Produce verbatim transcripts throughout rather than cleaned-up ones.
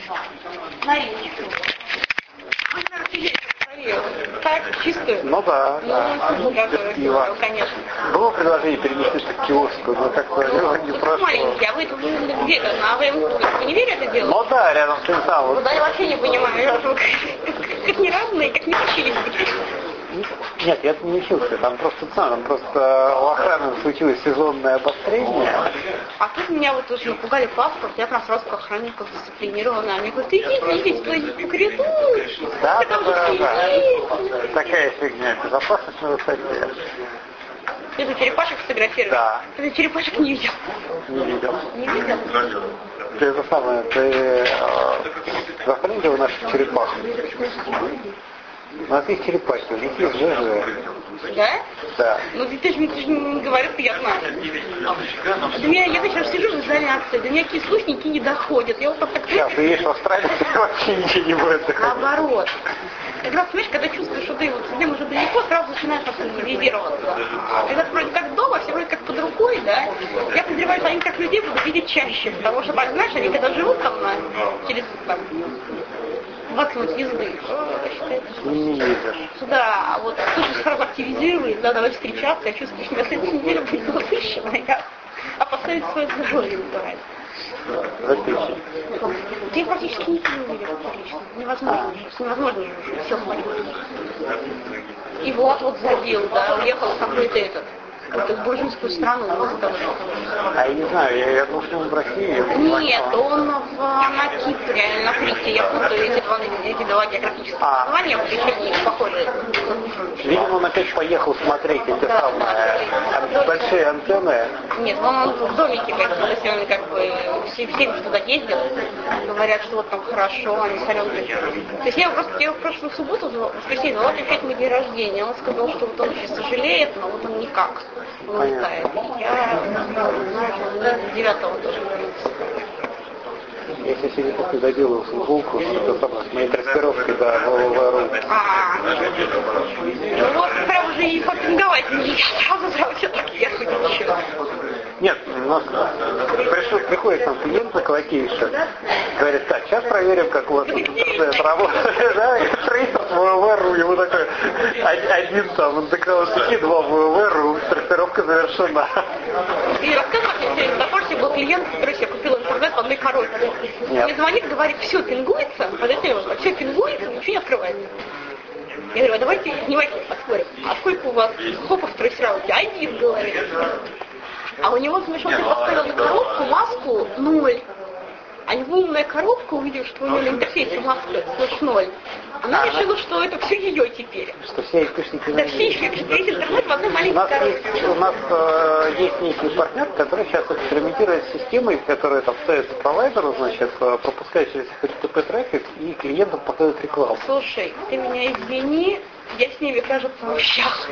Смотри, вы, наверное, сидите так, чистую. Ну да, ну, да. Ну, готовы, пиво. конечно. Было предложение переместиться к киоску, но как-то дело не Ну, прошло. маленький, а вы это вы где-то на в универе это делаете? Ну да, рядом с тем самым. Да, я вообще не понимаю, как, как не равные, как не учились. Нет, я не учился, там просто сам, там просто у охраны случилось сезонное обострение. А тут меня вот тоже напугали паспорт, я прям сразу к охраннику дисциплинированная. Они говорят, идите, идите, идите по коридору. Да, да, да, да. Такая фигня, безопасность на высоте. Ты черепашек фотографируешь? Да. Ты черепашек не видел? Не видел. Не видел? Ты это самое, ты э, запомнил наших черепах? У нас есть черепахи, у них есть жижи. Да? Да. Ну ты же мне не говоришь, что я знаю. До меня, я сейчас сижу в изоляции, до меня кислушники не доходят. Я вот так так... Сейчас, ты едешь в Австралию, вообще ничего не будет доходить. Наоборот. Как раз, понимаешь, когда чувствуешь, что ты вот совсем уже далеко, сразу начинаешь активизироваться. Когда ты вроде как дома, все вроде как под рукой, да, я подозреваю, что они как людей буду видеть чаще, потому что, знаешь, они когда живут там на, через там, двадцать минут езды, считается, Не едешь. да, а вот тут же сразу активизирует, да, давай встречаться, я чувствую, что на следующей неделе будет насыщенно, я опасаюсь свое здоровье, называется. Запиши. Ты практически ничего не увидел лично. Невозможно же, невозможно же все смотреть. И вот вот забил, да, уехал в какой-то этот, какую-то буржуйскую страну. А я не знаю, я, я думал, что он в России. Нет, он в, на Кипре, на Крите, я путаю эти два, эти два географических А. названия, вот еще не похожие. Видимо, он опять поехал смотреть эти Да, самые да. ан- большие антенны. Нет, он в домике, как бы, если он как бы все, все туда ездят, говорят, что вот там хорошо, они соленые. То есть я просто я в прошлую субботу, в воскресенье, вот опять мой день рождения, он сказал, что вот он очень сожалеет, но вот он никак он улетает. Я знаю, что он девятого тоже вернется. Я сегодня просто доделал футболку с, это самое, с моей трассировкой до ВВРУ. А, ну вот прям уже и попинговать не сразу сразу все так ехать еще. Нет, у нас пришел, приходит там клиент на Колокейшн, говорит, так, сейчас проверим, как у вас тут интернет работает, да, и трейдер в ВВРУ, ему такой, один там, он заказал такие, два в ВВРУ, трассировка завершена. И рассказывайте, если в Запорожье был клиент, который себе купил интернет в одной коробке. Мне звонит, говорит, все пингуется, подожди, все пингуется, ничего не открывается. Я говорю, а давайте внимательно посмотрим, а сколько у вас хопов в трассировке? Один, говорит. А у него смешно, ты поставил на коробку маску ноль. А его умная коробка, увидев, что у него на интерфейсе маска слэш ноль, она ага. решила, что это все ее теперь. Что все айпишники Да все еще весь интернет в одной маленькой у нас коробке. есть, у нас э, есть некий партнер, который сейчас экспериментирует с системой, которая там ставится провайдеру, значит, э, пропускает через эйч ти ти пи трафик и клиентам показывает рекламу. Слушай, ты меня извини, я с ними, кажется, пообщалась.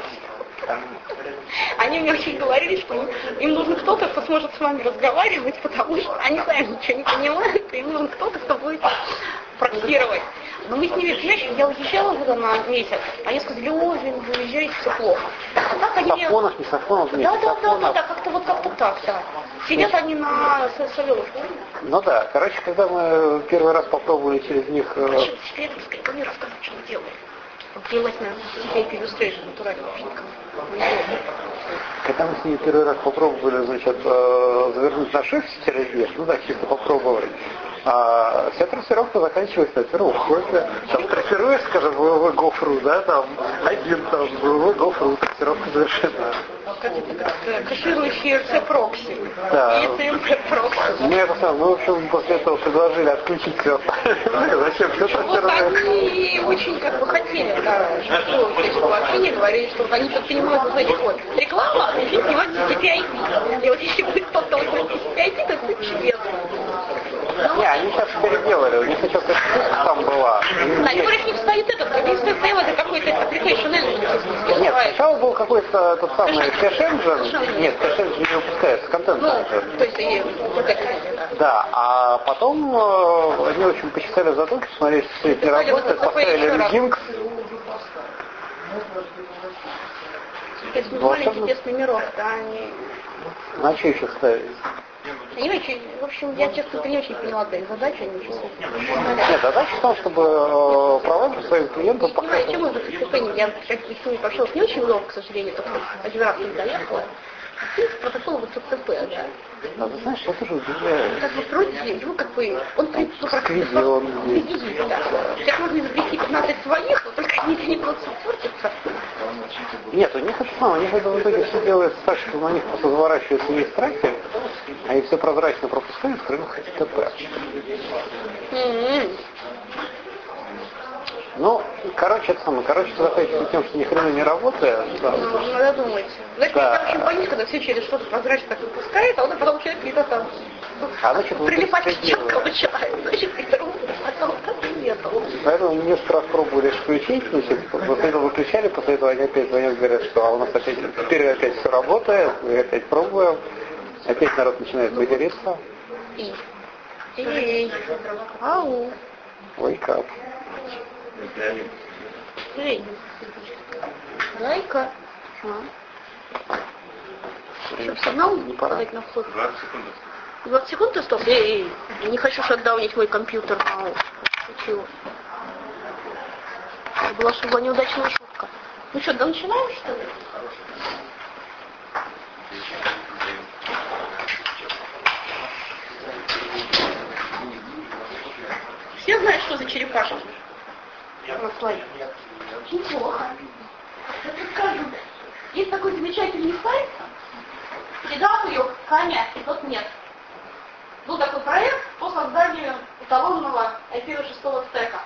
Они мне очень говорили, что им нужен кто-то, кто сможет с вами разговаривать, потому что они сами ничего не понимают, и им нужен кто-то, кто будет практировать. Но мы с ними, понимаешь, я уезжала туда на месяц, они сказали, ой, вы уезжаете, все плохо. А так они... Сафонов, не Сафонов, не да, да, да, Сафонов. да, да, как-то вот как-то так, да. Сидят они на Савеловке. Ну да, короче, когда мы первый раз попробовали через них... Вообще, секретно, скажи, мне рассказать, что мы делаем. Влилась на Fake Illustration, натурально вообще никому. Когда мы с ними первый раз попробовали, значит, завернуть на шесть размер, ну да, чисто попробовали, а вся трассировка заканчивается на первом ходе. Там трассируешь, скажем, вэ вэ гофру, да, там один там вэ вэ гофру, трассировка завершена. Как это как кэширующий эр си прокси. Да. И си эм пи прокси. Мы это самое, мы, в общем, после этого предложили отключить все. Зачем все Вот трассировать? они очень как бы хотели, да, что здесь вообще не говорили, что они предпринимают вот эти вот реклама, а еще снимать си пи ай пи. И вот если будет кто-то вот си пи ай пи, то это чудесно. Не, они сейчас переделали, у них сейчас эта там была. Да, и говоришь, не стоит этот, не стоит это какой-то application engine. Нет, сначала был какой-то тот самый кэш-энджин. Нет, кэш-энджин не выпускается, контент. Ну, то есть и вот это, да. Да, а потом э, они очень почесали затылки, посмотрели, что все это не работает, поставили Nginx. То есть маленький тесный мирок, да, они... Ну а что еще ставить? Понимаете, в общем, я, честно, не очень поняла да, задачу, они ничего не Нет, задача в том, чтобы э, провайдер своим клиентам не понимаю, чем это преступление. Я как-то с ними пообщалась не очень много, к сожалению, только один раз не доехала. В принципе, протокол вот ЦЦП, да. Да, ты знаешь, я тоже удивляюсь. Как бы вроде, ну как бы, он при- ну, как бы, Сквизи, он сквизи есть, да. Сейчас можно изобрести пятнадцать своих, но только они не просто портятся. Нет, у них это самое, у них это в итоге все делается так, что на них просто заворачиваются весь трафик, а они все прозрачно пропускают в рынок эйч ти ти пи. М-м. Ну, короче, это самое, короче, это заканчивается тем, что ни хрена не работает. Да. Ну, надо думать. Знаешь, Да. я очень боюсь, когда все через что-то прозрачно так выпускает, а он потом человек где-то там А оно что-то прилипать к вытаскивает. щелкам начинает. Значит, и потом так и нету. Поэтому несколько раз пробовали включить, значит, после этого выключали, после этого они опять звонят, говорят, что а у нас опять, теперь опять все работает, мы опять пробуем, опять народ начинает материться. И. Эй, ау. Wake up. Эй, Зайка. А. Что, сигнал Не пора. подать на вход? двадцать секунд. двадцать секунд осталось? Эй, эй, я не хочу шатдаунить мой компьютер. Ау. Чего? Это была, чтобы была неудачная шутка. Ну что, да начинаем, что ли? Все знают, что за черепашки? На слайде. Неплохо. Я тут скажу. Есть такой замечательный сайт, редактор Ханя, и тот нет. Был такой проект по созданию эталонного ай пи ви шесть стека.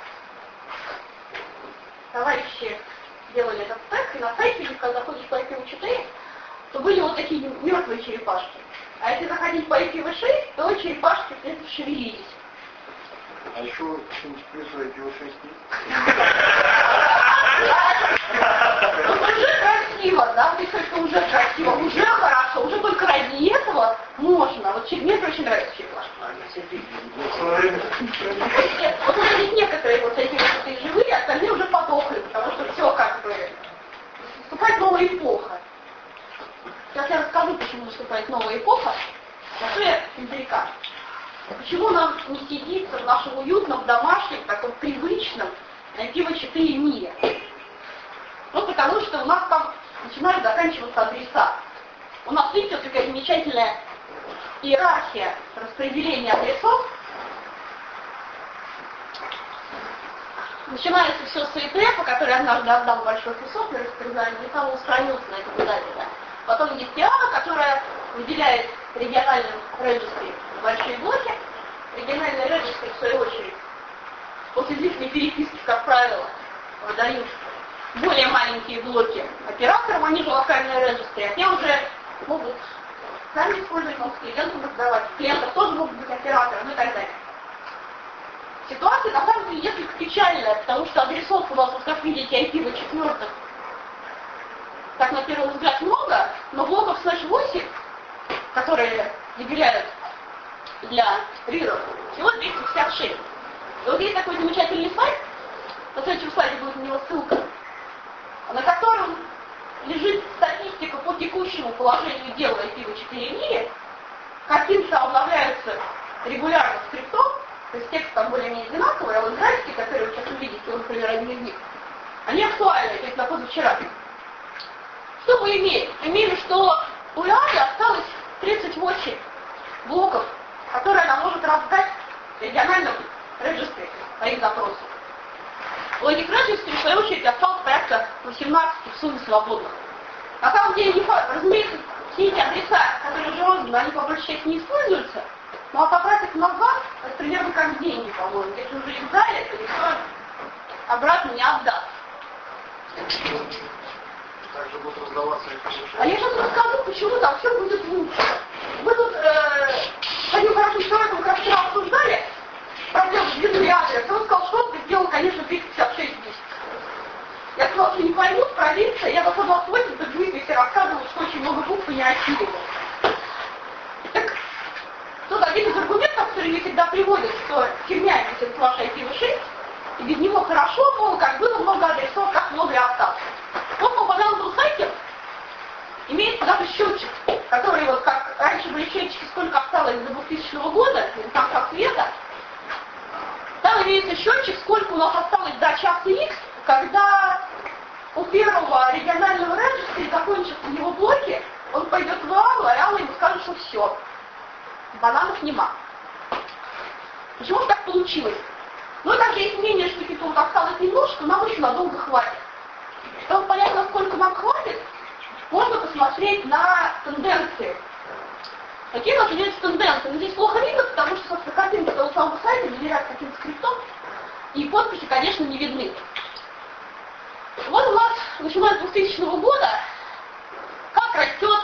Товарищи делали этот стек, и на сайте, когда заходишь по ай пи ви четыре, то были вот такие мертвые черепашки. А если заходить по ай пи ви шесть, то черепашки, в принципе, шевелились. А еще что-нибудь плюс в ай пи ви шесть Уже красиво, да? Мне кажется, уже красиво, уже хорошо, уже только ради этого можно. Вот мне очень нравится черепашки. Вот у меня есть некоторые вот эти вот живые, остальные уже подохли, потому что все как бы наступает новая эпоха. Сейчас я расскажу, почему наступает новая эпоха. Зато я издалека. Почему нам не сидится в нашем уютном, домашнем, таком привычном ай пи ви четыре мире? Ну, потому что у нас там начинают заканчиваться адреса. У нас, видите, вот такая замечательная иерархия распределения адресов. Начинается все с ай ти эф, который однажды отдал большой кусок для растерзания, и там устранился на это куда-то. Потом есть Тиара, которая выделяет региональным регистрам большие блоки. Региональные регистры, в свою очередь, после длительной переписки, как правило, выдают более маленькие блоки операторам, они же локальные регистры, а те уже могут сами использовать, могут клиентам раздавать, клиентов тоже могут быть оператором и так далее. Ситуация на самом деле несколько печальная, потому что адресов у нас, вот как видите, ай пи ви четыре, так на первый взгляд много, но блоков слэш восемь, которые выделяют для риров, всего двести пятьдесят шесть. И вот есть такой замечательный сайт, на следующем слайде будет у него ссылка, на котором лежит статистика по текущему положению дел в ай пи ви четыре мире, каким-то обновляются регулярно скриптом, то есть текст там более-менее одинаковый, а вот графики, которые вы сейчас увидите, вот, например, один из них, они актуальны, то есть на позавчера. Что мы имеем? Имеем, что у Иады осталось тридцать восемь блоков, которые она может раздать региональным регистрам по их запросу. У этих регистров, в свою очередь, осталось порядка восемнадцать в сумме свободных. На самом деле, не факт. Разумеется, все эти адреса, которые уже розданы, они по большей части не используются, но отобрать их назад, это примерно как деньги, по-моему. Если уже их дали, то никто обратно не отдаст. также будут раздаваться. А я сейчас расскажу, почему там все будет лучше. Мы тут э, с одним хорошим человеком как вчера обсуждали проблему длинный адрес. Он сказал, что он бы сделал, конечно, триста пятьдесят шесть десять. Я сказала, что не поймут, провериться. Я зашла двадцать восемь, так Дмитрий все рассказывал, что очень много букв и не осилил. Так, тут один из аргументов, который мне всегда приводит, что херня висит слэш ай пи ви шесть, и без него хорошо, но как было много адресов, как много и осталось. Вот на упомянутом сайте имеется даже счетчик, который вот раньше были счетчики, сколько осталось до двухтысячного года, до конца света. Там имеется счетчик, сколько у нас осталось до часа X, когда у первого регионального регистра закончатся его блоки, он пойдет в Аллу, а Алла ему скажет, что все, бананов нема. Почему же так получилось? Ну, также есть мнение, что типа вот осталось немножко, нам очень надолго хватит. Чтобы понять, насколько нам хватит, можно посмотреть на тенденции. Какие у нас есть тенденции? Но здесь плохо видно, потому что, собственно, картинка того самого сайта генерят каким-то скриптом, и подписи, конечно, не видны. Вот у нас, начиная с двухтысячного года, как растет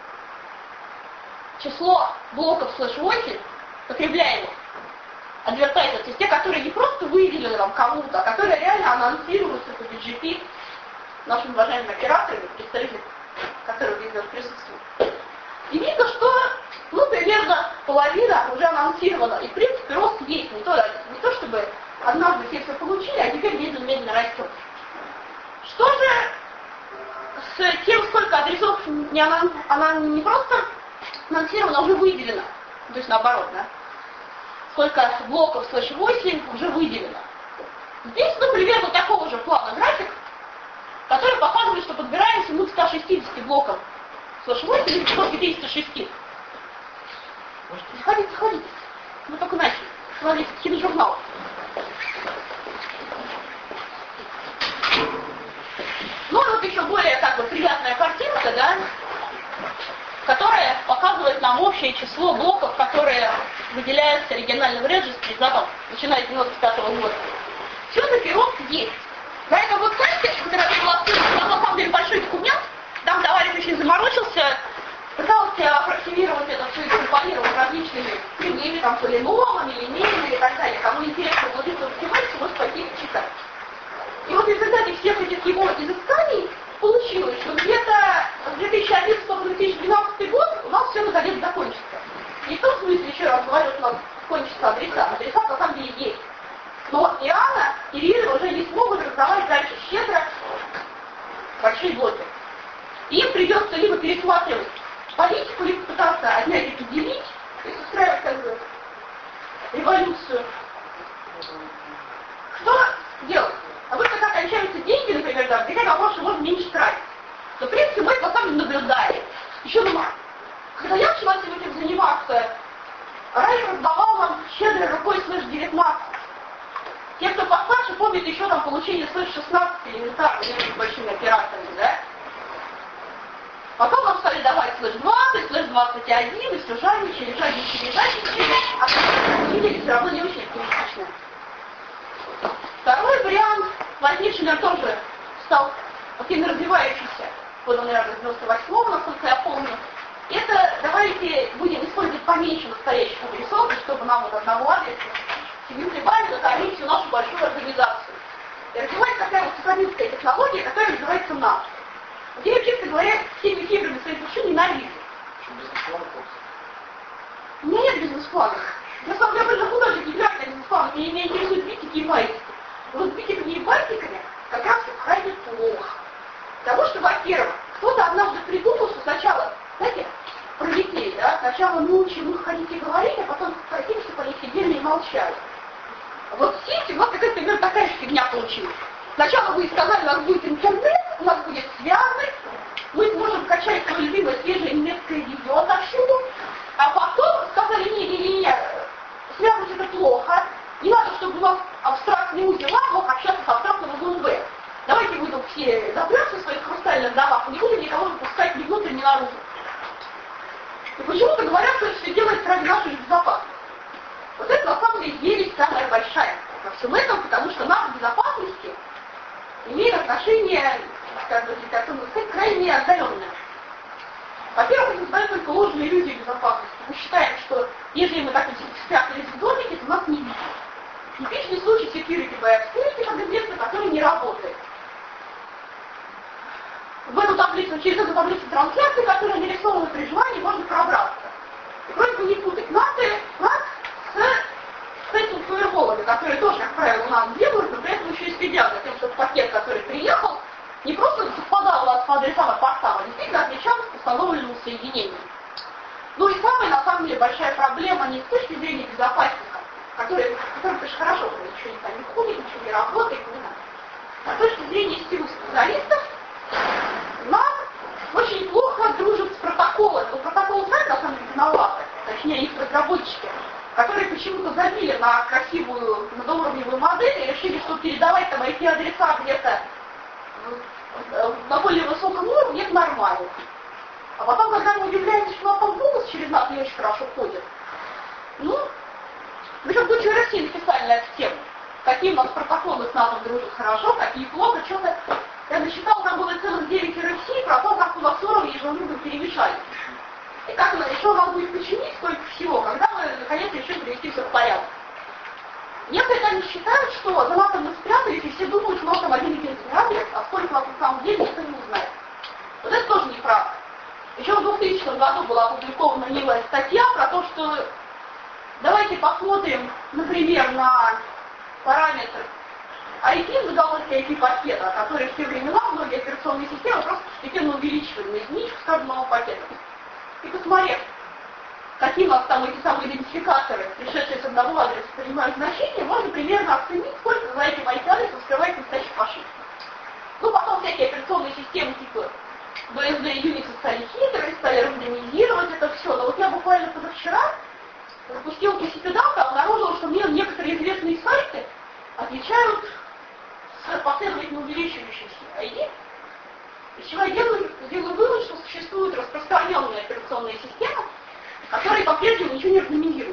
число блоков слэш восемь, потребляемых адвертайзеров, то есть те, которые не просто выделены вам кому-то, а которые реально анонсируются по би джи пи нашими уважаемыми операторами, представителями, которые здесь присутствуют. И видно, что ну, примерно половина уже анонсирована. И, в принципе, рост есть. Не то, не то чтобы однажды все все получили, а теперь медленно-медленно растет. Что же с тем, сколько адресов не, она, она не просто анонсирована, а уже выделена? То есть наоборот, да? Сколько блоков слэш восемь уже выделено. Здесь, ну, примерно такого же плана график, который показывает, что подбираемся мы к ста шестидесяти блокам слэш восемь или к ста пятидесяти шести. Заходите, заходите. Мы только начали. Смотрите, киножурнал. Ну, вот еще более как бы приятная картинка, да, которая показывает нам общее число блоков, которые выделяются региональным регистре, да, там, начиная с девяносто пятого года. Все-таки рост есть. На этом вот сайте, который я была ссылка, там на самом деле большой документ, там товарищ очень заморочился, пытался аппроксимировать это все и компонировать различными прямыми, там, полиномами, линейными и так далее. Кому интересно углубиться в математику, может пойти почитать. И вот в результате всех этих его изысканий получилось, что где-то с две тысячи одиннадцатого по две тысячи двенадцатый год у нас все наконец закончится. Не в том смысле, еще раз говорю, что у нас кончится адреса. Адреса на самом деле есть. Но Иоанна и Рилы уже не смогут раздавать дальше щедро большие блоки. Им придется либо пересматривать политику, либо пытаться отнять и делить, то есть устраивать как бы революцию. Что делать? Обычно, как кончаются деньги, например, да, возникает вопрос, что можно меньше тратить. Но, в принципе, мы это на самом деле наблюдали. Еще дома. Когда я начала этим заниматься, раньше раздавал нам щедрой рукой слэш девятнадцать. Те, кто постарше, помнят еще там получение слэш шестнадцать элементарно, с большими операторами, да? Потом нам стали давать слэш двадцать, слэш двадцать один, и все жадничали, жадничали, жадничали, а просили все равно не очень оптимистично. Второй вариант, возникший, наверное, тоже стал активно развивающийся, вот он, наверное, с девяносто восьмого, насколько я помню, это давайте будем использовать поменьше настоящих адресов, чтобы нам вот одного адреса сегментировать, накормить всю нашу большую организацию. И развивается такая вот сатанинская технология, которая называется НАП. Вот я, честно говоря, всеми фибрами своей души ненавижу. У меня нет бизнес-планов. Я сам я даже художник, не играю на бизнес-планах, меня, меня интересуют битики и байтики. Но вот с битиками и байтиками как раз все крайне плохо. Потому что, во-первых, кто-то однажды придумал, что сначала, знаете, про детей, да, сначала научим их ходить и говорить, а потом хотим, чтобы они сидели и молчали. Вот в сети у нас какая-то примерно такая же фигня получилась. Сначала вы сказали, у нас будет интернет, у нас будет связь, мы сможем качать свое любимое свежее немецкое видео отовсюду, а потом сказали, не-не-не, связывать это плохо, не надо, чтобы у нас абстрактный узел А мог общаться с абстрактным узлом Б. Давайте будем все запрятаться в своих хрустальных домах, не будем никого выпускать ни внутрь, ни наружу. И почему-то говорят, что это все делается ради нашей безопасности. Вот это на самом деле ересь самая большая во всем этом, потому что наша безопасности имеет отношение, как бы, сказать, крайне отдаленное. Во-первых, мы создаем только ложные иллюзии безопасности. Мы считаем, что если мы так вот спрятались в домике, то нас не видят. Типичный случай security by obscurity, как известно, который не работает. В эту таблицу, через эту таблицу трансляции, которая нарисована при желании, можно пробраться. И кроме того, не путать наты, нат с этим фаерволами, которые тоже, как правило, у нас делают, но при этом еще и следят за тем, чтобы пакет, который приехал, не просто совпадал у нас по адресам от порта, а действительно отличался по установленному соединению. Ну и самое же хорошо, когда ничего не, там, не ходит, ничего не работает, не надо. А с точки зрения сетевых специалистов, нам очень плохо дружат с протоколами. Ну, протоколы сами на самом деле виноваты, точнее их разработчики, которые почему-то забили на красивую многоуровневую модель и решили, что передавать там ай пи-адреса где-то на более высоком уровне, это нормально. А потом, когда мы удивляемся, что нам там бонус через нас не очень хорошо ходит, ну, причем в Дуче России написали на эту тему, какие у нас протоколы с НАТО дружат хорошо, какие плохо, что-то, я насчитала, там было целых девять России про то, как у нас уровни друг друга перемешались. И как мы, еще нам будет починить столько всего, когда мы наконец решим привести все в порядок. Некоторые они считают, что за НАТО мы спрятались, и все думают, что у нас там один единственный адрес, а сколько нас на самом деле никто не узнает. Вот это тоже неправда. Еще в двухтысячном году была опубликована милая статья про то, что давайте посмотрим, например, на параметр ай пи, заголовки ай пи-пакета, которые в те времена многие операционные системы просто постепенно увеличивали на единичку с каждым новым пакетом. И посмотрев, какие у нас там эти самые идентификаторы, пришедшие с одного адреса, принимают значение, можно примерно оценить, сколько за этим ай пи-адресом скрывает настоящих ошибок. Ну, потом всякие операционные системы типа би эс ди и Unix стали хитрые, стали рандомизировать это все. Но вот я буквально позавчера запустила пи си пи дамп, обнаружила, что мне некоторые известные сайты отличают с последовательно увеличивающимся ай ди. Из чего я делаю, делаю вывод, что существуют распространенные операционные системы, которые по-прежнему ничего не рекомендуют.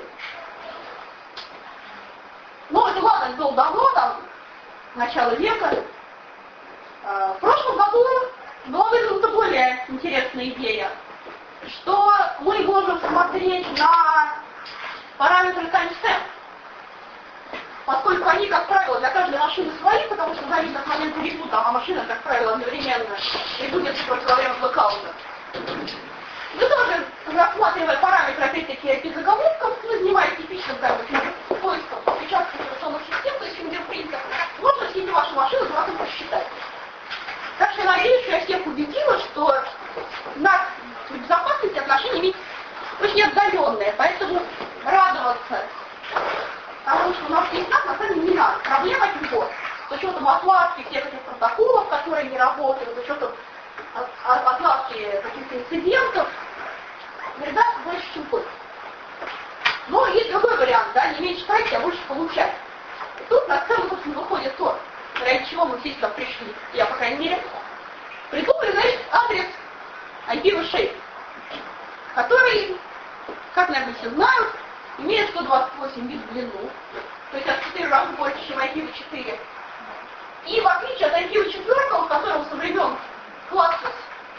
Ну, это ладно, это было давно, там, начало века. В прошлом году была выдвинута более интересная идея, что мы можем смотреть на параметры timestamp, поскольку они, как правило, для каждой машины свои, потому что зависит от момента ребута, а машина, как правило, одновременно ребутится только во время блэкаута. Вы тоже, рассматривая параметры, опять-таки, ай пи-заголовков, вы занимаетесь типичным как бы, поиском участков операционных систем, то есть фингерпринтов, можно все эти ваши машины сразу посчитать. Так что я надеюсь, что я всех убедила, что знак безопасности отношения имеет очень отдаленные, поэтому радоваться тому, что у нас есть знак, на самом деле не надо. Проблема его. С учетом отладки всех этих протоколов, которые не работают, с учетом отладки каких-то инцидентов, вреда больше, чем пользы. Но есть другой вариант, да, не меньше тратить, а больше получать. И тут на сцену, собственно, выходит то, ради чего мы все сюда пришли, я, по крайней мере, придумали, значит, адрес ай пи ви шесть, который, как, наверное, все знают, имеет сто двадцать восемь бит в длину, то есть от четыре раза больше, чем ай пи ви четыре. И в отличие от ай пи ви четыре, у которого со времен Fluxus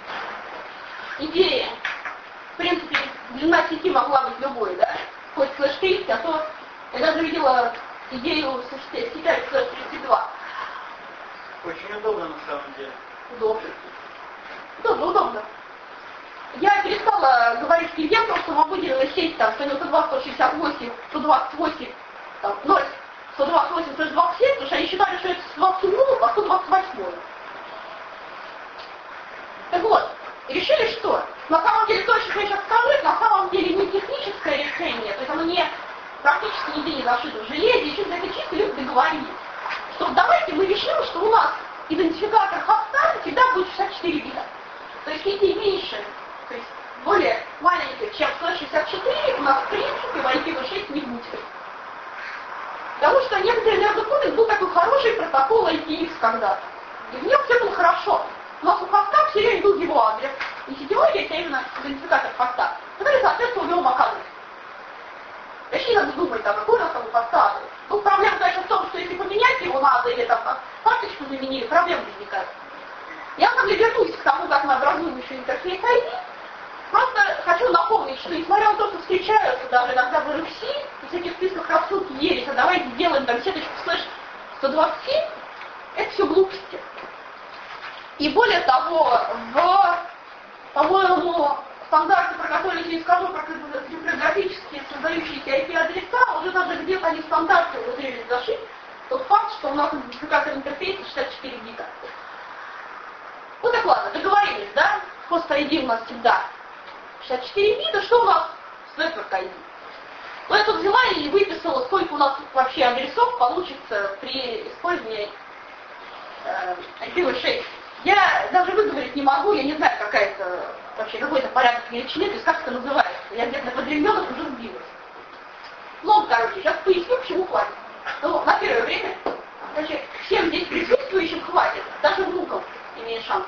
идея, в принципе, длина сети могла быть любой, да, хоть слэш тридцать, а то я даже видела идею сетя слэш тридцать два. Очень удобно на самом деле. Удобно. Удобно, удобно. Я перестала говорить клиентам, что могу делать сеть там сто двадцать, сто шестьдесят восемь, сто двадцать восемь, там, ноль, сто двадцать восемь, сто двадцать семь, потому что они считали, что это сто двадцать семь, а сто двадцать восемь. Так вот, решили, что на самом деле то, что я сейчас скажу, это на самом деле не техническое решение, то есть оно не практически нигде не зашито в железе, еще это чисто люди договорились. Что давайте мы решим, что у нас идентификатор хоста всегда будет шестьдесят четыре бита. То есть если меньше, то есть более маленький, чем сто шестьдесят четыре, у нас в принципе в ай пи ви шесть не будет. Потому что некоторые нервокодинг был такой хороший протокол ай пи икс когда-то. И в нем все было хорошо. У нас у хоста все время был его адрес. И сетевой есть, а именно идентификатор хоста, который соответствовал его мак-адресу. Точнее, надо думать, там, какой у нас там у хоста адрес. Ну, проблема, конечно, в том, что если поменять его надо, или там карточку заменили, проблем возникает. Я, на самом деле, вернусь к тому, как мы образуем еще интерфейс ай ди. Просто хочу напомнить, что несмотря на то, что встречаются даже иногда в эр эф си, в всяких списках рассылки ересь, а давайте сделаем там сеточку слэш сто двадцать семь, это все глупости. И более того, в, по-моему, стандарте, про который я не скажу, про криптографические создающиеся ай пи-адреса, уже даже где-то они стандарты умудрились зашить тот факт, что у нас идентификатор интерфейса шестьдесят четыре бита. Ну так ладно, договорились, да? Хост ай ди у нас всегда шестьдесят четыре бита, что у нас с Network ай ди? Ну, я тут взяла и выписала, сколько у нас вообще адресов получится при использовании э, ай пи ви шесть. Я даже выговорить не могу, я не знаю, какая это вообще какой-то порядок величины, то есть как это называется. Я где-то на подремленных уже сбилась. Ну, короче, сейчас поясню, почему хватит. Ну, на первое время, значит, всем здесь присутствующим хватит, даже внукам имеет шанс.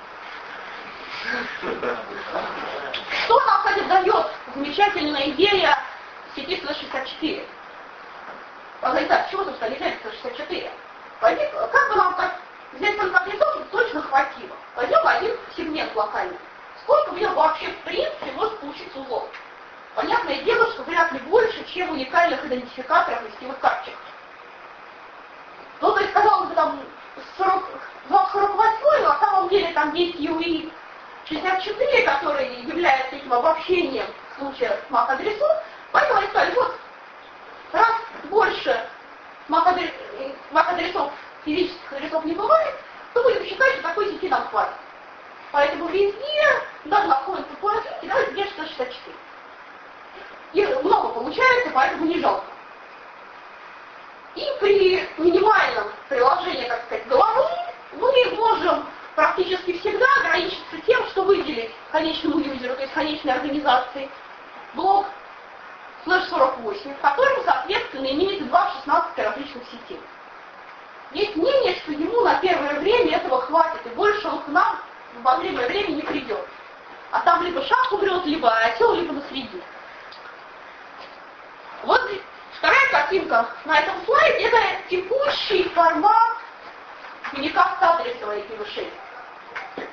Что нам, кстати, дает замечательная идея сети сто шестьдесят четыре? Итак, чего, собственно, лежит сто шестьдесят четыре? Как бы нам так взять только адресов, чтобы точно хватило? Возьмем один сегмент локальный. Сколько в нем вообще, в принципе, может получиться узлов? Понятное дело, что вряд ли больше, чем уникальных идентификаторов листовых карточек. Ну, то есть, казалось бы, там сорок, двадцать сорок восемь, а на самом деле там есть ю и шестьдесят четыре, который является таким обобщением в случае эс эй пи-адресов. Поэтому они сказали, вот, раз больше эс эй пи-адресов, физических адресов не бывает, то будем считать, что такой сети нам хватит. Поэтому везде, даже на какой-нибудь площадке, давайте где сто шестьдесят четыре. Их много получается, поэтому не жалко. И при минимальном приложении, так сказать, головы, мы можем практически всегда ограничиться тем, что выделить конечному юзеру, то есть конечной организации, блок слэш сорок восемь, в котором, соответственно, имеется два шестнадцать различных сетей. Есть мнение, что ему на первое время этого хватит, и больше он к нам в обозримое время не придет. А там либо шаг умрет, либо осел, либо на среди. Вот вторая картинка на этом слайде — это текущий формат уникаст адреса ай пи ви шесть.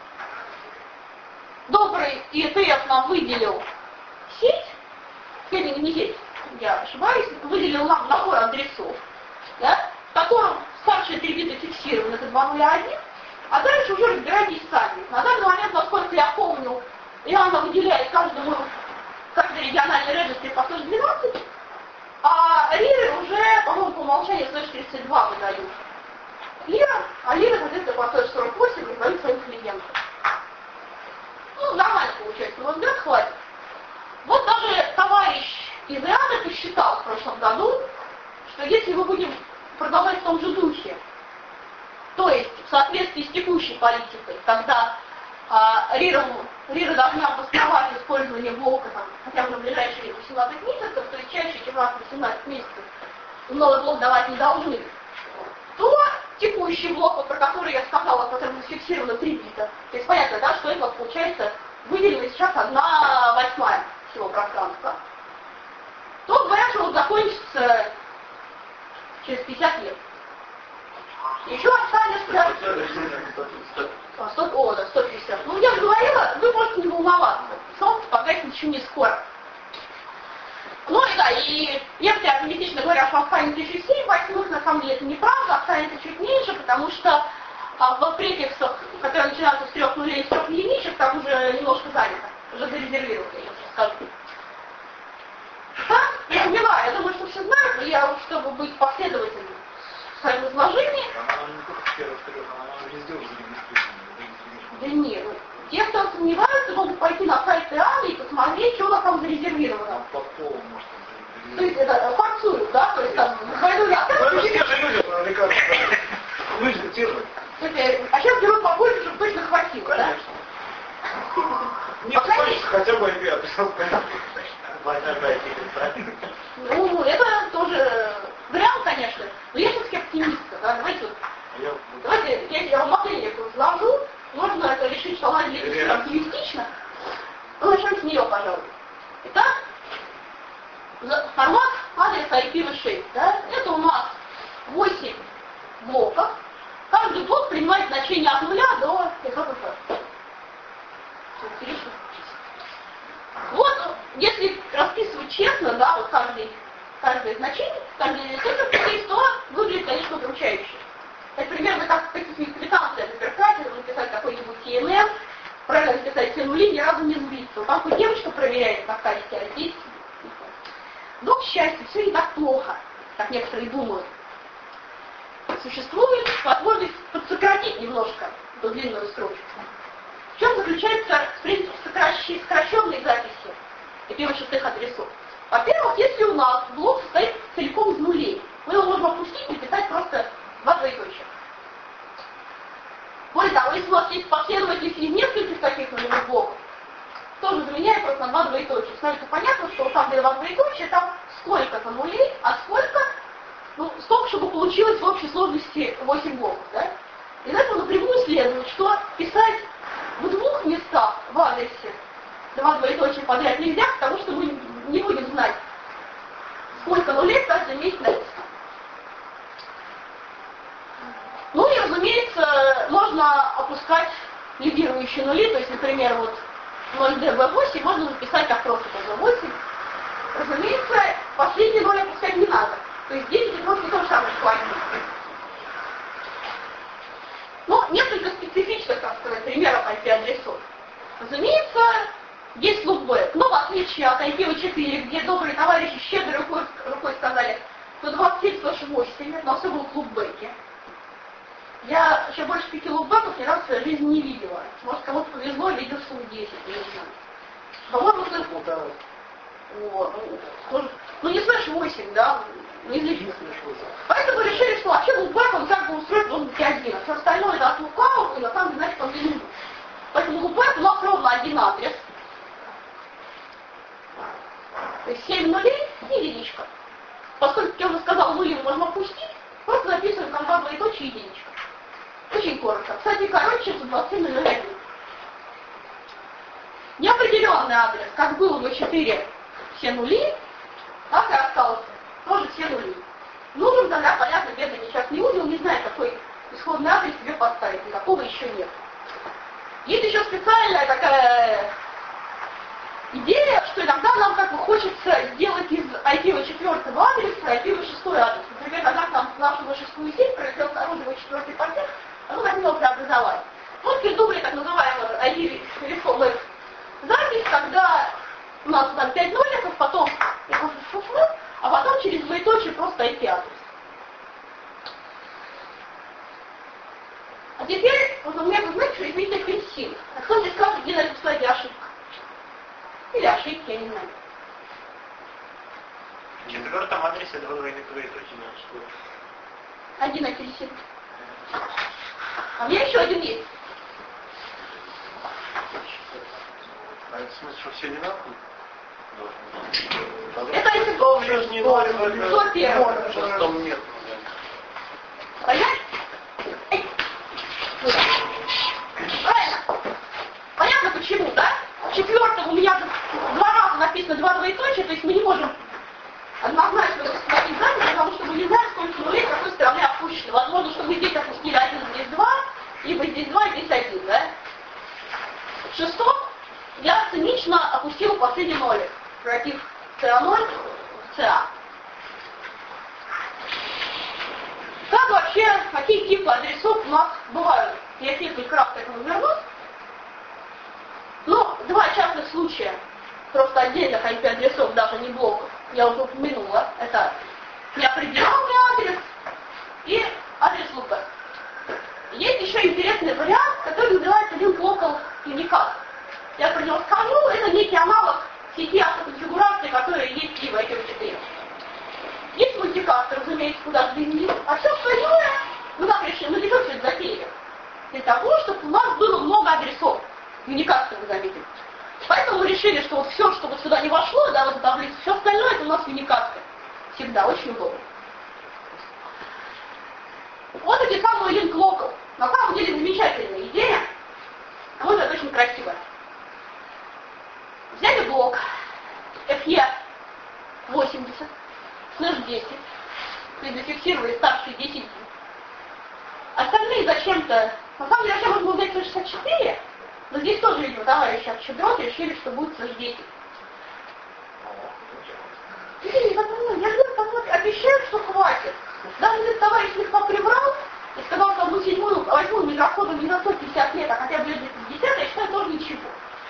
Добрый и и ти эф нам выделил сеть, не, не сеть, я ошибаюсь, выделил нам набор адресов, да, в котором старшие три бита фиксированы, это два ноль один, а дальше уже разбирайтесь сами. На данный момент, насколько я помню, Иоанна выделяет каждому, каждой региональной регистре по сто двенадцать, а Лиры уже, по-моему, по умолчанию сто тридцать два выдают. Лира, а Лира, соответственно, по сто сорок восемь выдают своим клиентам. Ну, нормально получается, но взгляд хватит. Вот даже товарищ из Иоанна посчитал в прошлом году, что если мы будем продолжать в том же духе, то есть в соответствии с текущей политикой, когда а, Рира, Рира должна обосновать использование блока там, хотя бы на ближайшие восемнадцать месяцев, то есть чаще, чем раз в восемнадцать месяцев новый блок давать не должны, то текущий блок, вот, про который я сказала, в котором зафиксировано три бита, то есть понятно, да, что это вот, получается выделено сейчас одна восьмая всего пространства, то говорят, что он закончится через пятьдесят лет. Еще останется сто, о, да, сто пятьдесят. Ну, я же говорила, вы можете не волноваться. Солнце погасит ничего не скоро. Ну и да, и некоторые оптимистично говорят, что останется еще семь восьмых, на самом деле это неправда, останется чуть меньше, потому что а, в префиксах, которые начинаются с трех нулей и с трех единичек, там уже немножко занято, уже зарезервировано, я сейчас скажу. Так, я поняла, я думаю, что все знают, но я, чтобы быть последовательным в своем изложении. Она не только с первых трех, она везде уже зарегистрирована. Да нет, ну, те, кто сомневаются, могут пойти на сайт Иоанна и посмотреть, что у нас там зарезервировано. По полу, может, там То есть это форцуют, да, то есть там двойную Ну, это же те же люди, мне кажется. Люди те же. А сейчас берут побольше, чтобы точно хватило, Конечно. Да? Нет, Пока хочется хотя бы ай пи адрес. Ну, это тоже вариант, конечно, но я все-таки оптимистка, да, давайте вот, Я... давайте, если я вам модель эту изложу, можно это решить, что она для оптимистична, ну, начнем с нее, пожалуй. Итак, формат адреса ай пи ви шесть, да, это у нас восемь блоков, каждый блок принимает значение от нуля до пятьсот. Вот, если расписывать честно, да, вот каждый, каждое значение, каждый цифр, то выглядит, конечно, удручающе. Это примерно как в каких-нибудь квитанциях Сберкассе, написать какой-нибудь си эн эн, правильно написать все нули, ни разу не сбиться. Там хоть девочка проверяет на качестве, а здесь... Но, к счастью, все не так плохо, как некоторые думают. Существует возможность подсократить немножко эту длинную строчку. В чем заключается принцип сокращенной записи ай пи ви шесть адресов? Во-первых, если у нас блок состоит целиком из нулей, мы его можем опустить и написать просто два двоеточия. Более того, если у нас есть последовательность из нескольких таких нулевых блоков, тоже заменяем просто на два двоеточия. Становится понятно, что там где два двоеточия, там сколько-то нулей, а сколько, ну, столько, чтобы получилось в общей сложности восемь блоков, да? Из этого напрямую следует, что писать в двух местах в адресе два двоеточия подряд нельзя, потому что мы не будем знать, сколько нулей каждый месяц написано. Ну и, разумеется, можно опускать лидирующие нули, то есть, например, вот ноль дэ вэ восемь можно записать как просто бэ восемь. Разумеется, последний ноль опускать не надо. То есть десять это просто то же самое, что один. Ну, несколько специфичных, так сказать, примеров ай пи-адресов. Разумеется, есть лупбэк. Но в отличие от ай пи ви четыре, где добрые товарищи щедрой рукой, рукой сказали, что двадцать семь слэш восемь, это все было в лупбэке. Я еще больше пяти лупбэков ни разу в своей жизни не видела. Может, кому-то повезло, видел штук десять, я не знаю. По-моему, это... О, ну, ну, не слэш восемь, да, не излишне. Поэтому решили, что вообще лупбэк, он как бы устроен должен быть один, а все остальное это от лукавого, и на самом деле, значит, он не нужен. Поэтому лупбэк у нас ровно один адрес. То есть семь нулей и единичка. Поскольку, как я уже сказал, нули мы можем опустить, просто записываем там два двоеточия и единичка. Очень коротко. Кстати, короче, чем двадцать семь ноль один. Неопределенный адрес, как был в четыре все нули, так и остался. Тоже все нули. Нужен тогда, понятно, бедный несчастный узел, не знает, какой исходный адрес себе поставить, никакого еще нет. Есть еще специальная такая идея, что иногда нам как бы хочется сделать из ай пи ви четыре адреса ай пи ви шесть адрес. Например, когда нам нашу ви шесть сеть пролетел второй ви четыре пакет, а мы хотим его преобразовать. Вот придумали так называемую ай пи ви Reform запись, когда у нас там пять ноликов, потом а потом через двоеточие просто ай пи-адрес. А теперь, вот у меня, вы знаете, что изменить апельсин. А кто мне скажет, где на этом слайде ошибка? Или ошибки, я не знаю. В четвертом адресе два двойных двоеточия на что? Один апельсин. А у меня еще один есть. А это в смысле, что все одинаковые? Это если кто кто первый. Шестом нет. Понятно? Правильно? Понятно почему, да? В четвертом у меня два раза написано два двоеточия, то есть мы не можем однозначно восстановить запись, потому что мы не знаем, сколько нулей с какой стороны опущено. Возможно, что мы здесь опустили один, здесь два, либо здесь два, здесь один, да? В шестом я цинично опустила последний нолик, превратив си эй ноль в си эй. Как вообще, какие типы адресов у нас бывают? Я несколько раз к этому вернусь. Ну, два частных случая, просто отдельных ай пи-адресов, даже не блоков, я уже упомянула. Это неопределенный адрес и адрес лупбэк. Есть еще интересный вариант, который называется link local unicast. Я про него скажу, это некий аналог сети автоконфигурации, которые есть и в ай пи ви четыре. Есть мультикаст, разумеется, куда вниз, а все остальное, ну как решили, мы решили все это затеяли. Для того, чтобы у нас было много адресов. Уникасты вы заметили. Поэтому мы решили, что вот все, что вот сюда не вошло, да, в эту таблицу, все остальное это у нас уникасты. Всегда очень удобно. Вот эти самые link local. На самом деле замечательная идея. На мой взгляд, очень красивая. Взяли блок эф и восемьдесят слэш десять, и зафиксировали старшие десять. Остальные зачем-то, на самом деле, вообще можно было взять слэш шестьдесят четыре, но здесь тоже, видимо, товарищи от щедроты решили, что будет слэш десять. И я говорю, обещают, что хватит. Даже если товарищ слегка приврал и сказал, что мы седьмую, восьмую мы расходуем не на сто пятьдесят лет, а хотя бы лет пятьдесят, я считаю, тоже ничего.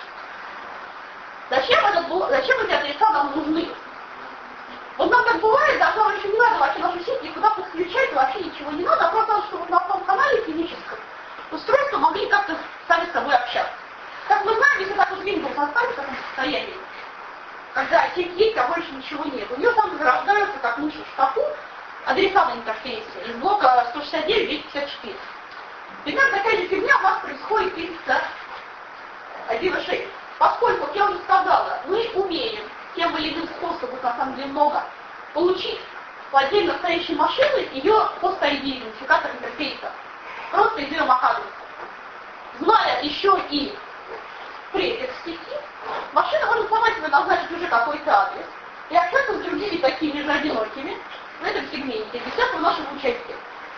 Зачем, этот, зачем эти адреса нам нужны? Вот нам так бывает, да, нам еще не надо вообще нашу сеть никуда подключать, вообще ничего не надо, а просто, чтобы на том канале физическом устройства могли как-то сами с собой общаться. Как мы знаем, если так вот Windows останется в таком состоянии, когда сеть есть, а больше ничего ничего нет. У нее там зарождаются, как мыши в шкафу, адреса на интерфейсе из блока сто шестьдесят девять двести пятьдесят четыре. Примерно такая же фигня у нас происходит и с ай пи ви шесть. Поскольку, как я уже сказала, мы умеем тем или иным способом, на самом деле много, получить по отдельно стоящей машины ее пост-ай ди, идентификатор интерфейса, просто из ее MAC-адреса. Зная еще и префикс сети, машина может сама себе назначить уже какой-то адрес и общаться с другими такими же одинокими в этом сегменте, без всякого нашего участия.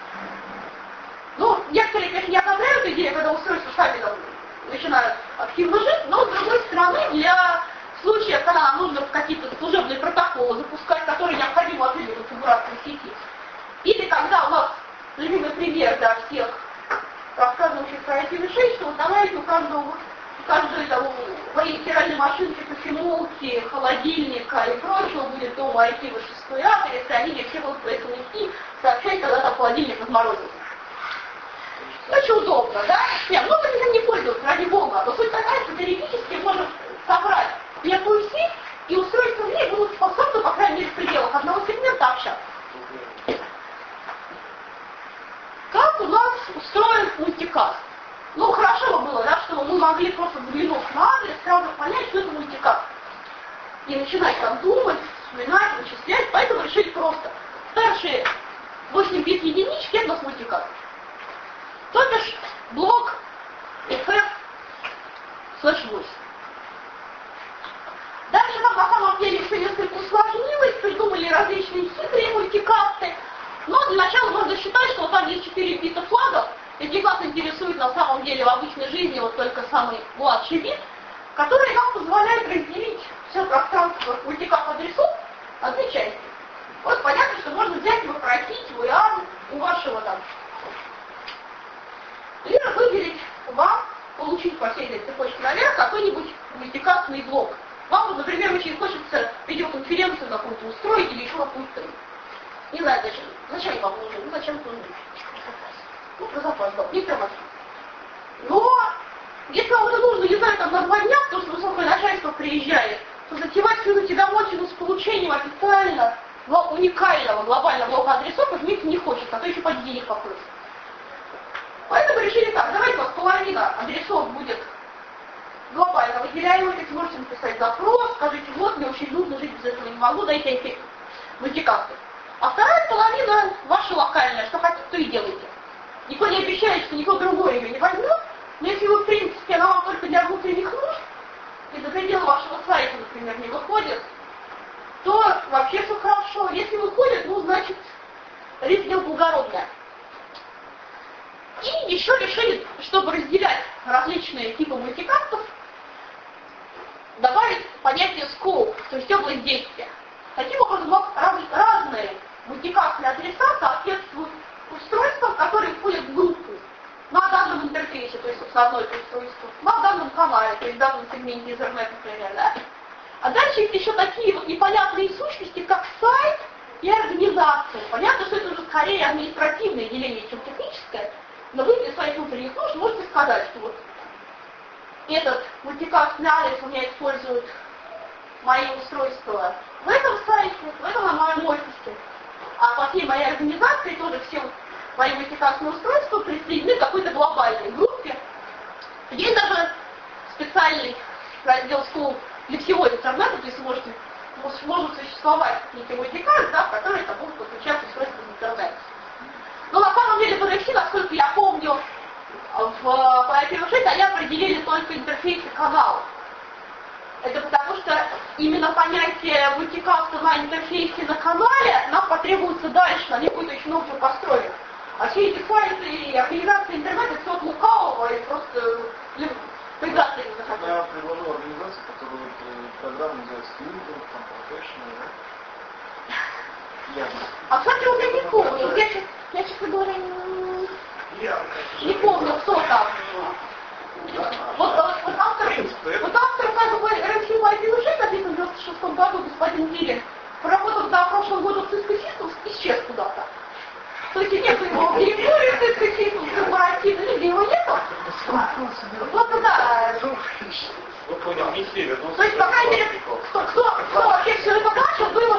Ну, некоторые, конечно, не одобряют идею, когда устройства сами там начинают активно жить, но, с другой стороны, для случаев, когда нам нужно какие-то служебные протоколы запускать, которые необходимо ответить конфигурацию сети, или когда у нас, любимый пример для всех рассказывающих про ай пи ви шесть, что устанавливать у каждого, у каждой там, своей стиральной машинки, кофемолки, холодильника и прочего будет дома ай пи ви шесть адрес, и они мне все будут по эс эм эс сообщать, когда там холодильник разморозился. Очень удобно, да? Нет, много этим не пользуются, ради бога. Но суть такая, что теоретически можем собрать некую сеть, и устройства в ней будут способны, по крайней мере, в пределах одного сегмента общаться. Как у нас устроен мультикаст? Ну, хорошо бы было, да, чтобы мы могли просто взглянув на адрес, сразу понять, что это мультикаст. И начинать там думать, вспоминать, вычислять, поэтому решили просто. Старшие восемь бит единички — это у нас мультикаст. То бишь блок эф эф слэш восемь. Дальше нам на самом деле все несколько усложнилось, придумали различные хитрые мультикасты, но для начала можно считать, что вот там есть четыре бита флагов, эти нас интересуют на самом деле в обычной жизни вот только самый младший бит, который нам позволяет разделить все пространство мультикаст адресов на две части. Вот понятно, что можно взять и попросить в ИАМ у вашего там и выделить вам, получить по всей этой цепочке наверх какой-нибудь мультикастный блок. Вам, вот, например, очень хочется видеоконференцию какую-то устроить или еще какую-то. Не знаю зачем. Зачем вам нужен? Ну зачем это нужно? Ну, про запас, да. Не прямо. Но, если вам это нужно, не знаю, там на два дня, потому что высокое начальство приезжает, то затевать всю эту тягомотину с получением официально уникального глобального блока адресов изменить не хочется, а то еще под денег попросят. Поэтому решили так, давайте у вас половина адресов будет глобально выделяемых, если можете написать запрос, скажите, вот, мне очень нужно жить без этого, не могу, дайте ай пи мультикасты. А вторая половина ваша локальная, что хотите, то и делайте. Никто не обещает, что никто другой ее не возьмет, но если вы, в принципе, она вам только для внутренних нужд, и за пределы вашего сайта, например, не выходит, то вообще все хорошо. Если выходит, ну, значит, риск дел благородное. И еще решили, чтобы разделять различные типы мультикастов, добавить понятие scope, то есть область действия. Таким образом, раз, разные мультикастные адреса соответствуют устройствам, которые входят в группу на данном интерфейсе, то есть, собственно, одно это устройство, на данном канале, то есть в данном сегменте интернета, например, да? А дальше есть еще такие вот непонятные сущности, как сайт и организация. Понятно, что это уже скорее административное деление, чем техническое, но вы для своих внутренних нужд можете сказать, что вот этот мультикастный адрес у меня используют мои устройства в этом сайте, в этом на моем офисе. А по всей моей организации тоже все вот мои мультикастные устройства присоединены к какой-то глобальной группе. Есть даже специальный раздел Scope для всего интернета, то есть можете, может существовать какие-то мультикасты, да, в которые там будут подключаться устройства в интернете. Но на самом деле в эр эф си, насколько я помню, в ай пи ви шесть они определили только интерфейсы каналов. Это потому что именно понятие мультикаста на интерфейсе на канале нам потребуется дальше, на них будет очень много чего построено. А все эти сайты и организации интернета все от лукавого и просто придаться не захотят. Я предложил организацию, которая вот, программа называется Linkedin, там, Professional, да? Ясно. А, кстати, вот я не помню. Я, я, честно говоря, не, не помню, кто там. Вот, вот, вот автор, вот автор как бы эр эф си ай пи ви шесть, написан в девяносто шестом году, господин Дилин, проработал до прошлого года в Cisco Systems, исчез куда-то. То есть нет его в директории Cisco Systems корпоративно, нигде его нету. Вот да. Вы понял, не север, то есть, по крайней мере, кто, кто, кто вообще все это начал, был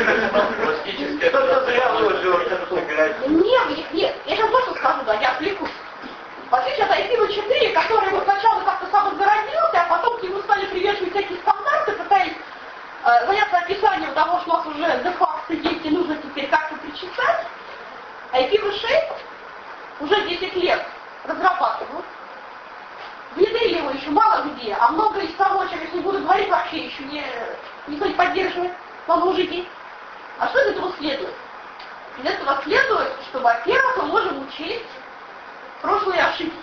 Пластическое. Кто-то зря вложил фотографию. Нет, нет, я сейчас больше скажу, да, я отвлекусь. В отличие от ай пи ви четыре, который вот сначала как-то самозародился, а потом к нему стали привешивать всякие стандарты, пытаясь э, заняться описанием того, что у нас уже де-факто есть и нужно теперь как-то причесать, ай пи ви шесть уже десять лет разрабатывают. Внедрили его еще мало где, а много из того, о чем я не буду говорить, вообще еще не, никто не поддерживает, вам мужики. А что из этого следует? Из этого следует, что, во-первых, мы можем учесть прошлые ошибки.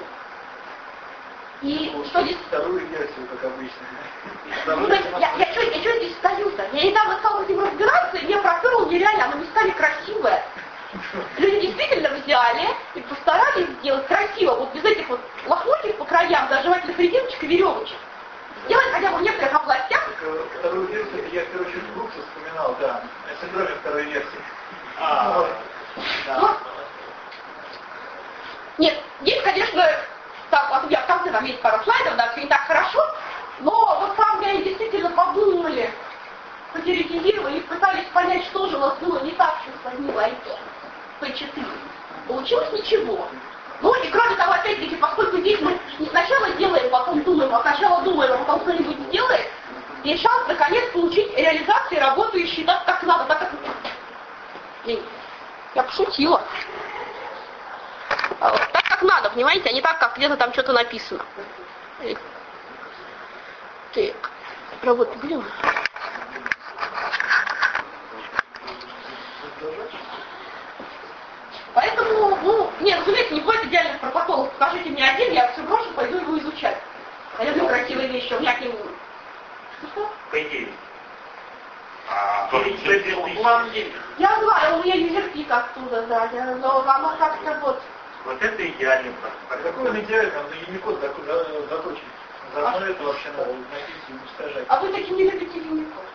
И ну, что здесь... Вторую версию, как обычно. Ну, да, я, я, что, я что здесь стою-то? Я недавно стала с этим разбираться, и мне проферил нереально, оно местами красивое. Люди действительно взяли и постарались сделать красиво, вот без этих вот лохмотьев по краям, заживательных резиночек и веревочек. Сделать хотя бы в некоторых областях. Вторую версию я в первую очередь Брукса вспоминал, да. Синдроме второй версии. А, да. Ну, нет, есть, конечно, там, я в конце там есть пару слайдов, да, все не так хорошо, но вот там я и действительно подумали, потеоретизировали и пытались понять, что же у нас было не так, что усложнило ай пи четыре. Получилось ничего. Ну и кроме того, опять-таки, поскольку здесь мы не сначала делаем, потом думаем, а сначала думаем, а потом кто-нибудь сделает, есть шанс наконец получить реализации, работающие так, как надо, так, как... Я пошутила. Так, как надо, понимаете, а не так, как где-то там что-то написано. Так, работать будем? Поэтому, ну, нет, разумеется, не будет идеальных протоколов. Покажите мне один, я все брошу, пойду его изучать. А я люблю красивые вещи, у меня к ним... Что? По идее. А, план есть. Я знаю, у меня юзерпик оттуда, да, но оно как-то вот... Вот это идеальный А какой он идеальный? Он и не код заточен. Заодно это вообще надо написать и уничтожать. А вы таким не любите юникод?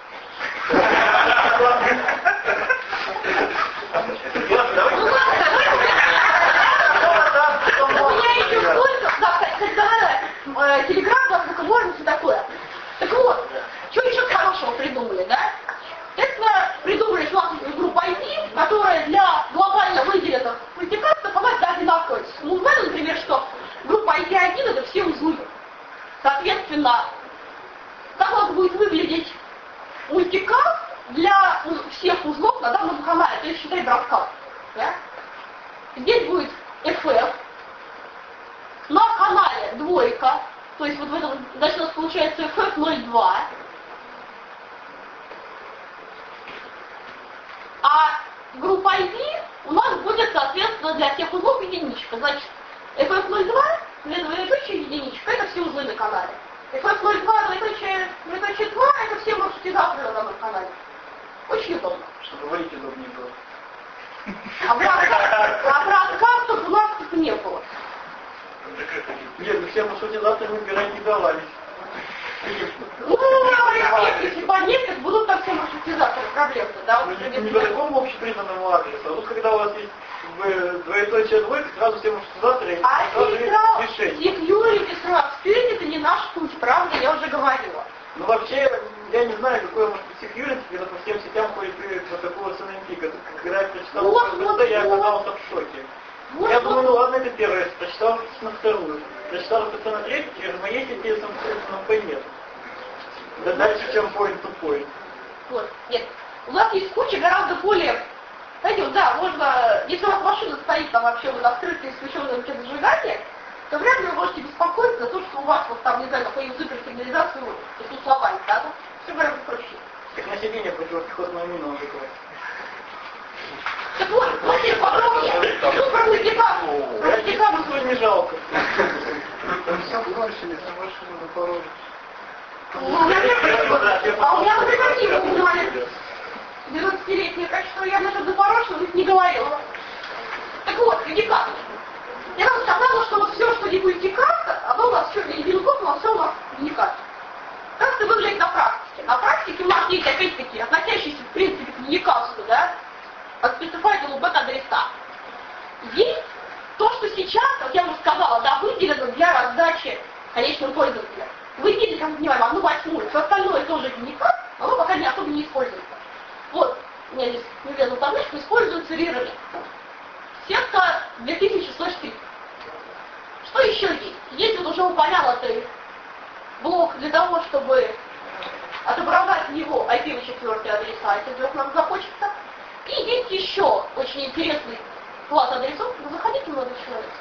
У меня еще сколько, да, когда телеграф, да, звуковой, все такое. Так вот, что еще хорошего придумали, да? Это придумали, что у нас есть группа ай пи, которая для глобально выделенных мультикастов, она всегда одинаковая. Ну, знаете, например, что группа ай пи один это все узлы. Соответственно, как у нас будет выглядеть мультикаст для всех узлов на данном канале, то есть считай браткаст. Да? Здесь будет эф эф, на канале двойка, то есть вот в этом, значит, у нас получается эф эф ноль два. А группа ай пи у нас будет, соответственно, для всех узлов единичка. Значит, эф эф ноль два, двоеточие единичка, это все узлы на канале. эф эф ноль два, двоеточие два, это все маршрутизаторы на данном канале. Очень удобно. Чтобы выйти удобнее было. А браткастов у нас тут не было. Нет, мы все маршрутизаторы выбирать не давались. Ну, если понять, будут там все маршрутизаторы, проблем-то, да? Вот не по такому общепризнанному адресу. А вот когда у вас есть двоеточие двойка, сразу все маршрутизаторы, а сразу решение. Security сразу, security это не наш путь, правда, я уже говорила. Ну вообще, я не знаю, какой может быть security, когда по всем сетям ходит протокол эс эн эм пи. Когда я прочитал вот, это, вот, я вот. оказался в шоке. Вот, я вот. думаю, ну ладно, это первое, прочитал на вторую. Прочитал это на третью, через моей сети эс эм пи нет. Да дальше, чем point to point. Вот, нет. У нас есть куча гораздо более... Знаете, вот да, можно... Если у вас машина стоит там вообще вот открытая, исключенная через зажигание, то вряд ли вы можете беспокоиться за то, что у вас вот там, не знаю, какую-нибудь суперсигнализацию тут сломали, да? Ну, все гораздо проще. Так на сиденье противопехотную мину он закроет. Так вот, смотрите, подробнее. Ну, про мультикап. Про мультикап. Ну, не жалко. Там все проще, если машину запорожить. Ну, у меня, а у меня, например, не узнали. девятнадцатилетняя, так что я насчет запорожного не говорила. Так вот, мультикап. Я вам сказала, что вот все, что не мультикап, оно у нас все, не белков, но все у нас мультикап. Как это выглядит на практике? На практике у нас есть, опять-таки, относящиеся, в принципе, к мультикапу, да, от specified бэк-адреса. Есть то, что сейчас, как я уже сказала, да, выделено для раздачи конечным пользователям. Выделили, как мы понимаем, одну восьмую, все остальное тоже мультикап, но оно пока не особо не используется. Вот, у меня здесь не влезла табличка, используется рирами. Сетка две тысячи слэш три. Что еще есть? Есть вот уже упомянутый блок для того, чтобы отображать в него ай пи ви четыре адреса, если вдруг нам захочется. И есть еще очень интересный класс адресов, вы заходите, молодой человек,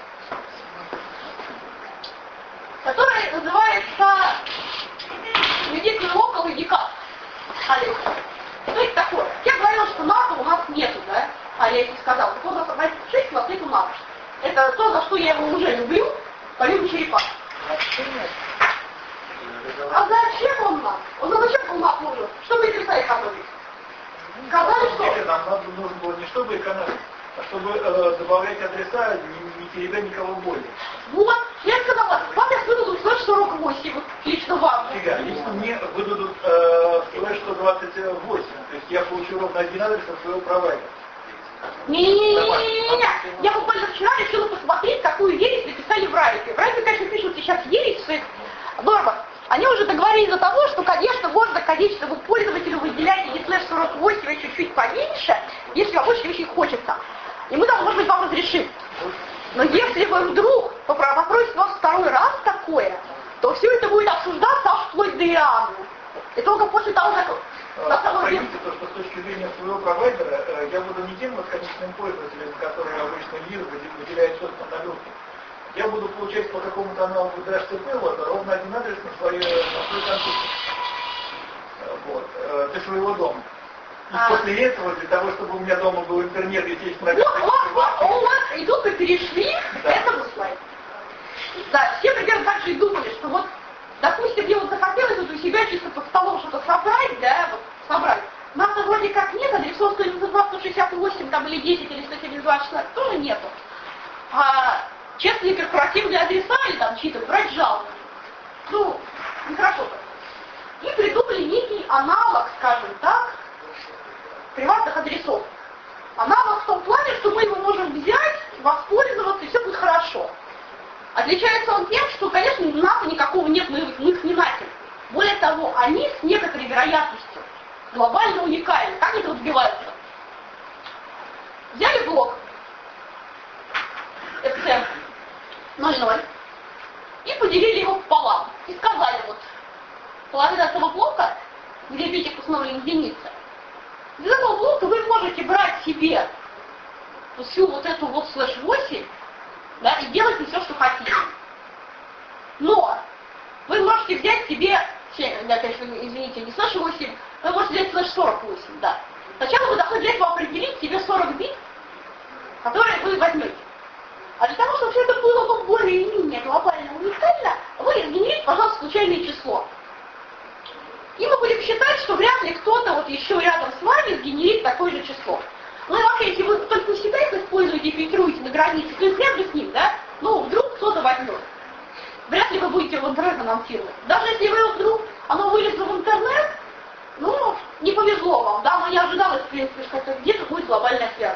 который называется Unique Local Unicast адрес. Что это такое? Я говорила, что НАТО у нас нету, да? А я тебе сказала, так у нас одна шесть, у нас нету НАТО. Это то, за что я его уже люблю, помимо черепах. А зачем он нам? Он зачем он нам нужен? Чтобы адреса экономить. Сказали, что... Нам надо, нужно было не чтобы экономить, а чтобы э, добавлять адреса, не, не теребя никого более. Вот, я сказала, вам я выдадут слэш сорок восемь, вот, лично вам. Фига, лично мне выдадут э, слэш сто двадцать восемь, то есть я получу ровно один адрес от своего провайдера. Не-не-не-не-не-не. Я буквально вчера решила посмотреть, какую ересь написали в Райфе. В Райфе, конечно, пишут сейчас ересь в своих нормах. Они уже договорились до того, что, конечно, можно количество пользователю выделять не слэш сорок восемь, а чуть-чуть поменьше, если вам очень очень хочется. И мы там, может быть, вам разрешим. Но если вы вдруг попросите вас второй раз такое, то все это будет обсуждаться аж вплоть до Иоанна. И только после того, как... Поймите, то, что с точки зрения своего провайдера, я буду не тем вот конечным пользователем, который обычно ю выделяет собственно нагрузку. Я буду получать по какому-то аналогу ди эйч си пи вот, ровно один адрес на, свой, на свой компьютер. Вот, для своего дома. И а. после этого, для того, чтобы у меня дома был интернет, и здесь много... Вот, вот, вот, у вас и тут мы перешли да. к этому слайду. Да, все примерно так же и думали, что вот, допустим, мне вот захотелось вот у себя чисто под столом что-то собрать, да, вот, собрать. Нас вроде как нет, адресов сто девяносто два, сто шестьдесят восемь, там, или десять, или сто семьдесят два, шестнадцать, тоже нету. А честные корпоративные адреса, или там чьи-то брать жалко. Ну, нехорошо так. И придумали некий аналог, скажем так, приватных адресов. Аналог в том плане, что мы его можем взять, воспользоваться, и все будет хорошо. Отличается он тем, что, конечно, НАТО никакого нет, мы, мы их не носим. Более того, они с некоторой вероятностью глобально уникальны. Как это вот добиваются? Взяли блок эф си ноль ноль и поделили его пополам. И сказали, вот, половина этого блока, где бичик установлен единица, из этого блока вы можете брать себе всю вот эту вот слэш восемь, да, и делать все, что хотите. Но вы можете взять себе, да, конечно, извините, не слэш восемь, вы можете взять слэш сорок восемь, да. Сначала вы должны для этого определить себе сорок бит, которые вы возьмете. А для того, чтобы все это было ну, более-менее глобально уникально, вы сгенерите, пожалуйста, случайное число. И мы будем считать, что вряд ли кто-то вот еще рядом с вами сгенерит такое же число. Ну и вообще, если вы только себя их используете и фильтруете на границе, то есть рядом с ним, да, ну вдруг кто-то возьмет. Вряд ли вы будете в интернет анонсировать. Даже если вы вдруг, оно вылезло в интернет, ну, не повезло вам, да, но не ожидалось, в принципе, что где-то будет глобальная связь.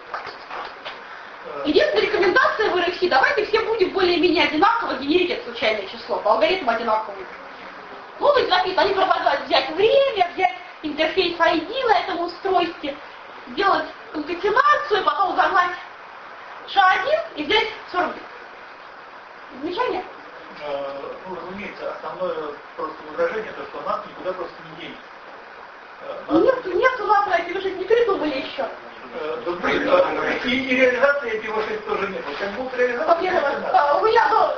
Единственная рекомендация в эр эф си, давайте все будем более-менее одинаково генерить это случайное число, по алгоритму одинаковый. Ну, то есть написано, они предлагают взять время, взять интерфейс ай ди на этом устройстве, сделать конкатенацию, потом загнать ша один и взять сорок бит. Замечание? Э, ну, разумеется, основное просто возражение, то, что нас никуда просто не денет. Э, нет, нет, у нас эти вы же не придумали еще. И, и реализации ай пи ви шесть тоже нет. Как будут реализовать? У меня был...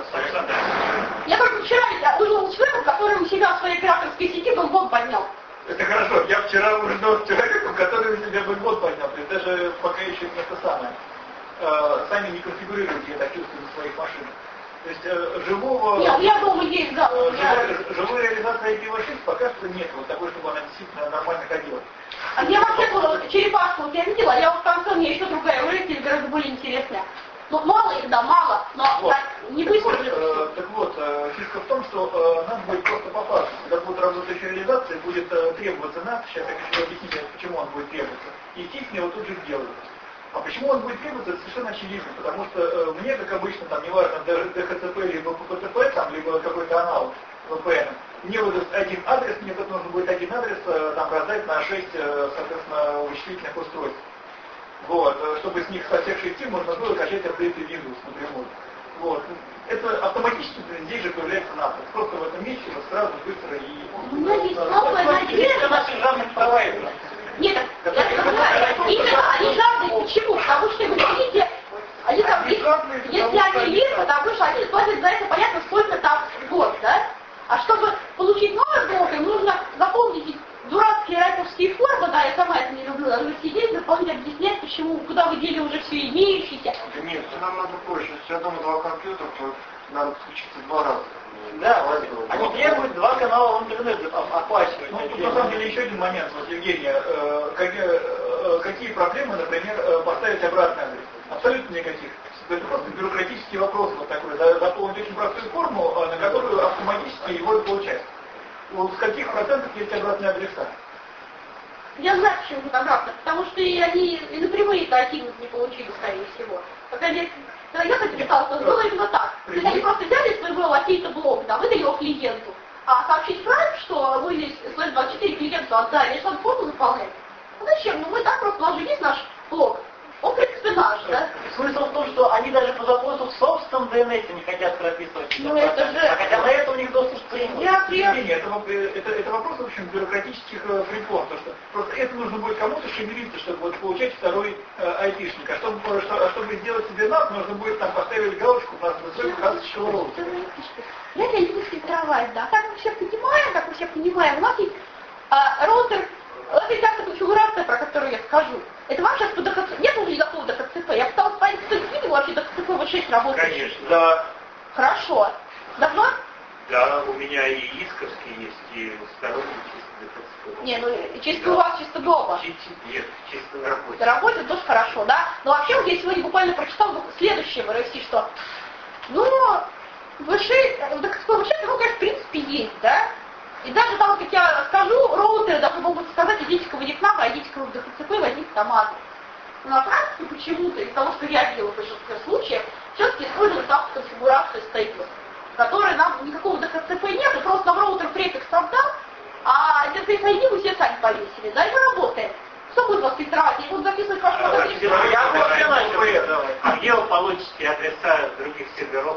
Я только вчера ужинал с человеком, который у себя в своей операторской сети бэкбот поднял. Это хорошо. Я вчера ужинал с человеком, который у себя бэкбот поднял. То есть даже пока еще не это самое. Э, сами не конфигурируете, я так чувствую, на своих машинах. То есть э, живого... Нет, у меня дома есть, да. Э, живой, живой реализации ай пи ви шесть пока что нет. Вот такой, чтобы она действительно нормально ходила. А я вообще была черепашку, вот я видела, я вот в конце, у меня еще другая версия, гораздо более интересная. Ну, мало их, да, мало, но вот. так, не быстро. Так вот, э, так вот э, фишка в том, что э, нам будет просто по факту. Когда будет работающая реализация, будет э, требоваться нас, сейчас я хочу объяснить, почему он будет требоваться, и естественно его тут же сделают. А почему он будет требоваться, это совершенно очевидно, потому что э, мне, как обычно, там, неважно, ди эйч си пи, либо пи пи ти пи, там, либо какой-то аналог ви пи эн, мне выдаст один адрес, мне тут нужно будет один адрес там раздать на шесть, соответственно, вычислительных устройств. Вот, чтобы с них со всех шести можно было качать апдейты Windows напрямую. Вот. Это автоматически здесь же появляется надпись. Просто в этом месте вот сразу быстро и... У меня есть слабая надежда. Наших жадных провайдеров. Нет, я понимаю, именно они жадные. Почему? Потому что вы видите, они там, если они лезут, потому что они платят за это понятно сколько там в год, да? А чтобы получить новый блок, им нужно заполнить дурацкие райковские формы, да, я сама это не люблю, должны сидеть, дополнительно объяснять, почему, куда вы дели уже все имеющиеся. Нет, нам надо проще. Если я дома два компьютера, то надо подключиться два раза. Да, вот. Они требуют два канала в интернет оплачивать. Ну, тут на самом деле еще один момент, вот, Евгения, э, какие, э, какие проблемы, например, э, поставить обратный адрес? Абсолютно никаких. Это просто бюрократический вопрос вот такой, да, заполнить очень простую форму, на которую автоматически его и получать. Вот с каких процентов есть обратные адреса? Я знаю, почему это обратно, потому что и они и напрямую это активность не получили, скорее всего. Когда я, когда я записалась, то было именно так. То есть они просто взяли своего какие-то блок, да, выдали его клиенту, а сообщить правильно, что вы здесь слэш двадцать четыре клиенту отдали, что он форму заполнять. Ну зачем? Ну мы так просто, у нас же есть наш блок. Он, в принципе, наш, да? Смысл в том, что они даже по запросу в собственном ди эн эс не хотят прописывать. Ну это же... А хотя на это у них доступ требуется. Я приехал... Это, это, это вопрос, в общем, бюрократических э, препон, потому что просто это нужно будет кому-то шевелиться, чтобы вот получать второй э, айтишник. А чтобы, что, а чтобы сделать себе нап, нужно будет там поставить галочку на высокий касочного роутера. Я не буду фильтровать, да. Как мы все понимаем, как мы все понимаем, у нас есть а, роутер, вот есть такая конфигурация, про которую я скажу. Это вам сейчас по ди эйч си пи, нет уже никакого ди эйч си пи, я пыталась понять, кто видел вообще ди эйч си пи ви шесть работает. Конечно. Да. Хорошо. Давно? Да, у меня и исковский есть, и сторонний чисто ди эйч си пи. Не, ну чисто у вас чисто дома. Нет, чисто на работе. На работе тоже хорошо, да? Но вообще вот я сегодня буквально прочитала следующее в эр эф си, что ну, ви шесть, ди эйч си пи ви шесть, ну, конечно, в принципе, есть, да? И даже там, как я скажу, роутеры даже могут сказать, идите-ка вы не к нам, а идите-ка вы в ди эйч си пи, возьмите там адрес. Но на практике почему-то, из того, что я делала в большинстве случаев, все-таки используют там конфигурацию стейплов, в которой нам никакого ди эйч си пи нет, и просто нам роутер префикс там дал, а интерфейс ай ди вы все сами повесили, да, и мы работаем. Кто будет вас фильтровать? Я буду записывать ваш адрес. Я вообще начал. А где вы получите адреса других серверов?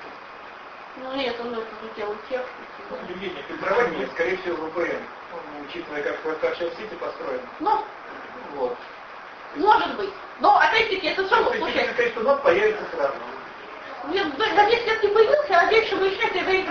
Ну нет, он это не делает тех. Евгений, фильтрование, скорее всего, ви пи эн, учитывая, как, как сейчас сети построены. Ну, Вот. может быть. Но опять-таки это все равно, слушай. Критическое количество нот появится сразу. Нет, за десять лет не появился, я надеюсь, что вы еще это время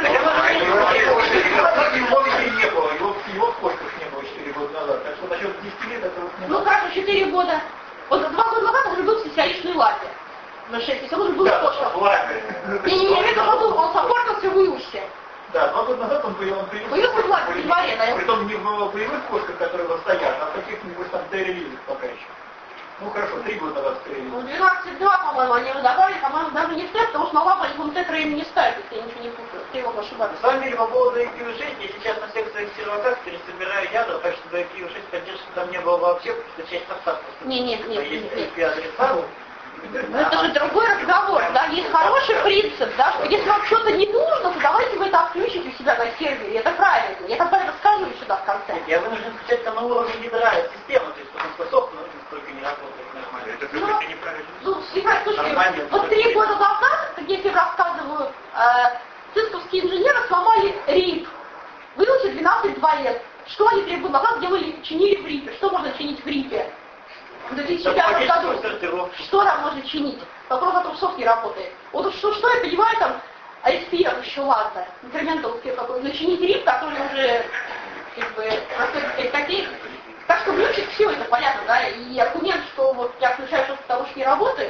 Его вообще не было, его, его в кошках не было четыре года назад, так что насчет десяти лет это вот не Ну хорошо, четыре года. Вот два года назад уже был специалистный лагерь. На шесть, если он уже был в кошках. Не-не-не, это был, он саппортился в июсе. Да, два года назад он появился, он Появился в лагере, в январе, наверное. Притом не в боевых кошках, которые вот стоят, а в каких-нибудь там д-релизах пока еще. Ну хорошо, три года назад д-релизах. Ну, двенадцать два, по-моему, они выдавали, по-моему, даже не в тест, потому что на лапа они в тетра им не ставят, если я ничего не путаю. Ты его ошибаться. На самом деле, по поводу ай пи ви шесть, я сейчас на всех своих серваках пересобираю ядра, так что до ай пи ви шесть поддержки там не было вообще, потому что часть подставки. Не, нет, нет, Есть нет. ай пи адреса. Но это же другой разговор, да, есть хороший принцип, да, что если вам что-то не нужно, то давайте вы это отключите у себя на сервере, это правильно, я тогда это скажу сюда в конце. Я вынужден включать там на уровне ядра системы, то есть он способен, но только не работает нормально. Это Ну, какой-то неправильно. Ну, слушай, слушай, Нормально. вот три года назад, как я тебе рассказываю, э, цисковские инженеры сломали рип, выучили двенадцать два лет. Что они три года назад делали, чинили в рипе? Что можно чинить в рипе? В две тысячи пятом году. Что там можно чинить? Вопрос о трусов не работает. Вот что, что я понимаю, там, эй эс пи эф еще ладно, инкременталский какой, начинить рип, который уже, как бы, простой такие. Так что выучить все это понятно, да, и аргумент, что вот я включаю что-то того, что не работает.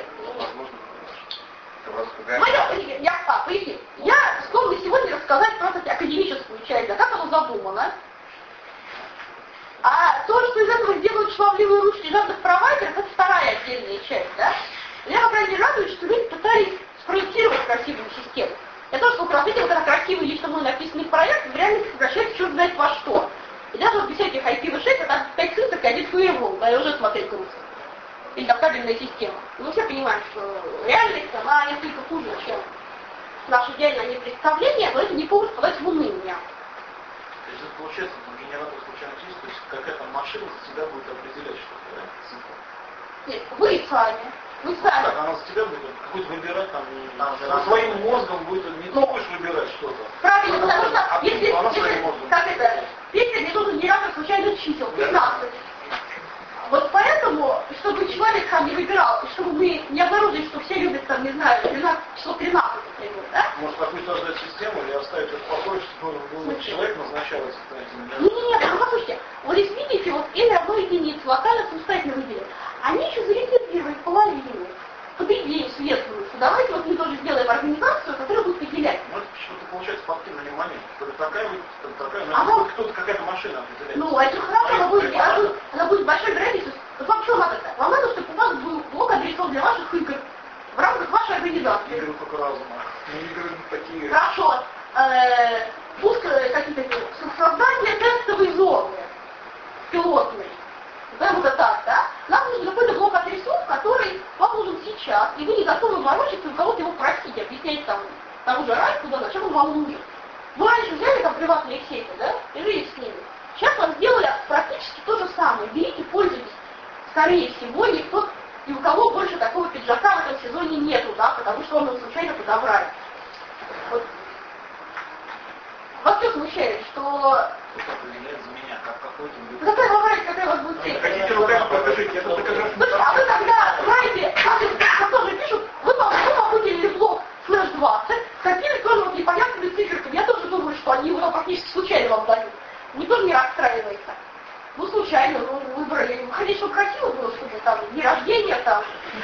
Моя, я, а, поясни, я склонна сегодня рассказать просто академическую часть, да, как оно задумано. А то, что из этого сделают швабливые ручки жадных провайдеров, это вторая отдельная часть, да. Я, по крайней мере, радуюсь, что люди пытались спроектировать красивую систему. Я тоже сколько раз видела, когда красивый лично мной написанный проект в реальности превращается черт знает во что. И даже вот без всяких ай пи ви шесть, когда пять цифр, один фаервол, да, и уже смотреть грустно. Или там кабельная система. Мы все понимаем, что реальность, она несколько хуже, чем наши идеальные представления, но это не повод сказать в уныние. То есть это получается, ну, генератор случайных чисел, то есть какая-то машина за себя будет определять что-то, да? Цифру. Нет, вы сами. Вы сами. Так, она за тебя будет, будет выбирать там, там со своим мозгом будет, не ты будешь выбирать что-то. Правильно, потому что А если, она если своим мозгом. как это, Петя мне нужен генератор случайных чисел, пятнадцать. Вот поэтому, чтобы человек сам не выбирал, и чтобы мы не обнаружили, что все любят, там, не знаю, тринадцать, число тринадцать, например, да? Может, какую создать систему или оставить это в покое, чтобы ну, человек назначал эти тратили? Не-не-не, ну послушайте, вот здесь видите, вот n равно единице, локально самостоятельно выделили. Они еще зарезервировали половину, под идею светлую. Давайте вот мы тоже сделаем организацию, которая будет выделять. Ну, это что-то получается спортивное внимание. Такая вот, такая, А ну, вам... кто-то, какая-то машина определяет. Ну, это хорошо, она будет, она будет, она будет большой вероятностью. Вот вам что надо-то? Вам надо, чтобы у вас был блок адресов для ваших игр в рамках вашей организации. Игры только разума. Игры такие. Хорошо. Э, пуск э, какие-то создание тестовой зоны, пилотной. Да, вот это так, да? Нам нужен какой-то блок адресов, который вам нужен сейчас, и вы не готовы ворочаться и у кого-то его просить, объяснять там тому же Райку, да, зачем он вам нужен. Вы раньше взяли там приватные сейфы, да, и жили с ними. Сейчас вам сделали практически то же самое. Берите, пользуйтесь. Скорее всего, никто, и у кого больше такого пиджака в этом сезоне нету, да, потому что он его случайно подобрали. Вот. Вас что смущает, что... Кто определяет за меня, как какой-то... Ну, какая вы знаете, какая у вас будет цель? Хотите руками покажите, это докажу. Слушай, а вы тогда, знаете, как тоже пишут, вы вам, вы вам выделили блок слэш двадцать, какими тоже вот непонятными циферками. Я тоже думаю, что они его практически случайно вам дают. Никто же не расстраивается. Ну, случайно, ну, выбрали. Хотите, чтобы красиво было, чтобы там день рождения там.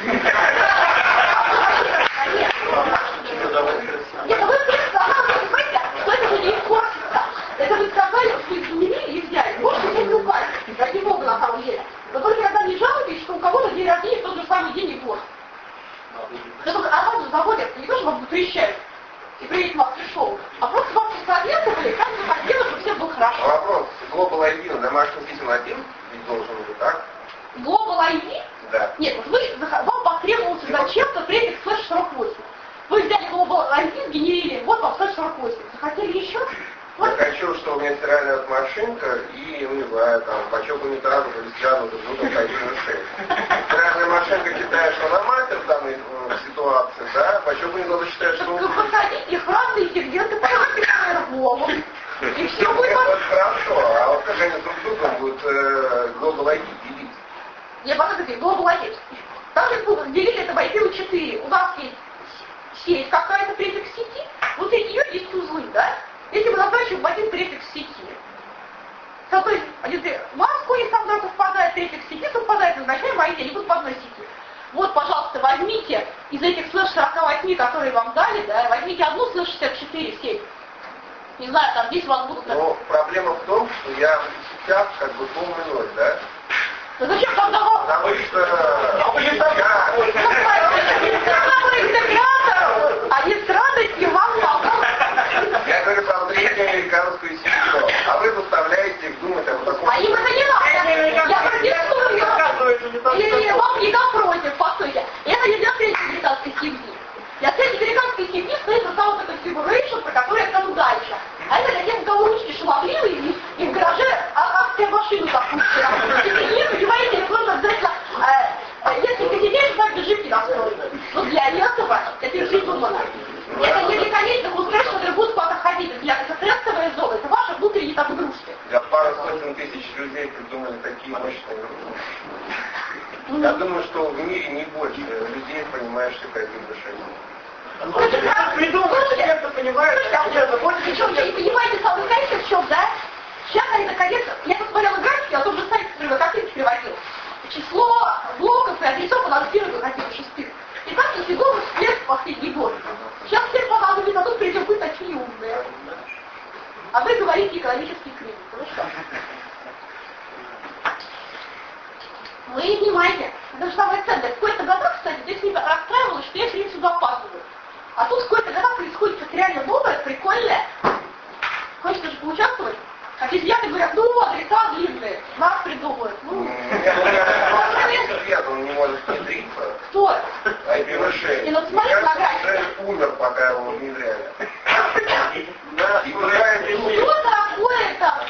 Нет, ну вы понимаете, что это же не испортится. Это вы сказали, что изменили и взяли. Можете взять руками, ради бога на самом деле. Но только когда не жалуетесь, что у кого-то день рождения в тот же самый день и год. Да только о вас же заботятся, не то, что вам запрещают. И при этом вас пришел. А просто вам посоветовали, как бы хотелось, чтобы всем было хорошо. Вопрос. Global ай ди на домашнем писем один ведь должен быть, так? Global ай ди? Да. Нет, вот вы, вам потребовался зачем-то префикс слэш сорок восемь. Вы взяли Global ай ди, сгенерили, вот вам слэш сорок восемь. Захотели еще? Я хочу, чтобы у меня стиральная вот машинка и, ну не знаю, там, бачок унитаза или стянутый, ну там один на шесть. Стиральная машинка считает, что она мастер в данной э, ситуации, да, бачок унитаза считает, что... Только посадите их в разные сегменты, посадите по-другому. И все Ну, будет... это хорошо, а вот как они друг с другом будут э, Global ай ди делить? Я посмотрите, Global ай ди. Также делили это в ай пи ви четыре. У нас есть сеть какая-то, префикс сети, внутри нее есть узлы, да? Если мы назначим один префикс сети, то, то есть в маску, если там совпадает префикс сети, совпадает, назначаем ай ди, они будут в одной сети. Вот, пожалуйста, возьмите из этих слэш сорок восемь, которые вам дали, да, возьмите одну слэш шестьдесят четыре сеть. Не знаю, там здесь у вас будут... Но проблема в том, что я в сетях как бы полный ноль, да? Ну зачем тогда вам... Потому что я... А не страдайте, вам помогут. Я говорю про среднеамериканскую семью, а вы заставляете их думать об таком... А им это не надо. Я протестую. Не-не-не, вам не напротив, постойте. Это не для среднеамериканской семьи. Для среднеамериканской семьи стоит вот там вот эта configuration, про которую я скажу дальше. А это для тех, у кого ручки шаловливые, и, и в гараже акция машину запущена. И не понимаете, я просто обязательно э, несколько недель ждать джипки настроить. Но для этого это придумано. Это не для конечных устройств, которые будут куда-то ходить. Это для это тестовая зона, это ваши внутренние там игрушки. Для пары сотен тысяч людей придумали такие мощные игрушки. Я думаю, что в мире не больше людей, понимающих какие решения. Придумать, я понимаю, я заботюсь. Причем, вы понимаете, самый кайф в чем, да? Сейчас они наконец, я посмотрела графики, а то уже сайт картинки приводил. Число блоков и адресов анонсировано каких-то шестых. И так нифиговый всплеск в последний год. Сейчас все понадобится, а тут придем вы такие умные. А вы говорите экономический кризис. Ну что? Вы не понимаете. Это же самое ценное. В какой-то годах, кстати, здесь не расстраивалось, что я все время сюда опаздываю. А тут в какой-то годах происходит что-то реально новое, прикольное. Хочется же поучаствовать. А здесь ребята говорят, ну, адреса длинные, нас придумают. Ну, нет, он не может внедриться. кто? ай пи ви шесть. И вот смотри на графике. Умер, пока его внедряли. Да, и выбирает Что такое там?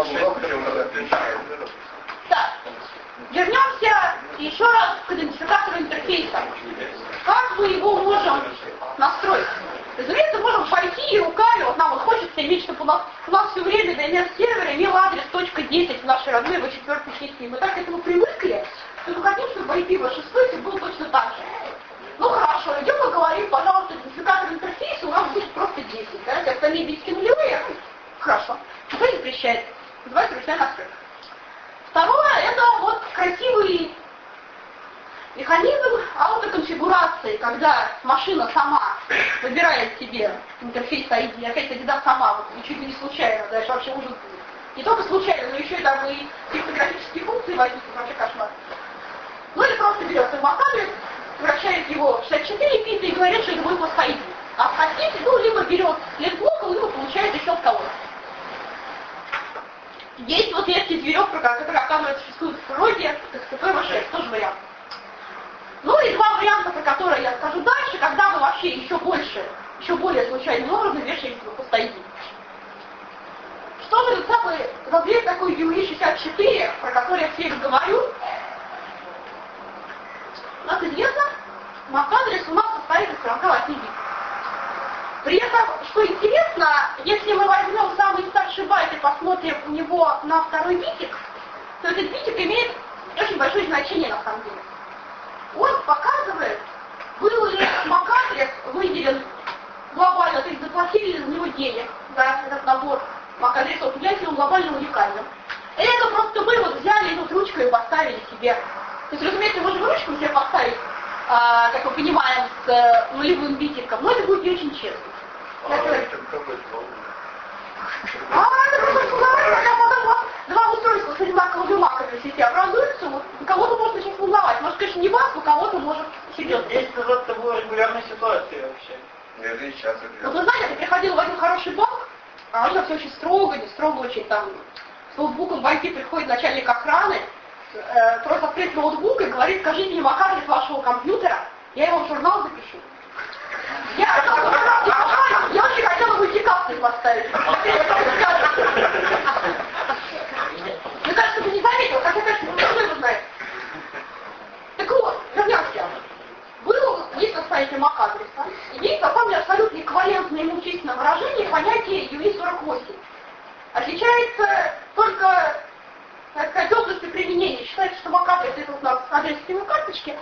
Да. Вернемся еще раз к идентификатору интерфейса. Как мы его можем настроить? Разумеется, можем пойти и руками, вот нам вот хочется иметь, чтобы у нас, у нас все время ди эн эс-сервер имел адрес точка десять в нашей родной ви четыре системе. Мы так к этому привыкли, что мы хотим, чтобы ай пи ви шесть был точно так же. Ну хорошо, идем и говорим, пожалуйста, идентификатор интерфейса у нас будет просто десять. Да? Все остальные битики нулевые, ну, хорошо. Никто не запрещает. Давайте ручная настройка. Второе, это вот красивый механизм аутоконфигурации, когда машина сама выбирает себе интерфейс ай ди, опять-таки, да, сама, вот, и чуть ли не случайно, дальше вообще ужас. Не только случайно, но еще и там и криптографические функции возникнут, вообще кошмар. Ну или просто берет свой MAC-адрес, превращает его в шестьдесят четыре бита и говорит, что это будет просто ай ди. А в хотите, ну, либо берет след блока, либо получает еще от кого-то. Есть вот редкий зверек, который, оказывается, существует в природе, эс цэ пэ ви шесть, тоже вариант. Ну и два варианта, про которые я скажу дальше, когда вы вообще еще больше, еще более случайным образом вешаете его по ай ди. Что же это самый разрез такой ю и шестьдесят четыре, про который я все говорю? Как известно, MAC-адрес у нас состоит из сорока восьми бит. При этом, что интересно, если мы возьмем самый старший байт и посмотрим у него на второй битик, то этот битик имеет очень большое значение на самом деле. Он показывает, был ли MAC-адрес выделен глобально, то есть заплатили за него денег, да, этот набор MAC-адресов, является он глобально уникальным. Или это просто вы вот взяли эту ручку и поставили себе. То есть, разумеется, мы можем ручку себе поставить, а, как мы понимаем, с а, нулевым битиком, но это будет не очень честно. А, это, это просто волновать, когда потом два устройства с одинаковыми маками в сети образуются, вот, кого-то можно сейчас волновать. Может, конечно, не вас, но кого-то может серьезно. десять назад это была регулярная ситуация вообще. Это и сейчас. Ну, вы знаете, ты приходил в один хороший банк, а у них все очень строго, не строго очень, там, с ноутбуком в банке приходит начальник охраны, э, просто открыть ноутбук и говорит, скажите мне MAC-адрес вашего компьютера, я его в журнал запишу. Я, я очень хотела бы декапсы поставить. Мне кажется, ты не заметил, хотя, конечно, никто его знает. Так вот, вернемся. Был, есть на сайте MAC-адреса, и есть, на самом деле, абсолютно эквивалентное ему численное выражение понятие ю и сорок восемь. Отличается только, так сказать, области применения. Считается, что MAC-адрес это у нас адрес системной карточки,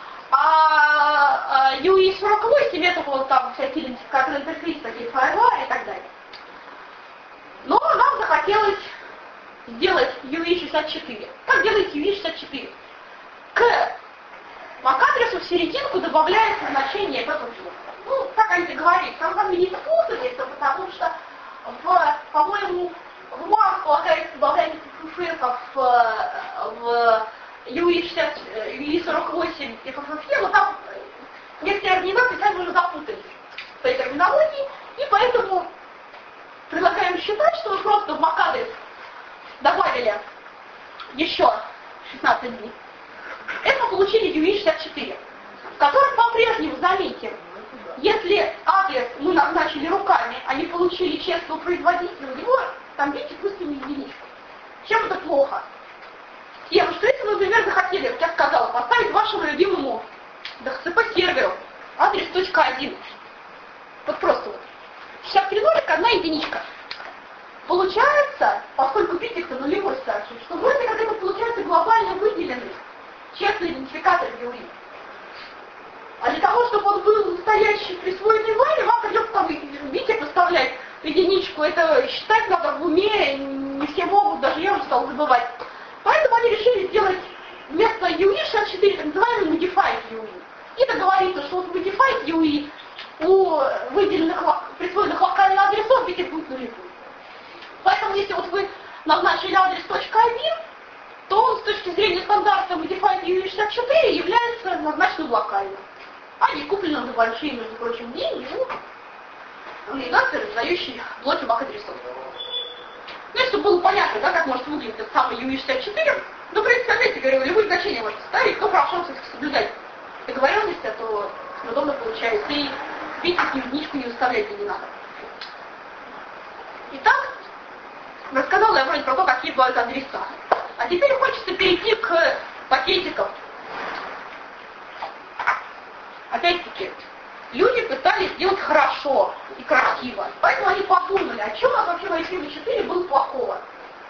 а ю и сорок восемь это вот там всякие идентификаторы интерфейса, такие FireWire и так далее. Но нам захотелось сделать ю и шестьдесят четыре. Как делается ю и шестьдесят четыре? К MAC-адресу в серединку добавляется значение бэ пэ пэ. Ну, так они говорили, там там не спутывается, потому что, в, по-моему, в МАР полагается добавление пфф в, в ю и сорок восемь и пфф, но там некоторые организации сами уже запутались в этой терминологии, и поэтому предлагаем считать, что мы просто в MAC-адрес добавили еще шестнадцать дней. Это мы получили ю и шестьдесят четыре, в котором по-прежнему, заметим, если адрес мы назначили руками, а не получили честного производителя, у него там битик пустили единичку. Чем это плохо? Тем, что если вы, например, захотели, как я сказала, поставить вашему любимому ди эйч си пи-серверу адрес точка один, вот просто вот, шестьдесят три нолика, одна единичка. Получается, поскольку битик-то нулевой старший, что вроде как это получается глобально выделенный честный идентификатор ю и. А для того, чтобы он был настоящий присвоенный вами, вам придется там битик выставлять единичку. Это считать надо в уме, не все могут, даже я уже стала забывать. Поэтому они решили сделать вместо ю и шестьдесят четыре так называемый modified ю и. И договориться, что вот modified ю и у выделенных, присвоенных локальных адресов битик будет нулевой. Поэтому если вот вы назначили адрес точка один, то он с точки зрения стандарта modified ю и шестьдесят четыре является назначенным локальным. А не купленным за большие, между прочим, деньги у навигатора, раздающий блоки MAC-адресов. Ну, чтобы было понятно, да, как может выглядеть этот самый ю и шестьдесят четыре, ну, в принципе, опять я говорю, любые значения можете ставить, но хорошо все-таки соблюдать договоренности, а то удобно получается. И битик ни единичку не выставлять не надо. Итак, рассказала я вроде про то, как называют адреса. А теперь хочется перейти к пакетикам. Опять-таки, люди пытались сделать хорошо и красиво. Поэтому они подумали, а что у нас вообще в ай пи ви четыре было плохого?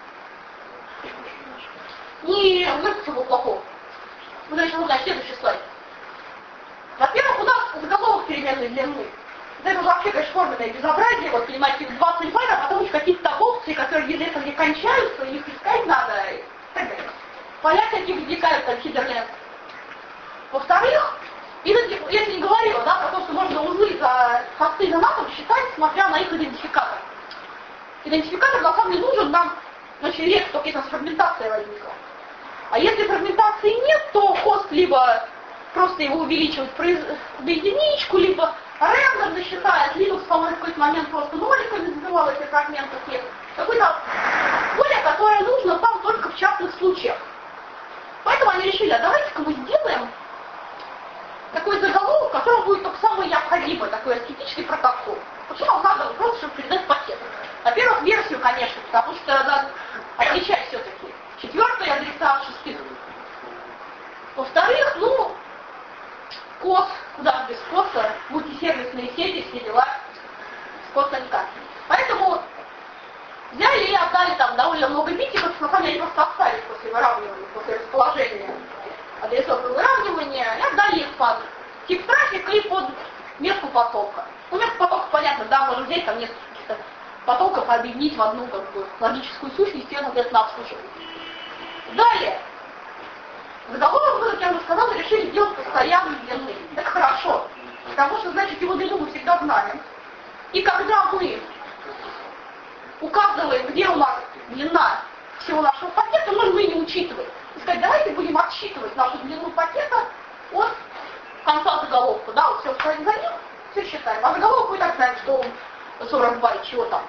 Не, нет всего плохого. Вы дальше нужно следующий слайд. Во-первых, у нас заголовок переменной длины. Это вообще, конечно, форменное безобразие, вот, понимаете, двадцать байт, а потом еще какие-то опции, которые без этого не кончаются, их искать надо и так далее. Поля такие возникают, как хидерленд. Во-вторых, если не говорила, да, про то, что можно узлы за хосты за натом считать, смотря на их идентификатор. Идентификатор на самом деле нужен нам очень редко, только если у нас фрагментация возникла. А если фрагментации нет, то хост либо просто его увеличивать до единичку, либо рендерно считает, Linux, по-моему, в какой-то момент просто ноликами забивал эти фрагменты всех. Какое-то поле, которое нужно там только в частных случаях. Поэтому они решили, а давайте-ка мы сделаем такой заголовок, который будет только самый необходимый, такой аскетичный протокол. Почему нам надо просто, чтобы передать пакет? Во-первых, версию, конечно, потому что надо отличать все-таки четвертые адреса от шестых. Во-вторых, ну, кос, куда без коса, мультисервисные сети, все дела, с коса никак. Поэтому взяли и отдали там довольно много битиков, на самом деле они просто остались после выравнивания, после расположения адресов и выравнивания, и отдали их под тип трафика и под метку потока. Ну, метку потока, понятно, да, можно взять там несколько каких-то потоков, объединить в одну как бы логическую сущность, и это, соответственно, обслуживать. Далее. Заголовок мы, как я уже сказала, решили сделать постоянной длины. Это хорошо, потому что, значит, его длину мы всегда знаем. И когда мы указываем, где у нас длина всего нашего пакета, можем и не учитывать. И сказать, давайте будем отсчитывать нашу длину пакета от конца заголовка. Да, вот все стоит за ним, все считаем. А заголовок мы так знаем, что он сорок байт, чего там.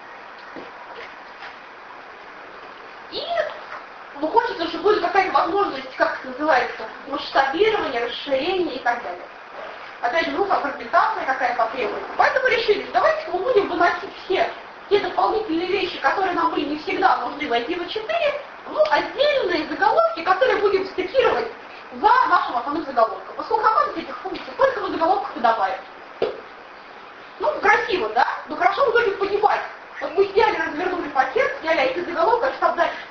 И ну, хочется, чтобы была какая-то возможность, как это называется, масштабирование, расширение и так далее. Опять же, ну, фрагментация какая потребуется. Поэтому решили, давайте мы будем выносить все те дополнительные вещи, которые нам были не всегда нужны в ай пи ви четыре, ну, отдельные заголовки, которые будем стекировать за нашим основным заголовком. Поскольку оказывается этих функций только на заголовках и добавим. Ну, красиво, да? Но хорошо вы только понимать. Вот мы взяли, развернули пакет, взяли ай пи-заголовок, а что дальше?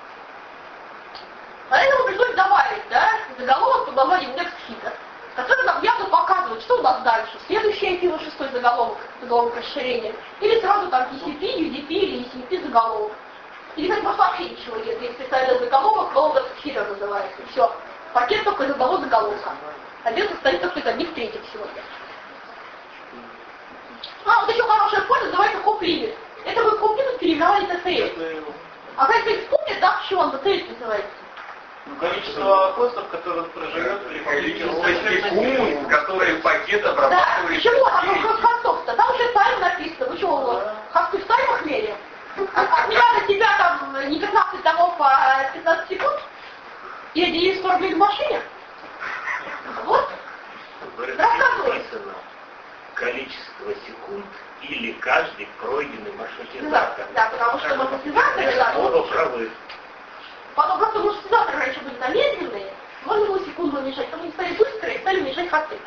Поэтому пришлось добавить, да, заголовок под названием NextHeader, который нам явно показывает, что у нас дальше. Следующий ай пи ви шесть заголовок, заголовок расширения, или сразу там ти си пи, ю ди пи или и си пи заголовок. Или как может вообще ничего нет, если представили заголовок, то NextHeader называется. И все. Пакет только из одного заголовка. Ответ состоит только из одних третьих сегодня. А, вот еще хорошая польза, называется хоп-лимит. Это вы хоп-лимит переименовали на ти эл. А как вы вспомните, да, почему он ти эл называется? Ну, количество хостов, которые он проживет при количество секунд, которые пакет обрабатывает. Да, почему оно хостов-то? Там уже тайм написано. Вы что, хосты в таймах меряем? От меня до тебя там не пятнадцать домов, а пятнадцать секунд? И одни сорок минут в машине? Вот. Рассказывай. Количество секунд или каждый пройденный маршрутизатор. Да, да, потому что маршрутизаторы, да, оба правы. Потом просто маршрутизаторы раньше были замедленные, можно было секунду уменьшать, потом они стали быстрые и стали уменьшать хосты.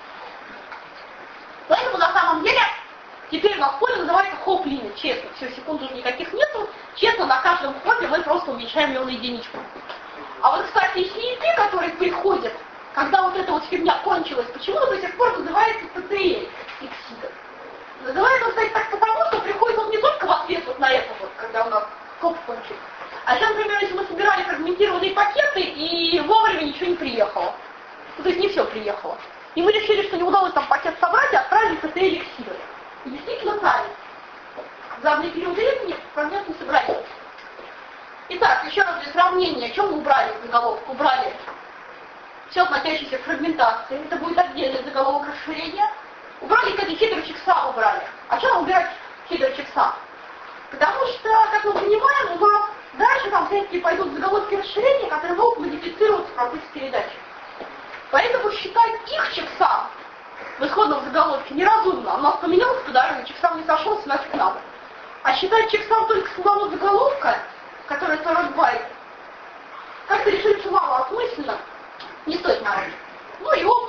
Поэтому на самом деле теперь у нас поле называется хоп-лимит, честно, все, секунд уже никаких нету, честно, на каждом хопе мы просто уменьшаем его на единичку. А вот, кстати, и си и пи, который приходит, когда вот эта вот фигня кончилась, почему-то до сих пор называется ти ти эл, Exceeder. Называется он, кстати, так потому, что приходит он не только в ответ вот на это вот, когда у нас хоп кончился. А сейчас, например, если мы собирали фрагментированные пакеты, и вовремя ничего не приехало. Ну, то есть не все приехало. И мы решили, что не удалось там пакет собрать, и отправили ти ти эл Exceeder. И действительно правильно. За одни периоды времени фрагмент не собрали. Итак, еще раз для сравнения, чем мы убрали заголовок? Убрали все относящееся к фрагментации. Это будет отдельный заголовок расширения. Убрали, кстати, хидер чекса убрали. А чем убирать хидер чекса? Потому что, как мы понимаем, у нас дальше там всякие пойдут заголовки расширения, которые могут модифицироваться в процессе передачи. Поэтому считать их чексам в исходном заголовке неразумно. У нас поменялся туда, чексам не сошелся, нафиг надо. А считать чексам только с самого заголовка, который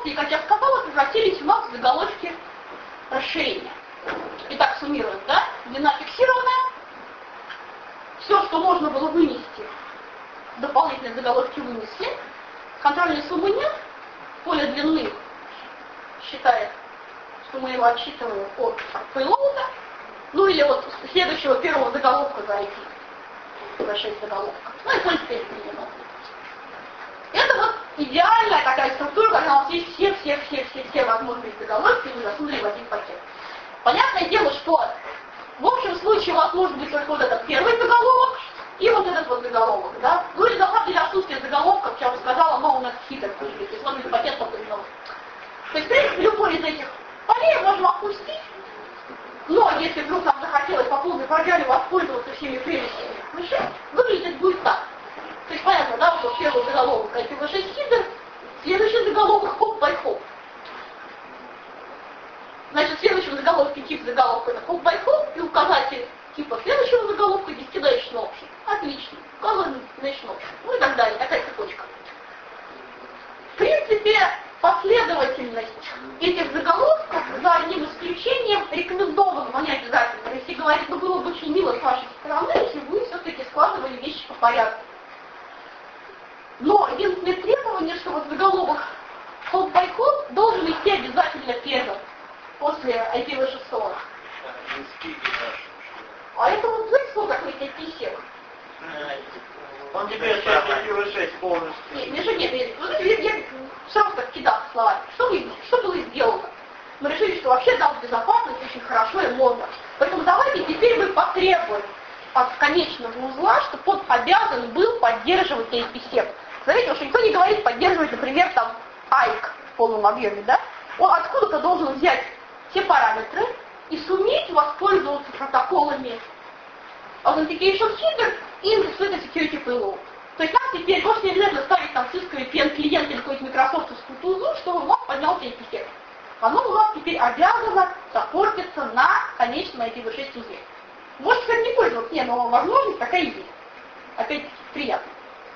опции, как я сказала, превратились у нас в заголовки расширения. Итак, суммируем, да? Длина фиксированная. Все, что можно было вынести, дополнительные заголовки вынесли. Контрольной суммы нет. Поле длины считает, что мы его отсчитываем от payload, ну или от следующего первого заголовка за ай пи, за шесть заголовков. Ну и поле теперь перемену. Это вот идеальная такая структура, когда у нас есть все-все-все-все-все возможные заголовки, и мы засунули в один пакет. Понятное дело, что в общем случае у вас может быть только вот этот первый заголовок и вот этот вот заголовок, да? Ну или на самом деле отсутствие заголовка, как я уже сказала, но у нас хитр, то есть сложный пакет только из новых. То есть, в принципе, любой из этих полей можем опустить, но если вдруг нам захотелось по полной программе воспользоваться всеми прелестями выше, выглядеть будет так. То есть понятно, да, что первый заголовок ай пи ви шесть хитр, следующий заголовок hop by hop. Значит, в следующем заголовке тип заголовка это hop by hop, и указатель типа следующего заголовка destination option. Отлично. Указан destination option. Ну и так далее. Такая цепочка. В принципе, последовательность этих заголовков, за одним исключением, рекомендована, но не обязательно. Если говорить, ну было бы очень мило с вашей стороны, если вы все-таки складывали вещи по порядку. Но единственное требование, что вот заголовок hop by hop должен идти обязательно первым, после ай пи ви шестьсот. А это вот, знаете, что такое ай пи сек? Он теперь сейчас ай пи ви шесть полностью. Нет, Миша, нет, нет, я, я сразу так кидал слова. Что, мы, что было сделано? Мы решили, что вообще дал безопасность очень хорошо и модно. Поэтому давайте теперь мы потребуем от конечного узла, чтобы он обязан был поддерживать ай пи сек. Заметьте, что никто не говорит поддерживать, например, там ай си в полном объеме, да? Он откуда-то должен взять все параметры и суметь воспользоваться протоколами Authentication Header и Implicit Security Payload. То есть нам теперь больше не обязательно ставить там Cisco ви пи эн клиент или какой-то микрософтовскую тулзу, чтобы у вас поднялся ай пи сек. Оно у вас теперь обязано саппортиться на конечном ай пи ви шесть узле. Можете, кстати, не пользоваться, не, но возможность такая есть. Опять приятно.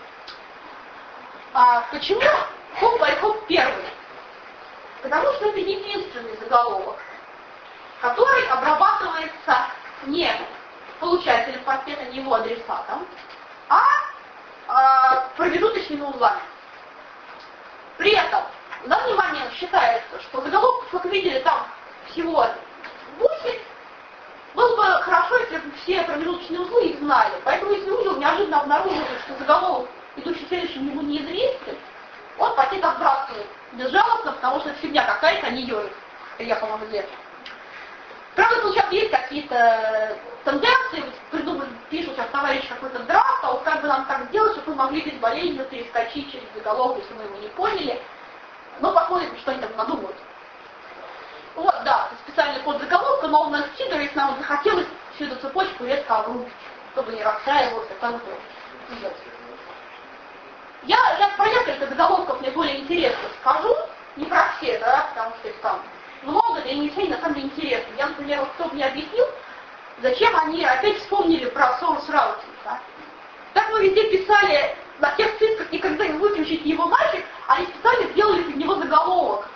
А почему hop by hop первый? Потому что это единственный заголовок, который обрабатывается не получателем пакета, не его адресатом, а, а промежуточными узлами. При этом в данный момент считается, что заголовков, как вы видели, там всего восемь. Было бы хорошо, если бы все промежуточные узлы их знали. Поэтому если узел неожиданно обнаруживает, что заголовок, идущий следующим, ему неизвестен, он пакет отбрасывает безжалостно, потому что это фигня какая-то, а не ёрик. Приехал на узле. Правда, тут сейчас есть какие-то тенденции, придумали, пишут сейчас товарищ какой-то драфт, а вот как бы нам так сделать, чтобы мы могли безболезненно перескочить через заголовок, если мы его не поняли. Но посмотрим, что они там надумают. Вот, да, специальный код заголовка, но у нас хитр, если нам захотелось всю эту цепочку резко обрубить, чтобы не расстраивался, как бы сделать. Я сейчас про несколько заголовков наиболее интересно скажу, не про все, да, потому что их там много, и не все на самом деле интересно. Я, например, вот кто мне объяснил, зачем они опять вспомнили про source routing, да? Как мы везде писали, на всех цифрах никогда не выключите его нафиг, они специально сделали под него заголовок.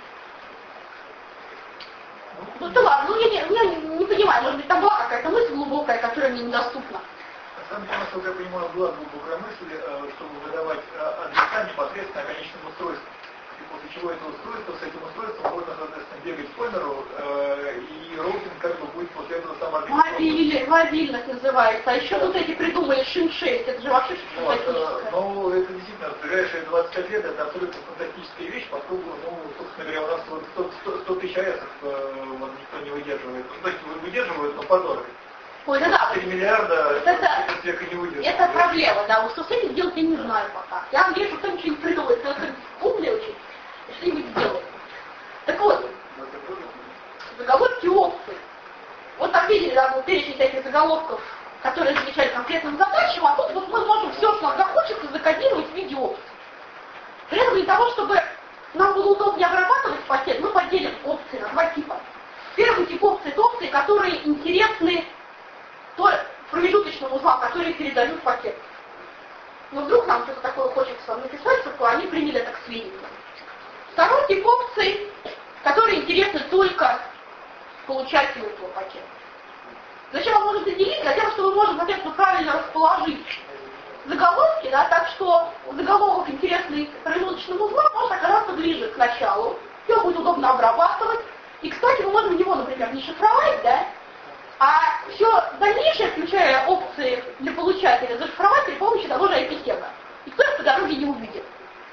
Ну да ладно, ну я не, я не понимаю, может быть там была какая-то мысль глубокая, которая мне недоступна. На самом деле, насколько я понимаю, была глубокая мысль, чтобы выдавать адреса непосредственно конечному устройству. И после чего это устройство, с этим устройством можно, соответственно, бегать по миру, и роутинг как бы будет после этого самоорганизован. Мобильность, мобильность называется. А еще вот эти придумали шин шесть, это же вообще что-то вот, фантастическое. Ну, это действительно, в ближайшие двадцать пять лет это абсолютно фантастическая вещь, поскольку, ну, собственно говоря, у нас вот сто тысяч АЭС вот, никто не выдерживает. Ну, то есть выдерживают, но подорвы. Ой, да, да. три миллиарда, это, это, это не выдержит. Это проблема, да. Вот что с этим делать я не знаю пока. Я надеюсь, что кто-нибудь что-нибудь придумает, кто-то умный очень, и что-нибудь сделает. Так вот, заголовки опций. Вот так видели, да, был перечень всяких заголовков, которые отвечают конкретным задачам, а тут вот мы можем все, что нам захочется, закодировать в виде опций. При этом для того, чтобы нам было удобнее обрабатывать пакет, мы поделим опции на два типа. Первый тип опций — это опции, которые интересны то промежуточным узлам, которые передают пакет. Но вдруг нам что-то такое хочется написать, чтобы они приняли это к сведению. Второй тип опций, который интересны только получателю этого пакета. Зачем он может делить? Затем, что мы можем, соответственно, правильно расположить заголовки, да, так что заголовок, интересный промежуточным узлом, может оказаться ближе к началу, его будет удобно обрабатывать. И, кстати, мы можем его, например, не шифровать, да, а все дальнейшее, включая опции для получателя, зашифровать при помощи того же ай пи-стека. Никто их по дороге не увидит.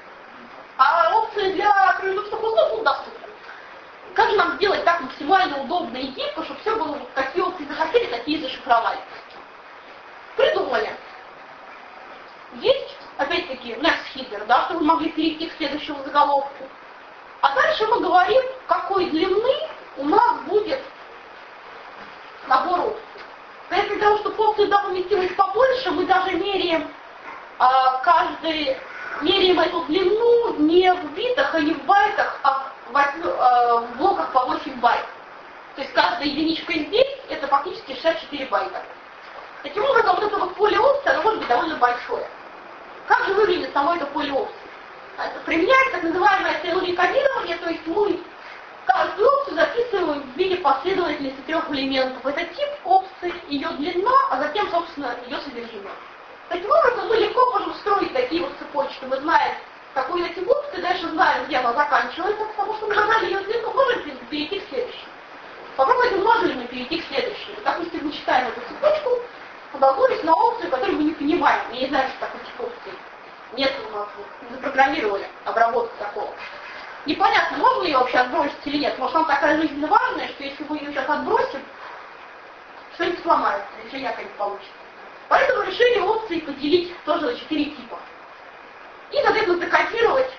А опции для промежуточных узлов будут доступны. Как же нам сделать так максимально удобно и гибко, чтобы все было, какие опции захотели, такие зашифровали? Придумали. Есть, опять-таки, next header, да, чтобы мы могли перейти к следующему заголовку. А дальше мы говорим, какой длины у нас будет набор опций. Поэтому для того, чтобы опции туда поместилось побольше, мы даже меряем а, каждый, меряем эту длину не в битах и не в байтах, а в, а, в блоках по восемь байт. То есть каждая единичка здесь это фактически шестьдесят четыре байта. Таким образом, вот это вот поле опций, оно может быть довольно большое. Как же выглядит само это поле опций? Это применяется так называемое си эл ви-кодирование, то есть мы каждую опцию записываем в виде последовательности трех элементов. Это тип опции, ее длина, а затем, собственно, ее содержимое. Таким образом, мы легко можем строить такие вот цепочки. Мы знаем, какой это тип опции, дальше знаем, где она заканчивается, потому что мы знали ее длину, можем перейти к следующей. Попробуйте, можем ли мы перейти к следующей. Допустим, мы читаем эту цепочку, подолгнулись на опцию, которую мы не понимаем. Я не знаю, что такое тип опции. Нет у нас, не запрограммировали обработку такого. Непонятно, можно ее вообще отбросить или нет. Может, она такая жизненно важная, что если мы ее сейчас отбросим, что-нибудь сломается, решение как-нибудь получится. Поэтому решили опции поделить тоже на четыре типа. И, соответственно, закодировать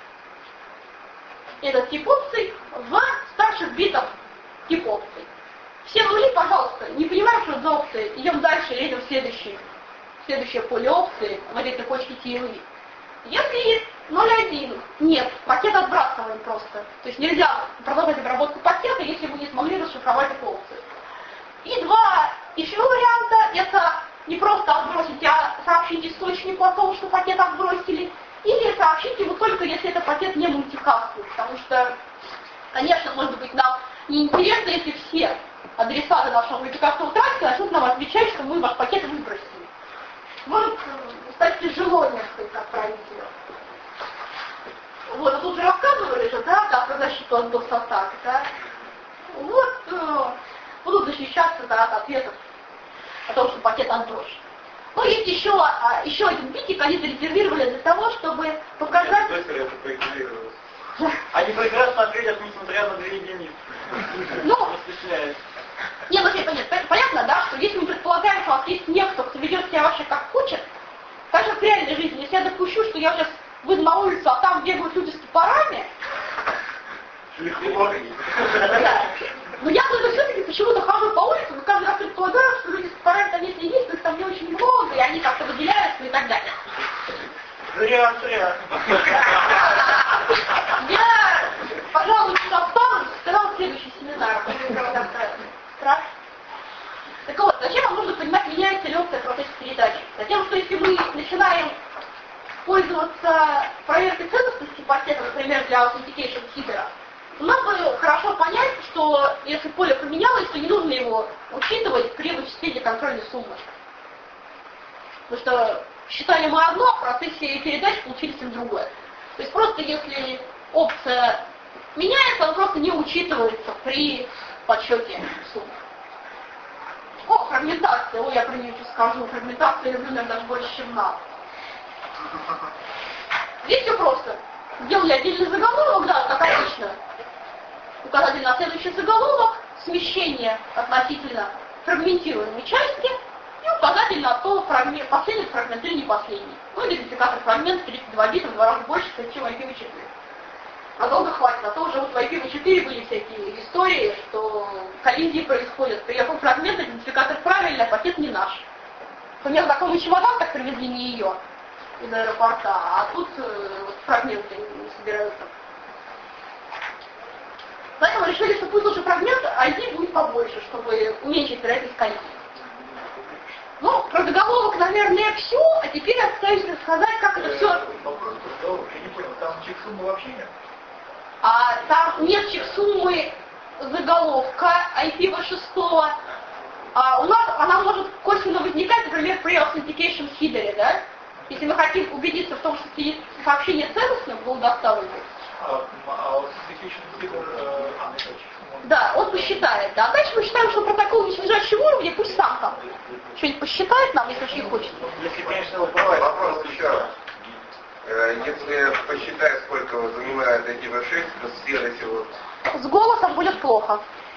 этот тип опций в старших битах тип опций. Все нули, пожалуйста, не понимаем, что это за опции, идем дальше, едем в следующее, следующее поле опции, в этой цепочке си эл ви. Если есть ноль один, нет, пакет отбрасываем просто. То есть нельзя продолжать обработку пакета, если мы не смогли расшифровать эту опцию. И два еще варианта, это не просто отбросить, а сообщить источнику о том, что пакет отбросили, или сообщить ему только, если это пакет не мультикастный, потому что, конечно, может быть, нам неинтересно, если все адресаты нашего мультикастного трафика начнут нам отвечать, что мы ваш пакет выбросили. Вот, стать тяжело несколько отправить ее. Вот, а тут же рассказывали же, да, да, про защиту от дос-атак, да. Вот, э, будут защищаться, да, от ответов о том, что пакет отброшен. Ну, есть еще, а, еще один битик, они зарезервировали для того, чтобы показать... Они прекрасно ответят, несмотря на две единицы. Ну, не, ну, понятно, понятно, да, что если мы предполагаем, что у вас есть некто, кто ведет себя вообще как хочет, так же в реальной жизни, если я допущу, что я сейчас выйду на улицу, а там бегают люди с топорами, да. Но я даже все-таки почему-то хожу по улице, но каждый раз предполагаю, что люди с топорами там если есть, то их там не очень много, и они как-то выделяются и так далее. Зря, зря. Я, пожалуй, останусь, сказал следующий семинар. Страшно. Так вот, зачем нам нужно понимать, меняется ли опция в процессе передачи? Затем, что если мы начинаем пользоваться проверкой целостности пакета, например, для authentication хидера, нам бы хорошо понять, что если поле поменялось, то не нужно его учитывать при вычислении контрольной суммы. Потому что считали мы одно, а в процессе передач получили совсем другое. То есть просто если опция меняется, она просто не учитывается при подсчете суммы. О, фрагментация. Ой, я про нее сейчас скажу. Фрагментация, я люблю, наверное, даже больше, чем надо. Здесь все просто. Сделали отдельный заголовок, да, как обычно. Указатель на следующий заголовок, смещение относительно фрагментируемой части и указатель на то, фрагмент, последний фрагмент или не последний. Ну, идентификатор фрагмента тридцать два бита, в два раза больше, чем ай пи ви четыре. А долго хватит, а то уже вот в ай пи ви четыре были всякие истории, что коллизии происходят. Приехал фрагмент, идентификатор правильный, а пакет не наш. Например, такой чемодан так привезли не ее из аэропорта, а тут э, вот, фрагменты не собираются. Поэтому решили, что пусть лучше фрагмент ай ди будет побольше, чтобы уменьшить вероятность коллизии. Ну, про заголовок, наверное, все, а теперь я пытаюсь рассказать, как это все... Вопрос про заголовок, я не понял, там чек суммы вообще нет? а там нет чек-суммы заголовка ай пи ви шесть, а у нас она может косвенно возникать, например, при authentication в хидере, да? Если мы хотим убедиться в том, что сообщение целостно было доставлено. А, а authentication header, э, да, он посчитает, да. Дальше мы считаем, что протокол нижайшего уровня, пусть сам там что-нибудь посчитает нам, если очень хочет. Если, конечно, бывает. Вопрос еще раз. Если посчитать, сколько занимает ай пи ви шесть, то сфера всего. С голосом будет плохо.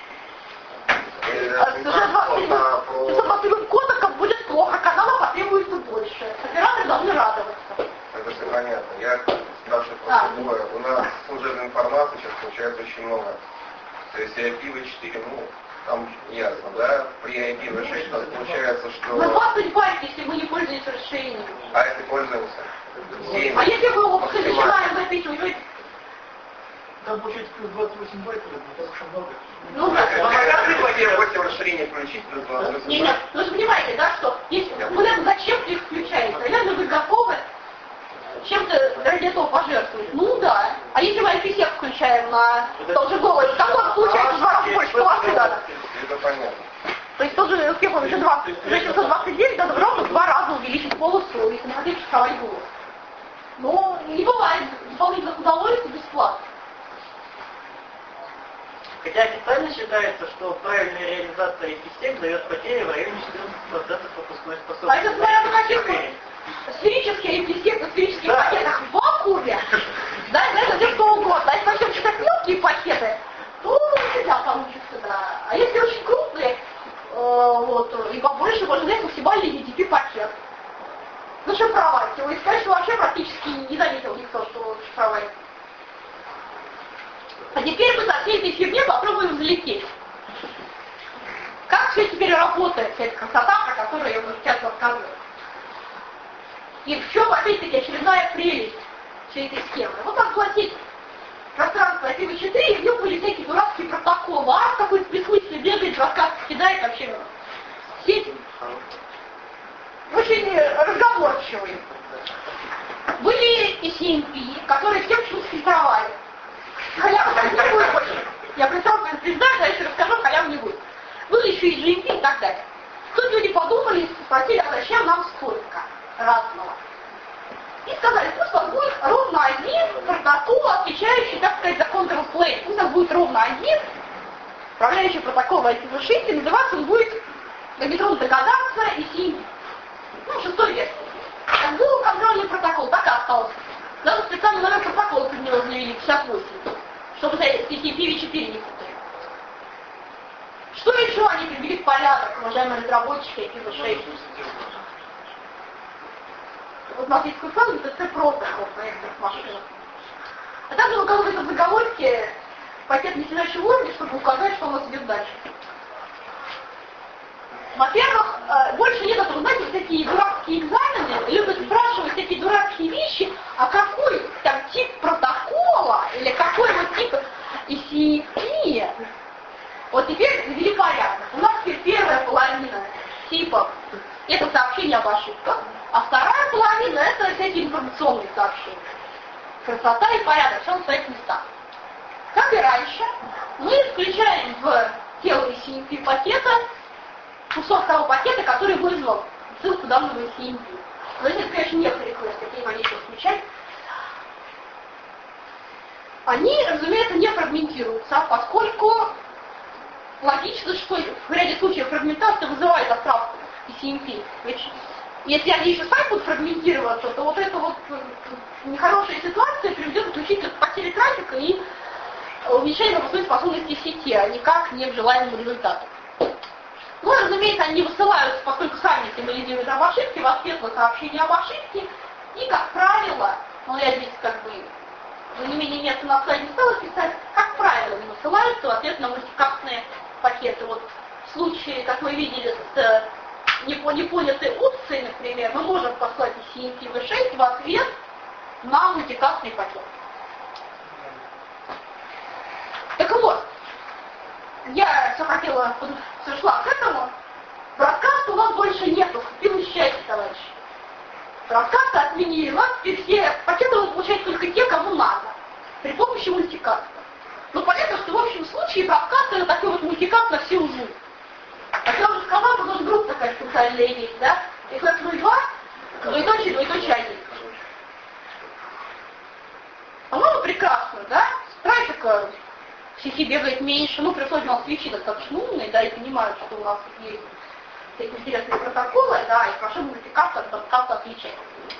С двадцать кодеком будет плохо, канала потребуется больше. Операторы должны радоваться. Это все понятно. Я спрашиваю просто другое. У нас служебной информации сейчас получается очень много. То есть ай пи ви четыре, ну, там ясно, да? При ай пи ви шесть там получается, что... Вы двадцать байт, если мы не пользуемся расширением. А если пользуемся? семь. А если мы его начинаем записывать? Там получается плюс двадцать восемь байт, не так уж и много. Ну да. восемь расширений включить, плюс двадцать восемь Нет, нет, вы же понимаете, да, что если вы зачем ты их включаете? Наверное, вы готовы чем-то ради этого пожертвовать. Ну да. А если мы ай пи сек включаем на тот же голос, там он получается в два раза больше полосы надо. Это понятно. То есть тоже, как он, уже семьсот двадцать девять, надо ровно в два раза увеличить полосу, если мы хотим шифровать голос. Но не бывает дополнительных удовольствий бесплатно. Хотя официально считается, что правильная реализация ай пи сек дает потери в районе четырнадцать процентов пропускной способности. А это смотря на каких сферические ай пи сек на сферических да. пакетах в вакууме, да, да, это все что угодно. А если начнем читать мелкие пакеты, то всегда получится, да. А если очень крупные, э, вот, и побольше, можно взять максимальный ю ди пи пакет. Ну, шифровать его. И сказать, что вообще практически не заметил никто, что шифровать. А теперь мы со всей этой фигней попробуем взлететь. Как все теперь работает, вся эта красота, про которую я уже сейчас рассказываю. И в чем, опять-таки, очередная прелесть всей этой схемы. Вот так платить пространство ай пи ви четыре, и в нем были всякие дурацкие протоколы. А какой-то бессмысленно бегает, рассказ кидает вообще. Сеть очень разговорчивый. Были и си эм пи, которые всем чуть фильтровали. Халявы не будет больше. Я представляю, предупреждаю, да, если расскажу, халявы не будет. Были еще и джи эм пи и так далее. Тут люди подумали и спросили, а зачем нам столько разного? И сказали, пусть у нас будет ровно один протокол, отвечающий, так сказать, за control plane. Пусть у нас будет ровно один управляющий протокол в ай пи ви шесть, и называться он будет, как нетрудно догадаться, и си эм пи. Ну, шестой версии. Как был контрольный протокол, так и остался. Даже специально номер протокола под него заявили пятьдесят восемь, чтобы за си эм пи ви четыре не путали. Что еще они привели в порядок, уважаемые разработчики ай пи ви шесть? Вот у нас есть кусок, это C-протокол на этих машинах. А также указывается в заголовке пакет несущего уровня, чтобы указать, что у нас идет дальше. Во-первых, больше нет этого, знаете, всякие дурацкие экзамены любят спрашивать всякие дурацкие вещи, а какой там тип протокола, или какой вот тип и си эм пи. Вот теперь ввели порядок. У нас теперь первая половина типов — это сообщения об ошибках, а вторая половина — это всякие информационные сообщения. Красота и порядок, все на своих местах. Как и раньше, мы включаем в тело си эм пи пакета кусок того пакета, который вызвал ссылку данного си эм пи. Но если, конечно, нет реквеста, какие они еще включать. Они, разумеется, не фрагментируются, поскольку логично, что в ряде случаев фрагментация вызывает отправку из си эм пи. Ведь если они еще сами будут фрагментироваться, то вот эта вот нехорошая ситуация приведет исключительно к потере трафика и уменьшению пропускной способности сети, а никак не к желаемому результату. Ну, разумеется, они высылаются, поскольку сами сигнализируют об ошибке, в ответ на сообщение об ошибке, и, как правило, ну, я здесь как бы за не менее места на слайде не стала писать, как правило, они высылаются в ответ на мультикастные пакеты. Вот в случае, как мы видели, с непонятой опцией, например, мы можем послать из си эм пи ви шесть в ответ на мультикастный пакет. Так вот, я все хотела, все шла к этому. Броадкаста у нас больше нету, вступил счастье, товарищи. Броадкаста отменили, у нас теперь все пакеты вы получаете только те, кому надо, при помощи мультикаста. Но понятно, что в общем случае бродкаст это такой вот мультикаст на все узлы. Как я уже сказала, у нас группа такая специальная есть, да? эф эф ноль два, двоеточие, двоеточие один. По-моему, прекрасно, да? Трафика в сети бегает меньше, ну, при условии у нас свечи достаточно умные, да, и понимают, что у нас есть такие интересные протоколы, да, и прошу мультикаст от бродкаста отличать.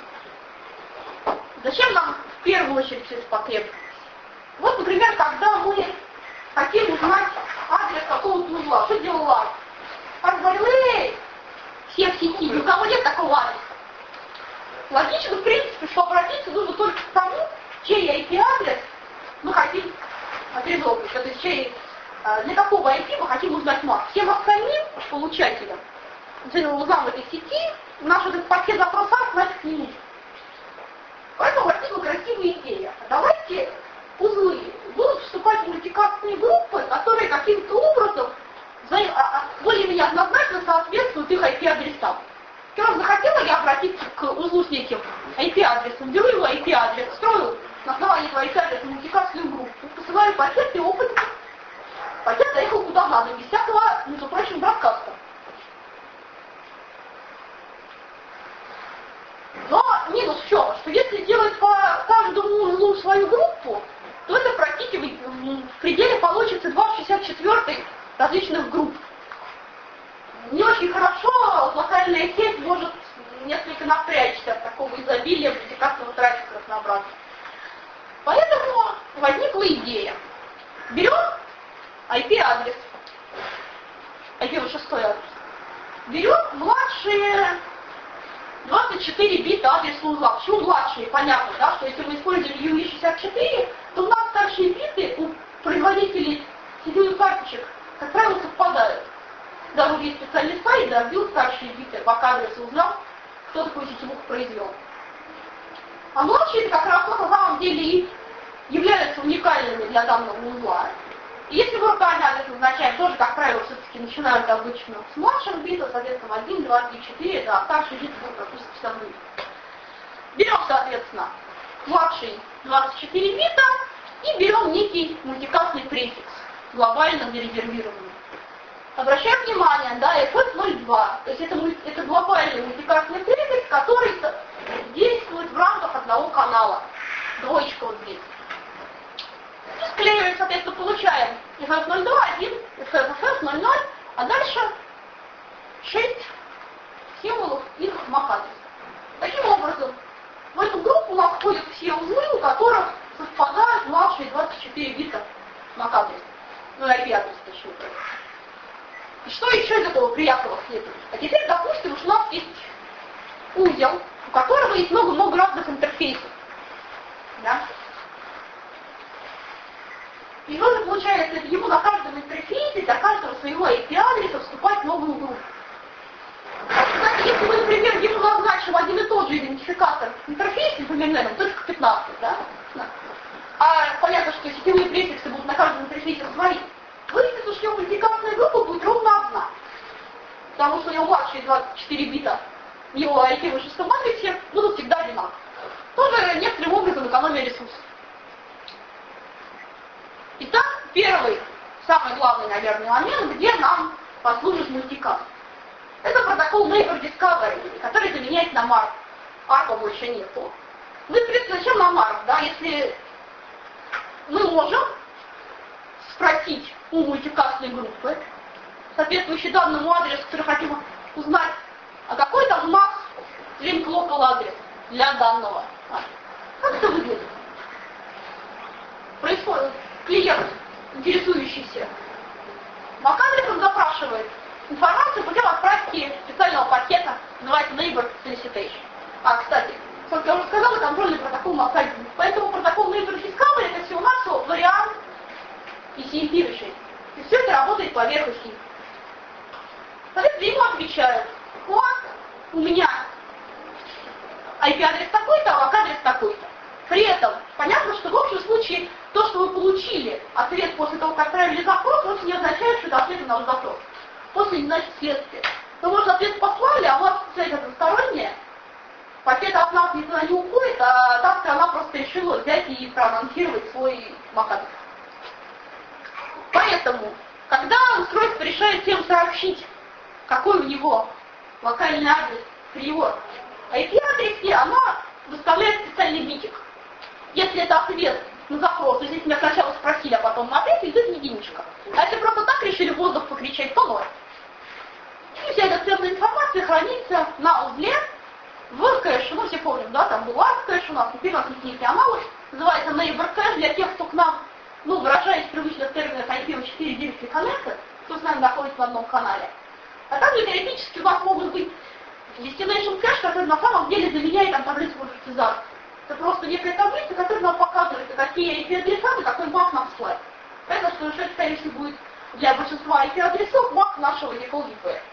Зачем нам в первую очередь все это потребуется? Вот, например, когда мы хотим узнать адрес какого-то узла, что делал Ларс? Он говорил, эй, все в сети, ни у кого нет такого адреса. Логично, в принципе, что обратиться нужно только к тому, чей ай пи-адрес мы хотим отрезовывать, то есть чей, для какого ай пи мы хотим узнать мак. Всем остальным получателям, узлам в этой сети, наш этот пакет запроса нафиг не нужен. Поэтому возникла красивая идея. Давайте узлы будут вступать в мультикастные группы, которые каким-то образом более-менее однозначно соответствуют их ай пи-адресам. Когда захотела я обратиться к узлу с неким ай пи-адресом, беру его ай пи-адрес, строю на основании этого ай пи-адреса мультикастную группу, посылаю пакет и опыт. Пакет доехал куда надо, без всякого, между прочим, бродкаста. Но минус в чем? Что если делать по каждому узлу свою группу, то это практически в пределе получится два в шестьдесят четвёртой различных групп. Не очень хорошо, локальная сеть может несколько напрячься от такого изобилия мультикастного трафика разнообразного. Поэтому возникла идея. Берем ай пи-адрес, ай пи шесть адрес, берем младшие двадцать четыре бита адреса узла. Почему младшие? Понятно, да, что если мы используем ю и шестьдесят четыре, то у нас старшие биты у производителей сетевых карточек, как правило, совпадают. Да, вот есть специальный сайт, да, вбил старшие биты по адресу, узнал, кто такой сетевух произвел. А младшие как раз на самом деле и являются уникальными для данного узла. И если мы локальный адрес назначаем, тоже, как правило, все-таки начинают обычно с младших битов, соответственно, один, два, три, четыре, да, а старшие биты будут пропустить в самые. Берем, соответственно, младший двадцать четыре бита и берем некий мультикастный префикс, глобально зарезервированный. Обращаем внимание, да, эф эф ноль два, то есть это, это глобальный мультикастный префикс, который действует в рамках одного канала. Двоечка вот здесь. И склеиваем, соответственно, получаем эф эф ноль два, один, эф эф ноль ноль, а дальше шесть символов их мак-адреса. Таким образом, в эту группу у нас входят все узлы, у которых совпадают младшие двадцать четыре бита мак-адреса. Ну, ай пи-адрес, точнее. И что еще из этого приятного следует? А теперь, допустим, что у нас есть узел, у которого есть много-много разных интерфейсов. Да? И вот получается, ему на каждом интерфейсе, для каждого своего ай пи-адреса вступать в новую группу. Кстати, если мы, например, ему назначим один и тот же идентификатор интерфейса, например, точка пятнадцать, да? А понятно, что сетевые префиксы будут на каждом интерфейсе свои. Выяснится, что его мультикастная группа будет ровно одна. Потому что у него младшие двадцать четыре бита, его ай пи в шестом адресе будут всегда одинаковы. Тоже некоторым образом экономия ресурсов. Итак, первый, самый главный, наверное, момент, где нам послужит мультикаст. Это протокол Neighbor Discovery, который заменяет на марк. арпа больше нету. Мы, в принципе, зачем нам арп, да, если мы можем спросить у мультикастной группы, соответствующий данному адресу, который хотим узнать, а какой там у нас link local адрес для данного. Как это выглядит? Происходит клиент, интересующийся мак-адресом, запрашивает информацию путем отправки специального пакета, называется Neighbor Solicitation. А, кстати, как я уже сказала, контрольный протокол мак-адресом. Поэтому протокол Neighbor Discovery это всего-навсего вариант и си эм пи решения. И все это работает поверх и си. Соответственно, ему отвечают, вот, у меня ай пи-адрес такой-то, а мак-адрес такой-то. При этом понятно, что в общем случае то, что вы получили ответ после того, как отправили запрос, вовсе не означает, что это ответ на ваш запрос. После не значит следствие. Вы, может, ответ послали, а у вас связь односторонняя, пакет от нас никуда не уходит, а та страна просто решила взять и проанонсировать свой мак-адрес. сообщить, какой у него локальный адрес при его ай пи-адресе, она выставляет специальный битик. Если это ответ на запрос, если меня сначала спросили, а потом на ответ, идет единичка. А если просто так решили в воздух покричать, то ноль. И вся эта ценная информация хранится на узле в кэше. Ну, все помним, да, там был арт кэш у нас, теперь у нас есть некий аналог, называется neighbor кэш для тех, кто к нам, ну, выражаясь в привычных терминах ай пи четыре Directly Connected, кто с нами находится в одном канале. А также теоретически у нас могут быть destination кэш, который на самом деле заменяет там таблицу маршрутизации. Это просто некая таблица, которая нам показывает, какие ай пи-адреса и какой мак нам слать. Понятно, что это, скорее всего, будет для большинства ай пи-адресов мак нашего default ди пи.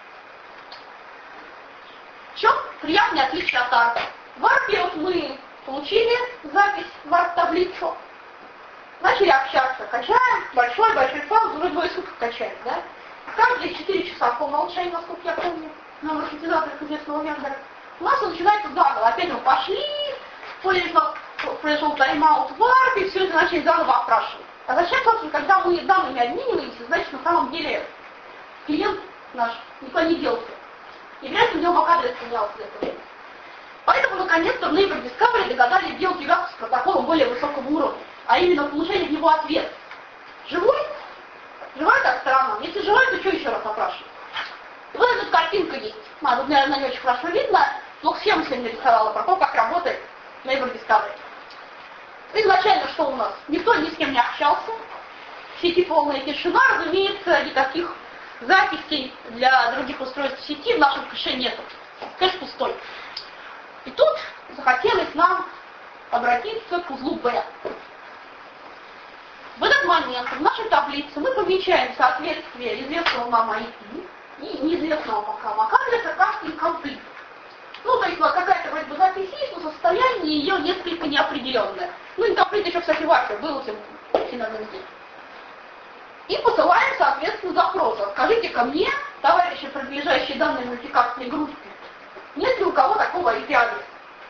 В чем приятное отличие от арта? В арте вот мы получили запись в арт-таблицу, начали общаться, качаем, большой-большой файл, уже двое суток качаем, да? Каждые четыре часа по умолчанию, насколько я помню, на маршрутизаторах известного вендора. У нас он начинается заново. Опять мы пошли, произошел, произошел тайм-аут в арте, и все это начали заново опрашивать. А зачем, собственно, когда мы данными обмениваемся, значит, на самом деле клиент наш никуда не делся. И вряд ли у него адрес менялся для этого. Поэтому, наконец-то, в Neighbor Discovery догадались делать привязку с протоколом более высокого уровня, а именно получение в него ответ. Живой? Живая так сторона. Если живой, то что еще раз опрашивать? Вот эта картинка есть. А, тут, наверное, не очень хорошо видно, но схему сегодня нарисовала про то, как работает Neighbor Discovery. Изначально что у нас? Никто ни с кем не общался. В сети полная тишина, разумеется, никаких записей для других устройств сети в нашем кэше нету. Кэш пустой. И тут захотелось нам обратиться к узлу B. В этот момент в нашей таблице мы помечаем соответствие известного нам ай пи и неизвестного пока MAC-адреса как incomplete. Ну, то есть какая-то вроде бы запись есть, но состояние ее несколько неопределенное. Ну, incomplete еще, кстати, в арте был этим синоним здесь. И посылаем, соответственно, запрос. Скажите-ка мне, товарищи, принадлежащие данной мультикастной группе, нет ли у кого такого ай пи-адреса?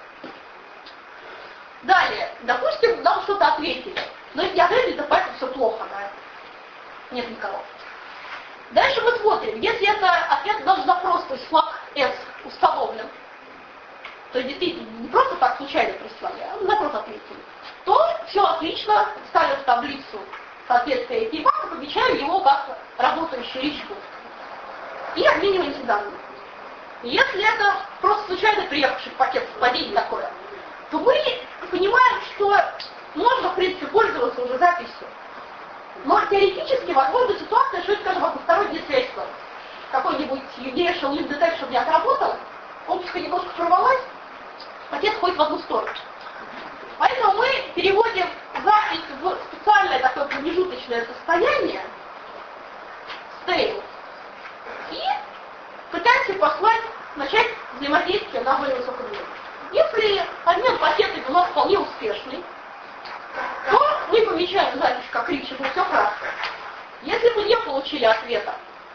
Далее, допустим, нам что-то ответили. Но если ответили, то поэтому все плохо, да? Нет никого. Дальше мы смотрим, если это ответ наш запрос, то есть флаг S установлен, то есть действительно не просто так случайно прислали, а запрос ответили, то все отлично, ставим в таблицу соответствие ай пи-бака, помечаем его как работающий rich host. И обмениваемся данными. Если это просто случайно приехавший пакет совпадений такое, то мы понимаем, что можно, в принципе, пользоваться уже записью. Но теоретически возможна ситуация, что это, скажем, односторонняя связь. Какой-нибудь universal link detection не отработал, опуска немножко порвалась, пакет ходит в одну сторону. Поэтому мы переводим запись в специальное такое промежуточное состояние, stale, и пытаемся послать, начать взаимодействие на более высоком уровне. Если обмен пакетами у нас вполне успешный, то мы помечаем запись как рич, это все хорошо. Если мы не получили ответа,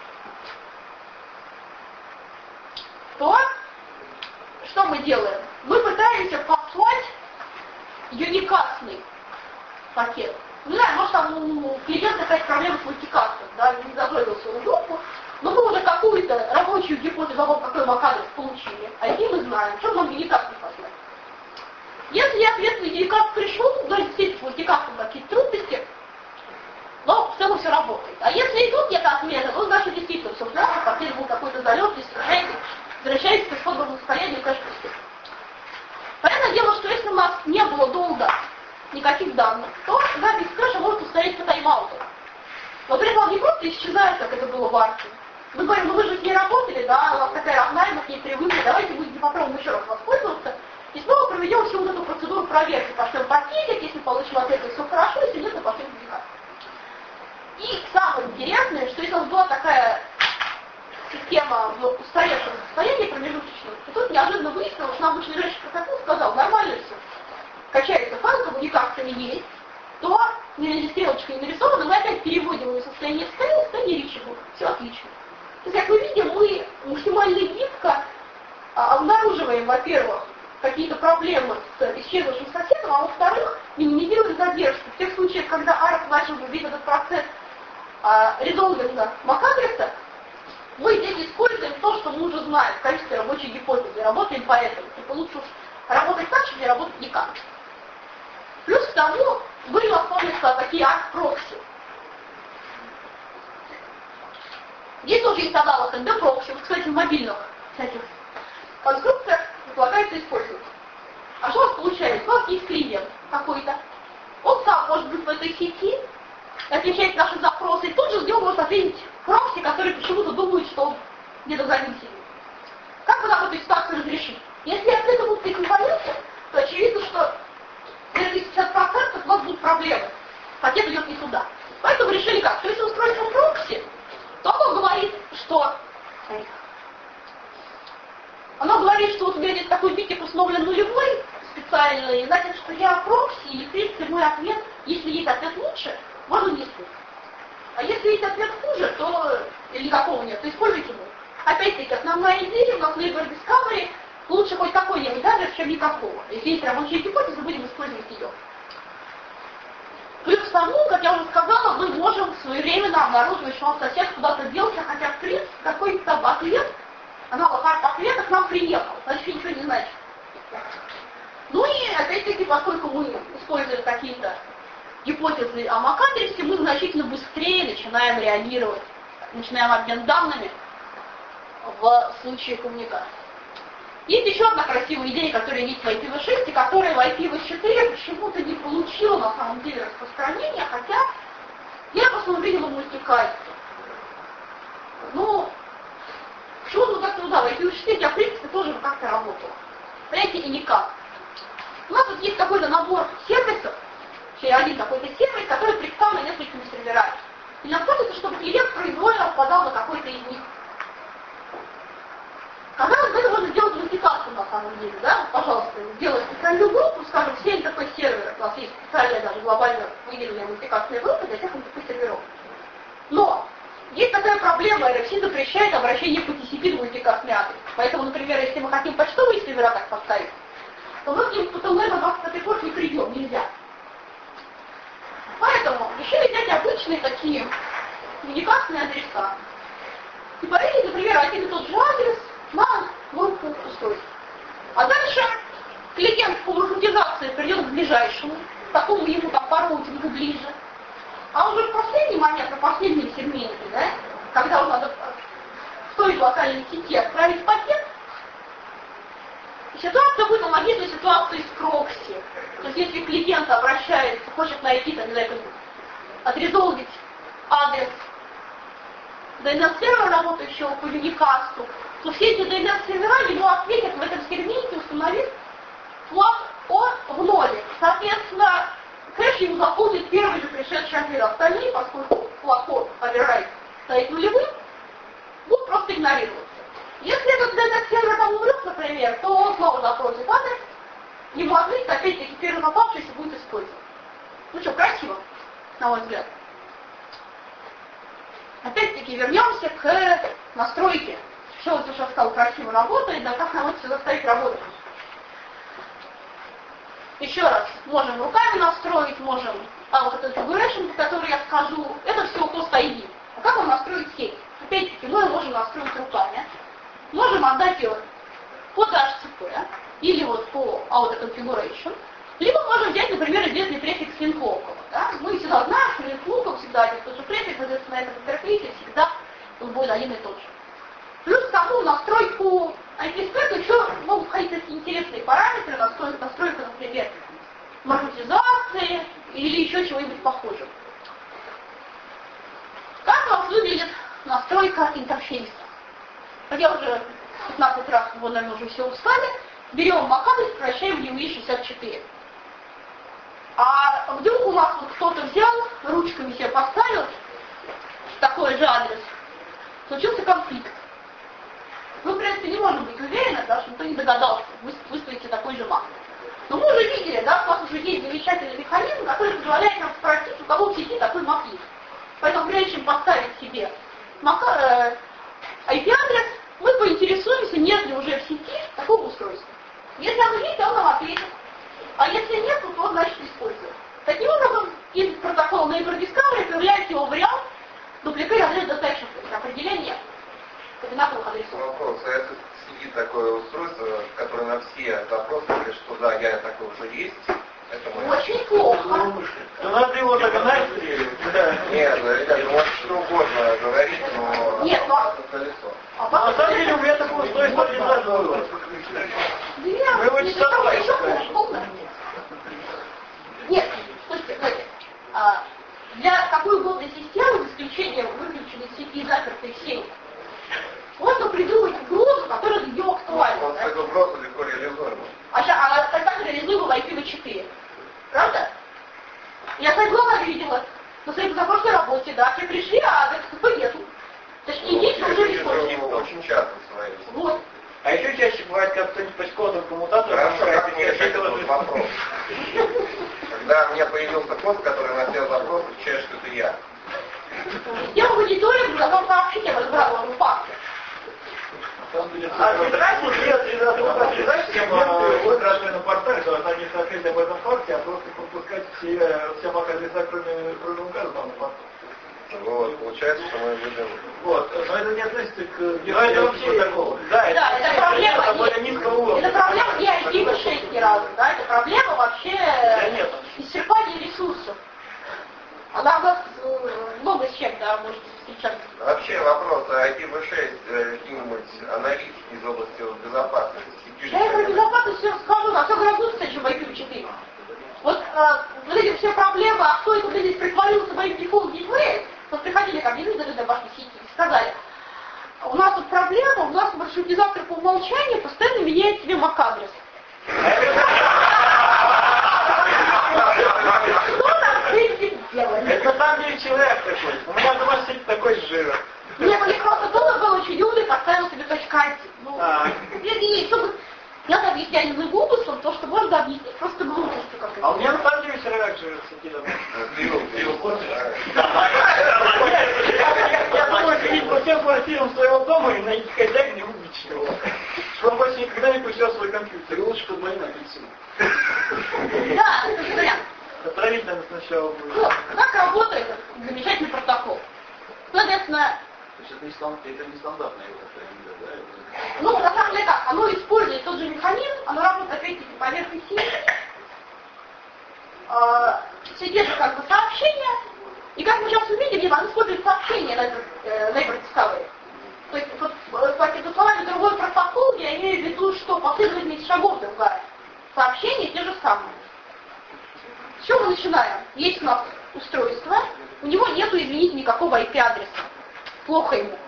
то что мы делаем? Мы пытаемся послать юникастный пакет. Не знаю, может там у клиента какая-то проблема с мультикастом, да, не загрузил свою группу, но мы уже какую-то рабочую гипотезу о том, какой мак-адрес получили. А и мы знаем, что нам юникастный послать. Если ответственный юникаст пришел, да, действительно, с мультикастом какие-то трудности, но в целом все работает. А если и тут нет ответа, то значит действительно все плохо, пакет был какой-то залет, возвращается, возвращается к исходному состоянию, конечно, все. Понятное дело, что если у нас не было долго никаких данных, то запись кэша может устоять по тайм-ауту. Но при этом не просто исчезает, как это было в арке. Мы говорим, ну вы же с ней работали, да, у вас такая родная, мы к ней привыкли, давайте будем попробуем еще раз воспользоваться. И снова проведем всю вот эту процедуру проверки, пошлем пакетик, если получим ответ, то все хорошо, если нет, то пошлем пакетик. И самое интересное, что если у нас была такая система в устаревшем состоянии промежуточном, и тут неожиданно выяснилось, что нам вышестоящий протокол сказал, нормально все, качается файл, коммуникациями есть, то ни стрелочка не нарисована, мы опять переводим его в состояние стейл, состояние reachable, все отлично. То есть, как мы видим, мы максимально гибко а, обнаруживаем, во-первых, какие-то проблемы с исчезнувшим соседом, а во-вторых, минимизируем задержку. В тех случаях, когда арк начал весь этот процесс а, резолвинга мак-адреса, мы здесь используем то, что мы уже знаем в качестве рабочей гипотезы, работаем по этому. Типа лучше уж работать так, чем не работать никак. Плюс к тому, были воспомнятся такие арт-прокси. Здесь тоже есть аналог эн дэ-прокси, вот, кстати, в мобильных всяких конструкциях предлагается использовать. А что у вас получается? У вас есть клиент какой-то, он сам может быть в этой сети, отвечает на наши запросы, и тут же с него может ответить прокси, который почему-то думает, что он где-то зависит. Как вы нам эту ситуацию разрешить? Если ответы будут такие непонятны, то очевидно, что где-то пятьдесят процентов у вас будут проблемы. Пакет идет не туда. Поэтому решили как? Что если устройство прокси, то оно говорит, что оно говорит, что вот у меня здесь такой битик установлен нулевой специальный, значит, что я прокси, и в принципе мой ответ, если есть ответ лучше, можно не использовать. А если есть ответ хуже, то или никакого нет, то используйте его. Опять-таки, основная идея у нас Neighbor Discovery, лучше хоть какой-нибудь адрес, чем никакого. Если есть рабочая гипотеза, будем использовать ее. Плюс к тому, как я уже сказала, мы можем своевременно обнаруживать, что он сосед куда-то делся, хотя в принципе какой-то ответ, аналог ответа к нам приехал, значит ничего не значит. Ну и опять-таки, поскольку мы используем какие-то гипотезы о MAC-адресе, мы значительно быстрее начинаем реагировать, начинаем обмен данными в случае коммуникации. Есть еще одна красивая идея, которая есть в ай пи ви шесть, и которая в ай пи ви четыре почему-то не получила на самом деле распространения, хотя я просто увидела мультикаст. Ну, почему-то так трудно. В ай пи ви четыре я, в принципе, тоже как-то работала. Понимаете, и никак. У нас тут есть какой-то набор сервисов, или один какой-то сервис, который представлен несколькими серверами. И нам хочется, чтобы клиент произвольно попадал на какой-то из них. Казалось бы, это можно сделать мультикастом на самом деле, да? Вот, пожалуйста, сделать специальную группу, скажем, все эн тэ пэ серверы, у нас есть специальная даже глобально выделенная мультикастная группа для всех эн тэ пэ серверов. Но есть такая проблема, эр эф си запрещает обращение по ти си пи в мультикастный адрес. Поэтому, например, если мы хотим почтовые сервера так поставить, то мы к ним по ТЛ на двадцать пятый порт не придем, нельзя. Поэтому решили взять обычные такие уникальные адреса. И повесить, например, один и тот же адрес на группу устройств. А дальше клиент по маршрутизации придет к ближайшему, такому ему там по роутингу ближе. А уже в последний момент, на последнем сегменте, да, когда уже надо в той локальной сети отправить пакет, ситуация будет аналогична ситуации с прокси. То есть если клиент обращается, хочет найти, там, не знаю, отрезолвить адрес ди эн эс-сервера, работающего по юникасту, то все эти ди эн эс-сервера ему ответят в этом сегменте, установив флаг О в ноле. Соответственно, кэш ему заполнит первый же пришедший ответ. Остальные, поскольку флаг О override стоит нулевым, будут просто игнорироваться. Если этот ди эн эс-сервер там умрет, например, то он снова запросит адрес, ему ответит, опять-таки, первый попавшийся будет использован. Ну что, красиво, на мой взгляд. Опять-таки вернемся к настройке. Что вот уже сказал, красиво работает, да как нам это все заставить работать. Еще раз, можем руками настроить, можем, а вот этот configuration, по которому я скажу, это все хост ай ди. А как вам настроить сеть? Опять-таки, мы можем настроить руками. Можем отдать ее под эйч ти ти пи или вот по auto configuration. Либо можем взять, например, известный префикс link-local. Да? Мы всегда знаем, что link-local всегда один и тот же префикс, соответственно, на этом интерфейсе всегда он будет один и тот же. Плюс к тому настройку ай пи-спека еще могут входить такие интересные параметры, настройка, настройка, например, маршрутизации или еще чего-нибудь похожего. Как у вас выглядит настройка интерфейса? Как я уже пятнадцать раз, вы, наверное, уже все устали, берем MAC-адрес, превращаем в ю и шестьдесят четыре. А вдруг у вас вот кто-то взял, ручками себе поставил такой же адрес, случился конфликт. Мы, в принципе, не можем быть уверены, да, что никто не догадался выставить такой же MAC. Но мы уже видели, да, у нас уже есть замечательный механизм, который позволяет нам спросить, у кого в сети такой MAC есть. Поэтому, прежде чем поставить себе MAC, э, ай пи-адрес, мы поинтересуемся, нет ли уже в сети такого устройства. Если оно есть, он нам ответит. А если нет, то значит используем. Таким образом, из протокола Neighbor Discovery появляется его вариант duplicate address detection, то есть определение одинаковых адресов. Вопрос, а это сидит такое устройство, которое на все запросы говорит, что да, я такой уже есть, это мой. Очень плохо. То надо его догнать. Нет, ребята, может что угодно говорить, но... Нет, но... колесо. А На самом деле у меня такое устройство один раз было. Вы его не еще Нет, слушайте, слушайте. А, для какой угодно системы, за исключением выключенной сети и запертой сети, можно придумать угрозу, которая для нее актуальна. Он с этой угрозой легко реализуем. А, а тогда реализуем ай пи ви четыре. Правда? Я свои глаза видела на своей позапрошлой работе, да, все пришли, а ДТП нету. Точнее, есть, но уже не используется. Очень часто свои. Вот. А еще чаще бывает, как кто-нибудь по кодом коммутатора... Хорошо, как мне решать этот вопрос? Когда у меня появился код, который на все запросы отвечает, что это я. Я в мониторинге, а вам сообщите, разбрала в факте. А не разница делать из-за Тема выигрышная на портале, то есть они сообщили об этом факте, а просто пропускать все, все мак-адреса, кроме, кроме указанного на портале. Вот, получается, что мы будем... Вот, но это не относится к... Но это вообще такого. Да, Да, это проблема это более не, низкого уровня. это проблема не ай пи ви шесть ни разу, да, это проблема вообще нет. исчерпания ресурсов. Она у нас э, много с чем, да, может встречаться. Вообще вопрос, а ай пи ви шесть э, какие-нибудь аналитики из области безопасности? Я про безопасность все расскажу, на все гораздо лучше, чем ай пи ви четыре. Вот, э, вот эти все проблемы, а кто это здесь притворился моим дефолт гейтвеем, вот приходили ко мне люди до вашей сети и сказали, у нас тут проблема, у нас маршрутизатор по умолчанию постоянно меняет себе мак-адрес. Что нам с этим делать? Это на самом деле человек такой. У меня дома сидит такой жир. Мне мне просто было, был очень умный, поставил себе точка один. Ну, А. и, и, чтобы я объясняю не глупостью, то, что можно объяснить просто глупостью как-то. А у меня на самом деле человек живет в сети дома. Ты его, ты его хочешь? Я думаю, ходить по всем квартирам своего дома и найти хозяина и убить его. Чтобы он больше никогда не пустил свой компьютер. И лучше под моим апельсином. Да, это же вариант. Отправить надо сначала будет. Вот, как работает этот замечательный протокол. Соответственно, Это не стандартная его, да? ну, на самом деле так, оно использует тот же механизм, оно работает опять-таки поверх сети, э, все те же как бы сообщения, и как мы сейчас увидим, оно использует сообщения на этот э, Neighbor Discovery. То есть, под, под словами другой протокол, я имею в виду, что последовательность шагов другая. Сообщения те же самые. С чего мы начинаем? Есть у нас устройство, у него нету, извините, никакого ай пи-адреса. Плохо ему.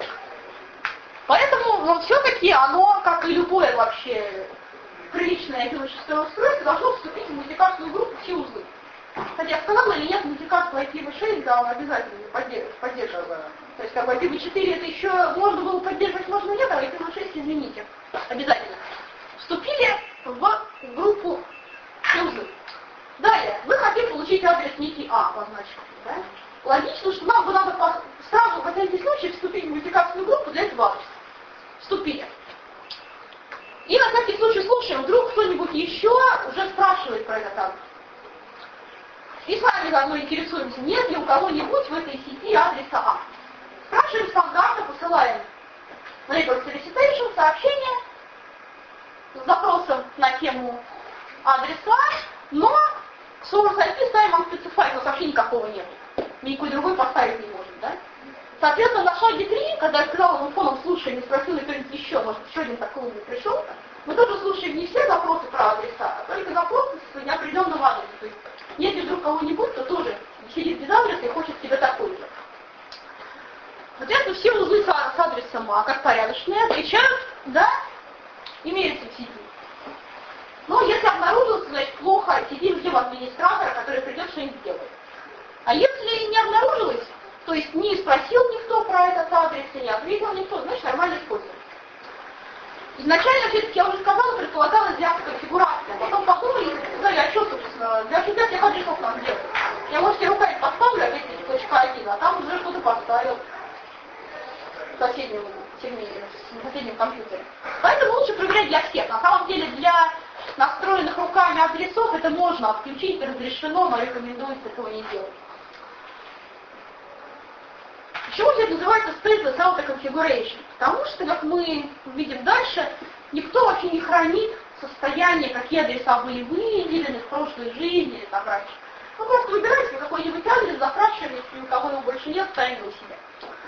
Поэтому, ну, все-таки оно, как и любое вообще приличное ай пи ви шесть устройство, должно вступить в мультикастную группу все узлы. Кстати, я сказала или нет, мультикасту ай пи ви шесть, да, он обязательно поддерживает. То есть, как бы ай пи ви четыре это еще можно было поддерживать, можно нет, а ай пи ви шесть, извините, обязательно. Вступили в группу все узлы. Далее, вы хотите получить адрес некий А, обозначенный, да? Логично, что нам бы надо сразу, в всякий случай, вступить в мультикастную группу для этого адреса. Вступили. И на всякий случай слушаем, вдруг кто-нибудь еще уже спрашивает про этот адрес. И с вами заодно интересуемся, нет ли у кого-нибудь в этой сети адреса А. Спрашиваем стандартно, посылаем на Neighbor Solicitation сообщение с запросом на тему адреса, но source ай пи ставим unspecified, но сообщения никакого нет. Никакой другой поставить не можем, да? Соответственно, на шаге три, когда я сказала, мы фоном слушаем, и спросила кто-нибудь еще, может, еще один такой умный пришел, мы тоже слушаем не все запросы про адреса, а только запросы с неопределенным адресом. То есть, если вдруг кого-нибудь, кто тоже сидит без адреса и хочет себе такой же. Соответственно, все узлы с адресом А, как порядочные, отвечают, да, имеются в сети. Но если обнаружилось, значит, плохо, сидим, ждем администратора, который придет, что-нибудь сделает. А если не обнаружилось, то есть не спросил никто про этот адрес, и не ответил никто, значит, нормально используем. Изначально, все-таки, я уже сказала, предполагалась взятая конфигурация. Потом подумали и сказали, а что, собственно, для всегда всех адресов нам делать? Я, может, себе руками поставлю, опять-таки, точка один, а там уже что-то поставил в соседнем сегменте, в соседнем компьютере. Поэтому лучше проверять для всех. На самом деле, для настроенных руками адресов это можно отключить, разрешено, но рекомендуется этого не делать. Почему же это называется stateless auto configuration? Потому что, как мы видим дальше, никто вообще не хранит состояние, какие адреса были выделены в прошлой жизни или там раньше. Вы просто выбираете какой-нибудь адрес, запрашиваете, если у кого его больше нет, ставите у себя.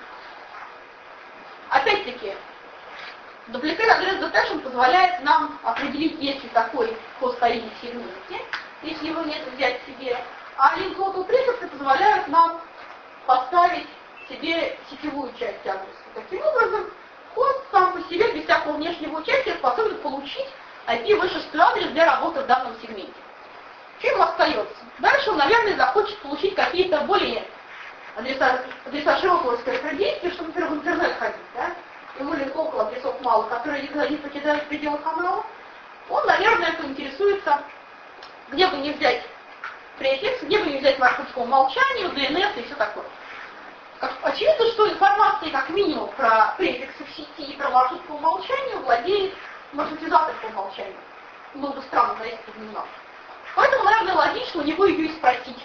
Опять-таки, duplicate address detection позволяет нам определить, есть ли такой хост ай ди в сегменте, если его нет, взять себе. А link local prefix позволяют нам поставить себе сетевую часть адреса. Таким образом, хост сам по себе, без всякого внешнего участия, способен получить ай пи-вышестый адрес для работы в данном сегменте. Что ему остается? Дальше он, наверное, захочет получить какие-то более адреса, адреса широкого спектра действия, чтобы, например, в интернет ходить, да? Ему или около адресов мало, которые никогда не покидают пределы канала. Он, наверное, поинтересуется, где бы не взять префикс, где бы не взять маршрут по умолчанию, ди эн эс и все такое. Очевидно, что информацией как минимум про префиксы в сети и про маршрут по умолчанию владеет маршрутизатор по умолчанию. Было бы странно, да, если бы не знал. Поэтому, наверное, логично у него ее и спросить.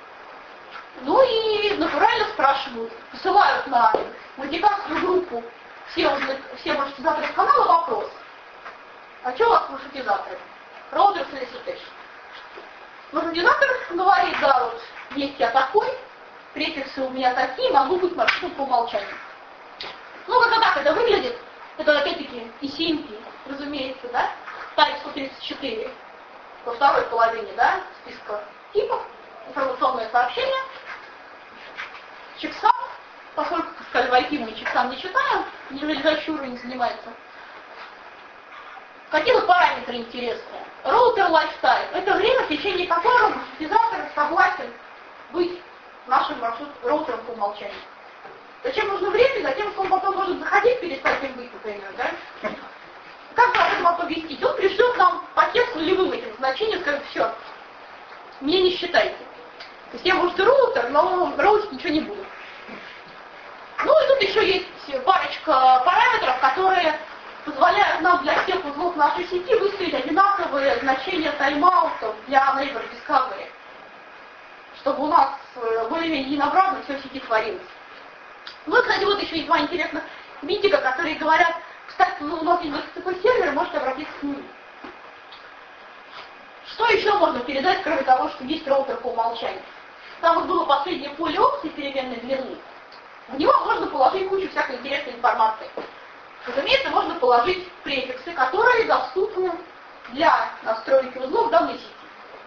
Ну и натурально спрашивают, посылают на мультикастную группу все, все маршрутизаторы канала вопрос. А что у вас маршрутизаторы? Роутер solicitation. Маршрутизатор говорит, да, вот есть я такой, префиксы у меня такие, могу быть маршрутом по умолчанию. Ну, как так это выглядит? Это опять-таки и си эм пи, разумеется, да? Type сто тридцать четыре во второй половине, да, списка типов, информационное сообщение. Чексам, поскольку, как сказали, в ай пи мы чексам не читаем, нижайший уровень занимается. Какие вот параметры интересные? Роутер lifetime. Это время, в течение которого маршрутизатор согласен быть нашим маршрут роутером по умолчанию. Зачем нужно время? Затем, что он потом может заходить, перестать им быть, например, да? Как же об этом оповестить? Он пришлет нам пакет с нулевым этим значением, скажет, все, мне не считайте. То есть я, может, и роутер, но роутить ничего не буду. Ну и тут еще есть парочка параметров, которые позволяют нам для всех узлов нашей сети выставить одинаковые значения тайм-аутов для Neighbor Discovery, чтобы у нас более-менее единообразно все в сети творилось. Ну и, кстати, вот еще есть два интересных митига, которые говорят, кстати, ну, у нас есть такой сервер, можете обратиться к ним. Что еще можно передать, кроме того, что есть роутер по умолчанию? Там вот было последнее поле опций переменной длины. В него можно положить кучу всякой интересной информации. Разумеется, можно положить префиксы, которые доступны для настройки узлов в данной сети.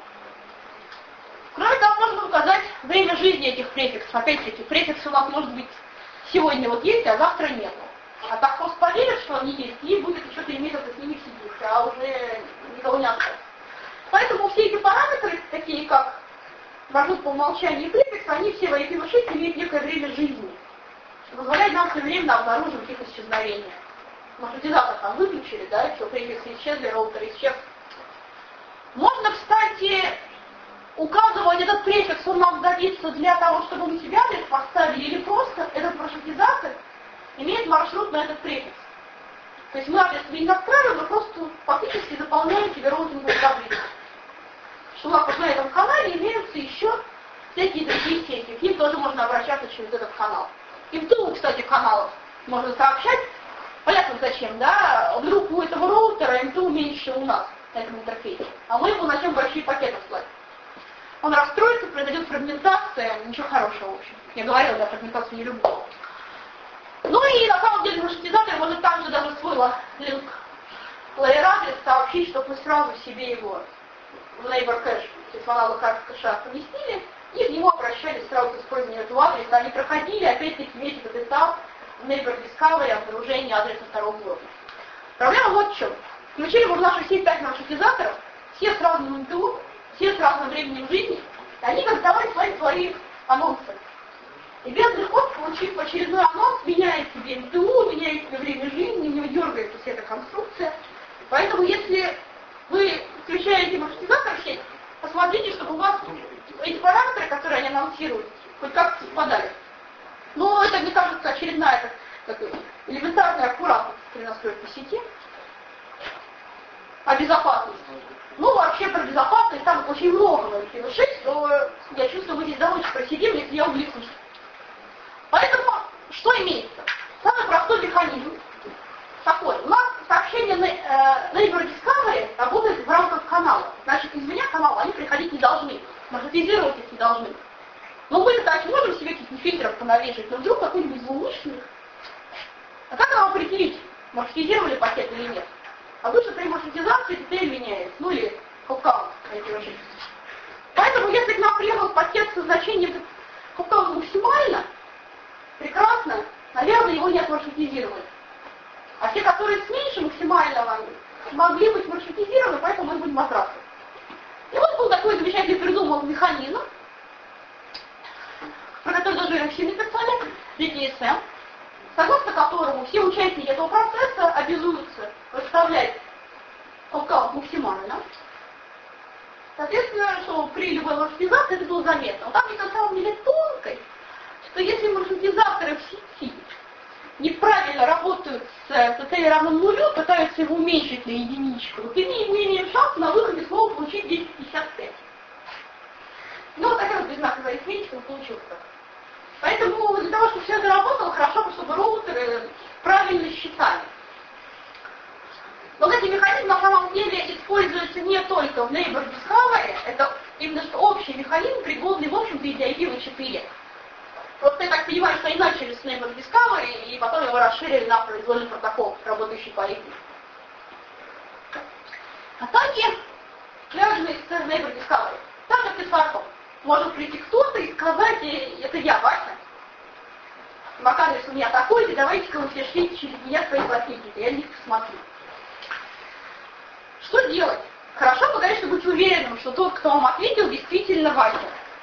Кроме того, можно указать время жизни этих префиксов. Опять-таки, префиксы у нас, может быть, сегодня вот есть, а завтра нету. А так хост поверит, что они есть, и будет еще три месяца с ними сидеть, а уже никого не осталось. Поэтому все эти параметры, такие как маршрут по умолчанию и префикс, они все в ай пи-вышите имеют некое время жизни, что позволяет нам своевременно обнаруживать их исчезновение. Маршрутизатор там выключили, да, все, префиксы исчезли, роутер исчез. Можно, кстати, указывать этот префикс, он нам годится для того, чтобы мы себе адрес поставили, или просто этот маршрутизатор имеет маршрут на этот префикс. То есть мы адрес себе не настраиваем, мы просто фактически заполняем себе роутинговую таблицу. Что у нас вот на этом канале имеются еще всякие другие сети. К ним тоже можно обращаться через этот канал. И в двух, кстати, каналов можно сообщать. Понятно зачем, да? Вдруг у этого роутера эм ту меньше у нас на этом интерфейсе. А мы ему начнем большие пакеты слать. Он расстроится, произойдет фрагментация, ничего хорошего, в общем. Я говорила, я фрагментацию не люблю. Ну и на самом деле маршрутизатор может также даже свой link layer адрес сообщить, чтобы мы сразу себе его в neighbor кэш, то есть в аналог кэша поместили, и в него обращались сразу с использованием этого адреса. Они проходили, опять-таки, весь этот этап neighbor discovery, обнаружения адреса второго уровня. Проблема вот в чем. Включили мы в нашу сеть пять маршрутизаторов, все с разным эм ту, все с разным временем жизни, и они как давали свои, свои анонсы. И бедный код, получив очередной анонс, меняет себе эм ту, меняет себе время жизни, у него дергается вся эта конструкция. Поэтому если вы включаете маршрутизатор в сеть, посмотрите, чтобы у вас эти параметры, которые они анонсируют, хоть как-то совпадали. Но это, мне кажется, очередная так, так, элементарная аккуратность при настройке сети. А безопасность? Ну, вообще про безопасность там очень много в ай пи ви шесть, но я чувствую, мы здесь довольно просидим, если я увлекусь. Поэтому каналов, они приходить не должны. Маршрутизировать их не должны. Но мы так можем себе каких-то фильтров понавешивать, но вдруг какой-нибудь злоумышленник. А как нам определить, маршрутизировали пакет или нет? Обычно при маршрутизации теперь меняется, ну или хопкаунт. Поэтому если к нам приехал пакет со значением хопкаунта максимально, прекрасно, наверное, его не отмаршрутизировали. А те, которые с меньше максимального, могли быть маршрутизированы, поэтому мы будем отбрасывать. И вот был такой замечательный придуман механизм, про который даже активно писали, ди ти эс эм, согласно которому все участники этого процесса обязуются выставлять хопкаунт максимально. Соответственно, что при любой маршрутизации это было заметно. Но там не на самом деле тонкость, что если маршрутизаторы в сети неправильно работают с состоянием равным нулю, пытаются его уменьшить на единичку, то мы не имеем шанса на выходе снова получить десять пятьдесят пять. Ну, вот такая вот без знака арифметика получилось так. Поэтому для того, чтобы все это работало, хорошо, чтобы роутеры правильно считали. Но вот эти механизмы на самом деле используются не только в Neighbor Discovery, это именно что общий механизм, пригодный, в общем-то, и для ай пи ви четыре. Просто я так понимаю, что они начали с Neighbor Discovery, и потом его расширили на произвольный протокол, работающий по ай пи. Атаки, связанные с Neighbor Discovery. Так как из может прийти кто-то и сказать, это я, Вася. Макарис у меня такой, давайте-ка вы все шлите через меня свои пакетики, я них посмотрю. Что делать? Хорошо бы, конечно, быть уверенным, что тот, кто вам ответил, действительно Вася.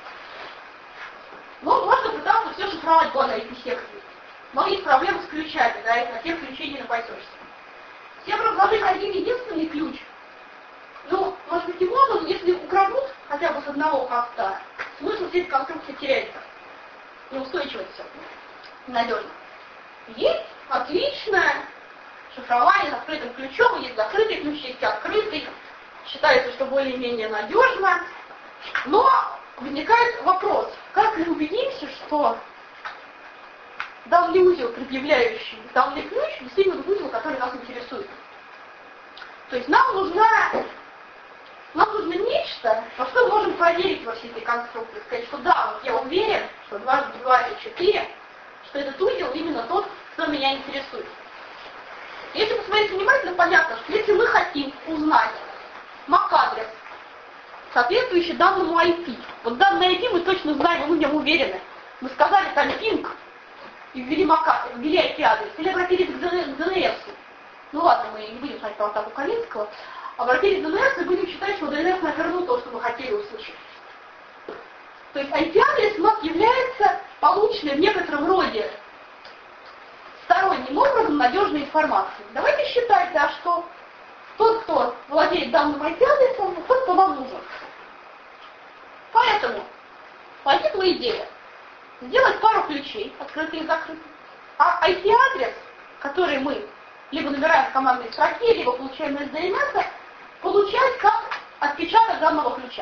Ну, можно пытаться все шифровать, благо ай пи-секции. Но есть проблемы с ключами, да, и на тех ключей не напасешься. Всем разложить один единственный ключ. Ну, может быть и можно, но если украдут хотя бы с одного хоста, смысл всей этой конструкции теряется. Неустойчивость все. Ненадежно. Есть отличное шифрование с открытым ключом, есть закрытый ключ, есть открытый. Считается, что более-менее надежно. Но возникает вопрос, как мы убедимся, что данный узел, предъявляющий данный ключ, действительно тот узел, который нас интересует. То есть нам нужна, нам нужно нечто, во что мы можем проверить во всей этой конструкции. Сказать, что да, вот я уверен, что дважды два это четыре, что этот узел именно тот, кто меня интересует. Если посмотреть внимательно, понятно, что если мы хотим узнать мак-адрес, соответствующий данному ай пи, вот данный ай пи мы точно знаем, мы в нем уверены. Мы сказали там пинг и ввели мак-адрес, ввели ай пи-адрес, или обратились к ди эн эс. Ну ладно, мы не будем знать про атаку Калинского, обратились к ди эн эс и будем считать, что ди эн эс навернул то, что мы хотели услышать. То есть ай пи-адрес у нас является полученной в некотором роде сторонним образом надежной информацией. Давайте считать, да, что тот, кто владеет данным ай пи-адресом, тот, кто нам нужен. Поэтому возникла идея сделать пару ключей, открытые и закрытые, а ай пи-адрес, который мы либо набираем в командной строке, либо получаем из ди эн эс, получать как отпечаток данного ключа.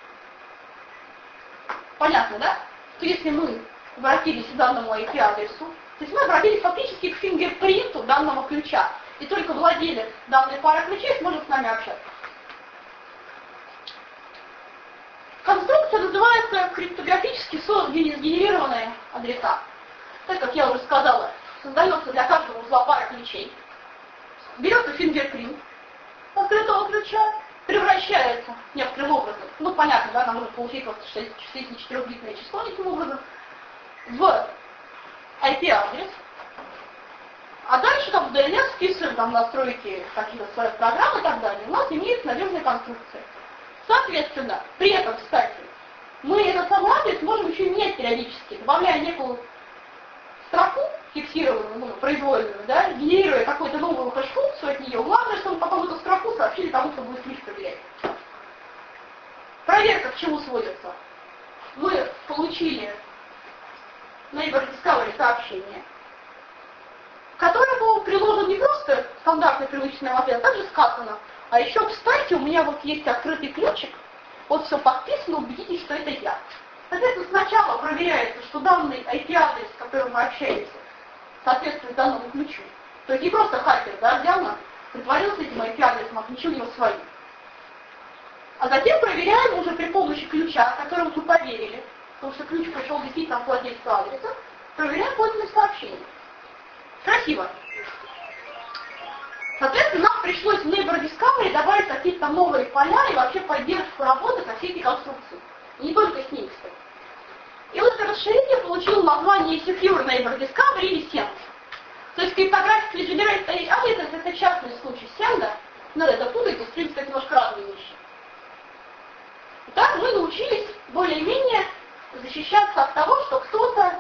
Понятно, да? То если мы обратились к данному ай пи-адресу, то есть мы обратились фактически к фингерпринту данного ключа, и только владелец данной пары ключей сможет с нами общаться. Конструкция называется криптографически сгенерированные адреса. Так как я уже сказала, создается для каждого узла пара ключей. Берется фингерпринт открытого ключа, превращается некоторым образом, ну понятно, да, нам нужно получить просто шестидесятичетырёхбитное число таким образом, в ай пи-адрес, а дальше там в ди эн эс вписываем там настройки каких-то своих программ и так далее. У нас имеется надежная конструкция. Соответственно, при этом, кстати, мы этот самый адрес можем еще и менять периодически, добавляя некую строку фиксированную, ну, произвольную, да, генерируя какую-то новую хэш-функцию от нее. Главное, чтобы потом эту строку сообщили тому, кто будет ключ проверять. Проверка к чему сводится? Мы получили Neighbor Discovery сообщение, к которому приложен не просто стандартный привычный ответ, а также сказано: а еще, кстати, у меня вот есть открытый ключик, вот все подписано, убедитесь, что это я. Соответственно, сначала проверяется, что данный ай пи-адрес, с которым вы общаетесь, соответствует данному ключу. То есть не просто хакер, да, взял нас, притворился этим ай пи-адресом, а ключи у него свои. А затем проверяем уже при помощи ключа, которому мы поверили, потому что ключ пришел действительно от владельца адреса, проверяем подлинность сообщения. Красиво. Соответственно, нам пришлось в Neighbor Discovery добавить какие-то новые поля и вообще поддержку работы со всей этой конструкцией. И не только с ней, кстати. И вот это расширение получило название Secure Neighbor Discovery или сенд. То есть криптография Generated Address это частный случай сенда. Надо это путать, в принципе, это немножко разные вещи. Итак, мы научились более-менее защищаться от того, что кто-то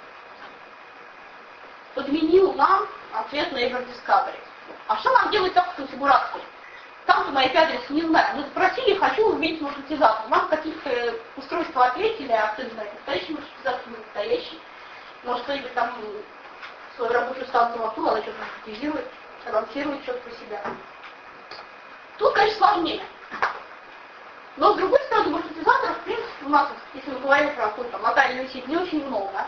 подменил нам ответ на Neighbor Discovery. А что нам делать так в конфигурации? Там-то на ай пи-адрес не знаю. Мы спросили, хочу увидеть маршрутизатор. Нам каких-то устройства ответили, а кто знает, настоящий маршрутизатор, не настоящий. Может, кто-нибудь там свою рабочую станцию воткнул, она что-то маршрутизирует, анонсирует что-то про себя. Тут, конечно, сложнее. Но, с другой стороны, маршрутизаторов, в принципе, у нас, если мы говорим про какую-то локальную сеть, не очень много.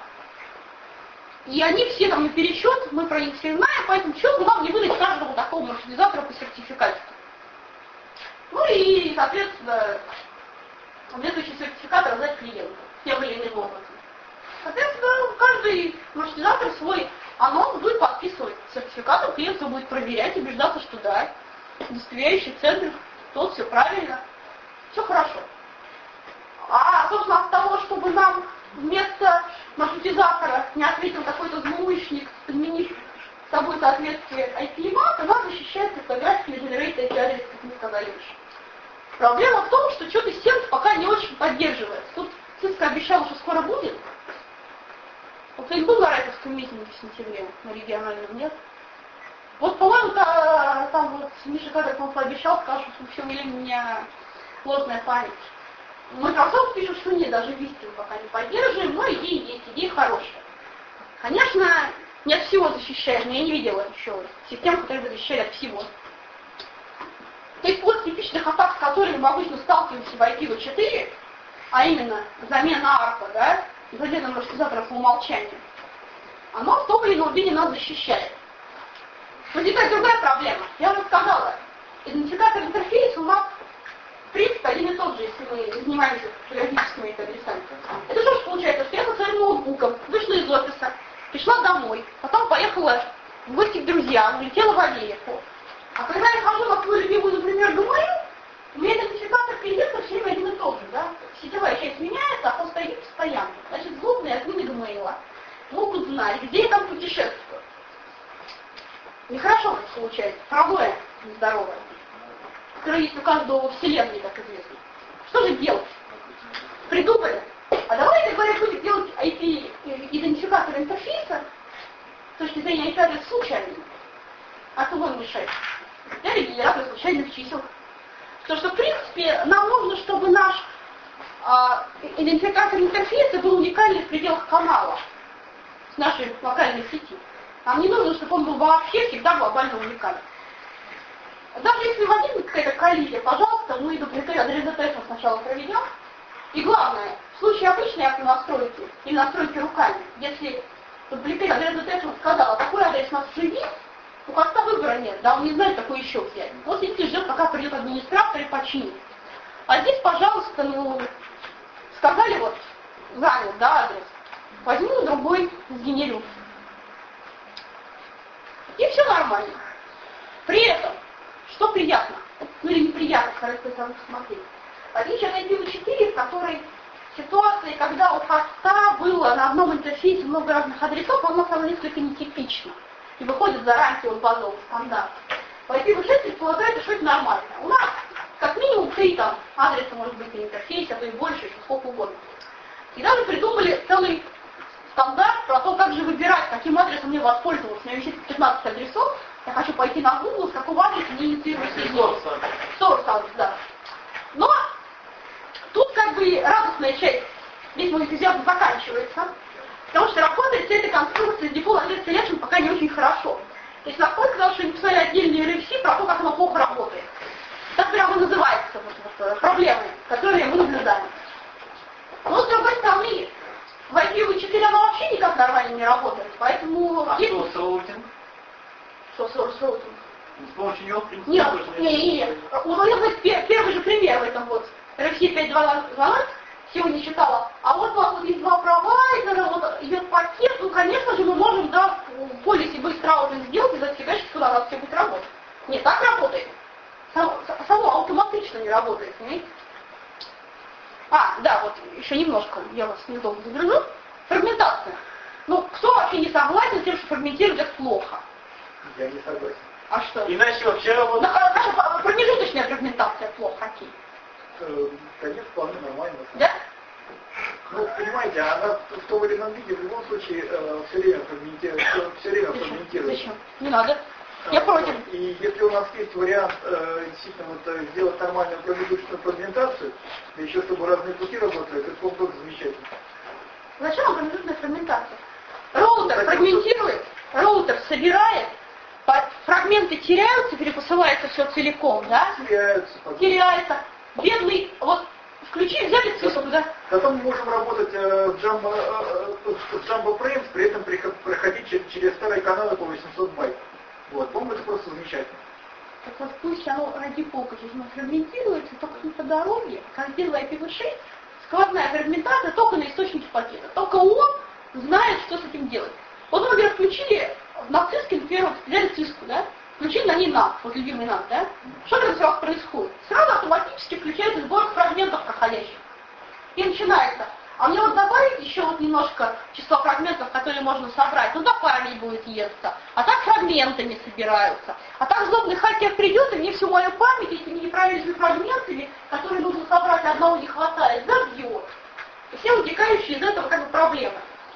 И они все там на пересчет, мы про них все знаем, поэтому чего бы нам не выдать каждому такому маршрутизатору по сертификату. Ну и, соответственно, соответствующий сертификат раздать клиенту тем или иным образом. Соответственно, каждый маршрутизатор свой анонс будет подписывать сертификатом, клиент его будет проверять, убеждаться, что да, удостоверяющий центр, тут все правильно, все хорошо. А, собственно, от того, чтобы нам вместо маршрутизатора не ответил какой-то злоумышленник, подменив собой соответствие ай пи-мапа, нас защищает криптография Generated ай пи-адрес, как мы сказали выше. Проблема в том, что что-то сенс пока не очень поддерживает. Тут Cisco обещала, что скоро будет. Вот кто-нибудь был на райковском митинге в сентябре, на региональном, нет? Вот, по-моему, та, там вот Миша Кадров, он пообещал, сказал, что все вели меня ложная память. Microsoft пишет, что нет, даже Вистин пока не поддерживаем, но идеи есть, идеи хорошие. Конечно, не от всего защищаем, но я не видела еще систем, которые бы защищали от всего. То есть от типичных атак, с которыми мы обычно сталкиваемся в ай пи ви четыре, а именно замена арпа, да, замена маршрутизаторов по умолчанию, оно в том или ином виде нас защищает. Возникает другая проблема. Я уже сказала, идентификатор интерфейса у нас в принципе один и тот же, если мы занимаемся периодическими ай пи-адресами. Это что же получается, что я со своим ноутбуком вышла из офиса, пришла домой, потом поехала в гости к друзьям, улетела в Америку. А когда я хожу на свою любимую, например, говорю, у меня идентификатор клиента все время один и тот же, да? Сетевая часть меняется, а он стоит постоянно. Значит, злобные админы Gmail могут знать, где я там путешествую. Нехорошо это получается, проблема нездоровая, которая есть у каждого во вселенной, так известно. Что же делать? Придумали. А давайте, говорят, будем делать ай пи-идентификатор интерфейса с точки зрения ай пи-адреса случайным. А кто вам мешает? Взяли генератор случайных чисел. Потому что, в принципе, нам нужно, чтобы наш а, идентификатор интерфейса был уникальный в пределах канала с нашей локальной сети. Нам не нужно, чтобы он был вообще всегда глобально уникален. Даже если возникнет какая-то коллизия, пожалуйста, мы дупликат адрес-детектор сначала проведем. И главное, в случае обычной автонастройки или настройки руками, если дупликат адрес-детектор сказал, а такой адрес у нас уже есть, у коста выбора нет, да, он не знает, какой еще взять. Вот сидите, ждет, пока придет администратор и починит. А здесь, пожалуйста, ну, сказали вот, занял, да, адрес, возьму другой, сгенерю. И все нормально. При этом, что приятно, ну или неприятно, хорошо сразу посмотреть. В отличие от ай пи ви четыре, в которой ситуация, когда у хоста было на одном интерфейсе много разных адресов, она стала несколько нетипична. И выходит за рамки от базового стандарта. В ай пи ви шесть предполагается, что это нормально. У нас как минимум три там адреса может быть на интерфейсе, а то и больше, еще сколько угодно. И даже придумали целый стандарт про то, как же выбирать, каким адресом мне воспользоваться. У меня висит пятнадцать адресов, я хочу пойти на Google, с какого адреса мне инициируется изменение. Source адрес, да. Но тут как бы радостная часть, весь мой энтузиазм заканчивается. Потому что работает вся эта конструкция с default address selection пока не очень хорошо. То есть насколько сказал, что написали отдельные эр эф си про то, как оно плохо работает. Так прямо называется вот, вот, проблемы, которые мы наблюдаем. Но с другой стороны, в ай пи ви четыре оно вообще никак нормально не работает. Поэтому... А source routing? Что source routing? С помощью него, в принципе, Нет, тоже не, не, не. У меня есть пер- первый же пример в этом вот. Россия пять двадцать сегодня читала, а вот у нас есть два провайдера, вот идет пакет, ну, конечно же, мы можем, да, в полисе быстро аудит сделать и зафигачить, куда нас все будет работать. Нет, так работает. Само, само автоматично не работает, понимаете? А, да, вот еще немножко, я вас недолго задержу. Фрагментация. Ну, кто вообще не согласен с тем, что фрагментировать это плохо? Я не согласен. А что? Иначе вообще Ну, работать... наша промежуточная фрагментация плохо, окей. Да нет, вполне нормально. Да? Ну, понимаете, она в том или ином виде в любом случае э, все время фрагментируется. Все время фрагментируется. Зачем? Не надо. Я А, против. вот. И если у нас есть вариант э, действительно вот, э, сделать нормальную промежуточную фрагментацию, да еще чтобы разные пути работали, это он тоже замечательно. Зачем вам промежуточная фрагментация? Роутер фрагментирует, роутер собирает, фрагменты теряются, перепосылается все целиком, да? Теряются. Теряется. Бедный, вот включи, взяли цифру, да? Зато мы можем работать э, в Jumbo, э, в Jumbo Frames, при этом проходить через, через старые каналы по восемьсот байт. Вот, по-моему, это просто замечательно. Так вот пусть оно ради бога фрагментируется, только не по дороге, как сделал ай пи ви шесть, сквозная фрагментация только на источнике пакета. Только он знает, что с этим делать. Вот мы, например, включили на циске, например, взяли циску, да? Включили на ней над, вот любимый над, да? Что там сразу происходит? Сразу автоматически включается сбор фрагментов проходящих. И начинается. А мне вот добавить еще вот немножко число фрагментов, которые можно собрать. Ну да, память будет есться. А так фрагментами собираются. А так злобный хакер придет, и мне всю мою память этими неправильными фрагментами, которые нужно собрать, одного не хватает, забьет. И все вытекающие из этого как бы проблемы.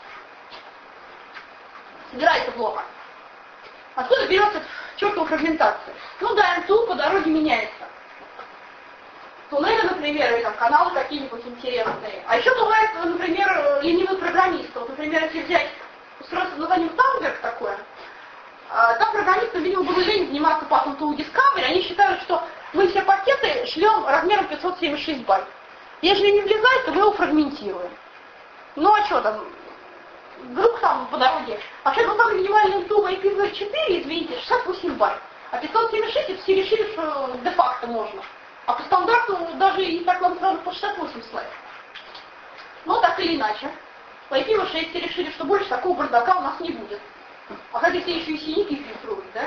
Собирается плохо. Откуда берется чертова фрагментация? Ну да, эм ту по дороге меняется. Туннели, например, или там каналы какие-нибудь интересные. А еще бывает, например, ленивый программист. Вот, например, если взять устройство с названием Thunberg такое, там программистам, видимо, было лень заниматься Path to Discovery, они считают, что мы все пакеты шлем размером пятьсот семьдесят шесть байт. Если не влезает, то мы его фрагментируем. Ну а что там? Вдруг там по дороге. Вообще, ну там минимальный инту ай пи ви четыре, извините, шестьдесят восемь байт. А пятьсот семьдесят шесть это все решили, что де-факто можно. А по стандарту даже и так вам сразу по шестьдесят восемь слайд. Но так или иначе. В ай пи ви шесть решили, что больше такого бардака у нас не будет. А хотя все еще и синяки фильтруют, да?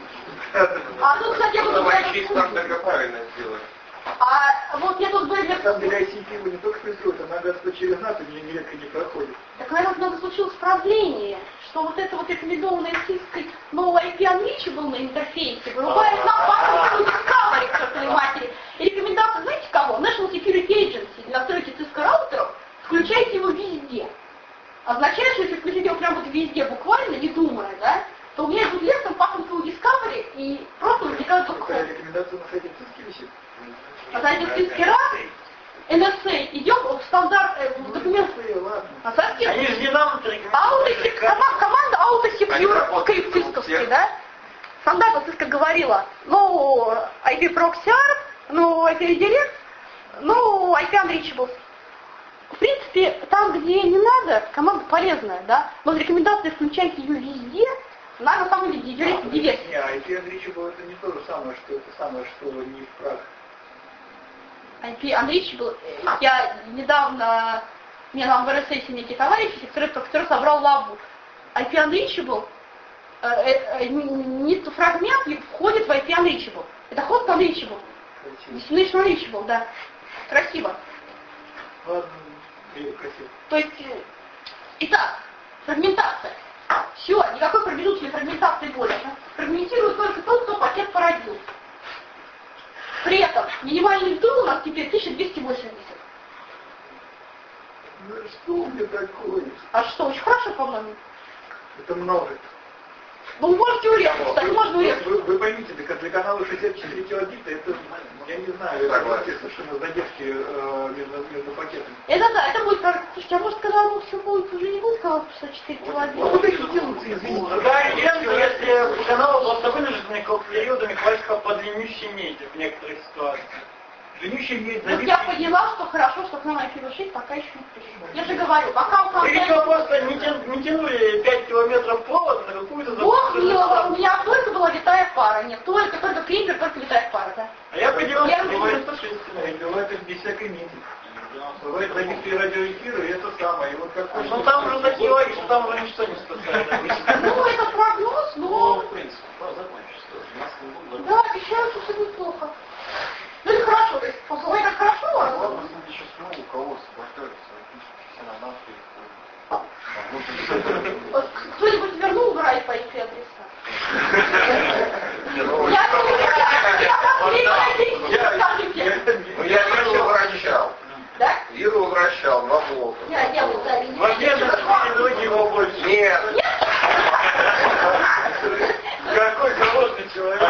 А тут, кстати, я тут... Товарищи из Стамберга правильно сделали. А вот я тут говорю... На самом деле ай си пи его не только фильтрует, она Господь через НАТО нередко не проходит. Так, наверное, надо случилось продление, что вот это вот рекомендованное циской новый ай пи Unreachable на интерфейсе вырубает на паспортную Discovery к чертовой матери. И рекомендация, знаете кого? National Security Agency для настройки циска раутеров, включайте его везде. Означает, что если включить его прямо вот везде, буквально, не думая, да, то у меня будет легком паспортную Discovery и просто возникают подходы. Какая рекомендация на сайте циски висит? А сайте циски раз, эн эс эй идет в стандарт, э, в документ. А совсем. Они же недавно Autosec, команда Autosecure скрипт цисковский, да? Стандартно Cisco говорила, ну, ай пи Proxy Arc, ну, ай пи Redirect, ну, ай пи Unreachable. В принципе, там, где не надо, команда полезная, да? Но рекомендации включайте ее везде, она на самом деле делает диверсию. Не, ай пи Unreachable это не то же самое, что это самое, что не в прах. ай пи Unreachable, я недавно, мне на МВР-сессии некий товарищ, который, который собрал лабу. ай пи Unreachable, э, э, не фрагмент входит в ай пи Unreachable. Это хост Unreachable. Destination Unreachable, да. Красиво. Ладно, красиво. То есть, э, итак, фрагментация. Все, никакой промежуточной фрагментации больше. Фрагментирует только тот, кто пакет породил. При этом минимальный тул у нас теперь тысяча двести восемьдесят. Ну что мне такое? А что, очень хорошо, по-моему? Это много. Ну, вы можете урезать, кстати, можно урезать. Вы, вы поймите, для, для канала шестьдесят четыре килобита, это, я не знаю, это вообще совершенно задержки э, между, между пакетами. Это да, это будет как... Слушайте, а может, когда оно все будет, уже не будет канал шестьдесят четыре килобита? Вот это делается, извините. Да, лента, если канал просто вынужденный периодами хватит по длиннющей меди в некоторых ситуациях. Женющий имеет Вот я поняла, что хорошо, что к нам эфир шесть пока еще не пришел. Я же говорю, пока у Вы еще просто не, тя, не тянули пять километров провод на какую-то... Бог миловал, у меня только была витая пара. Нет, только, только клипер, только витая пара, да. А я поделал, Я что говорю, девяносто шесть. Бывает это без всякой нити. Бывает зависшие радиоэфиры, и это самое. И вот какой Ну там уже такие лаги, что там уже ничто не спасает. Ну, это прогноз, но... В принципе, закончится тоже. У нас не было. Да, обещаю, что все неплохо. Ну, это хорошо, то есть, позволь, это хорошо, а... Ладно, если еще снова у кого сопротивляется, все на нас и Вот кто-нибудь вернул в рай по ай пи адреса? Я Ну, я Иру возвращал. Да? Иру возвращал, два блока. Я делаю, да. Вообще, на ноги его больше. Нет. Какой холодный человек.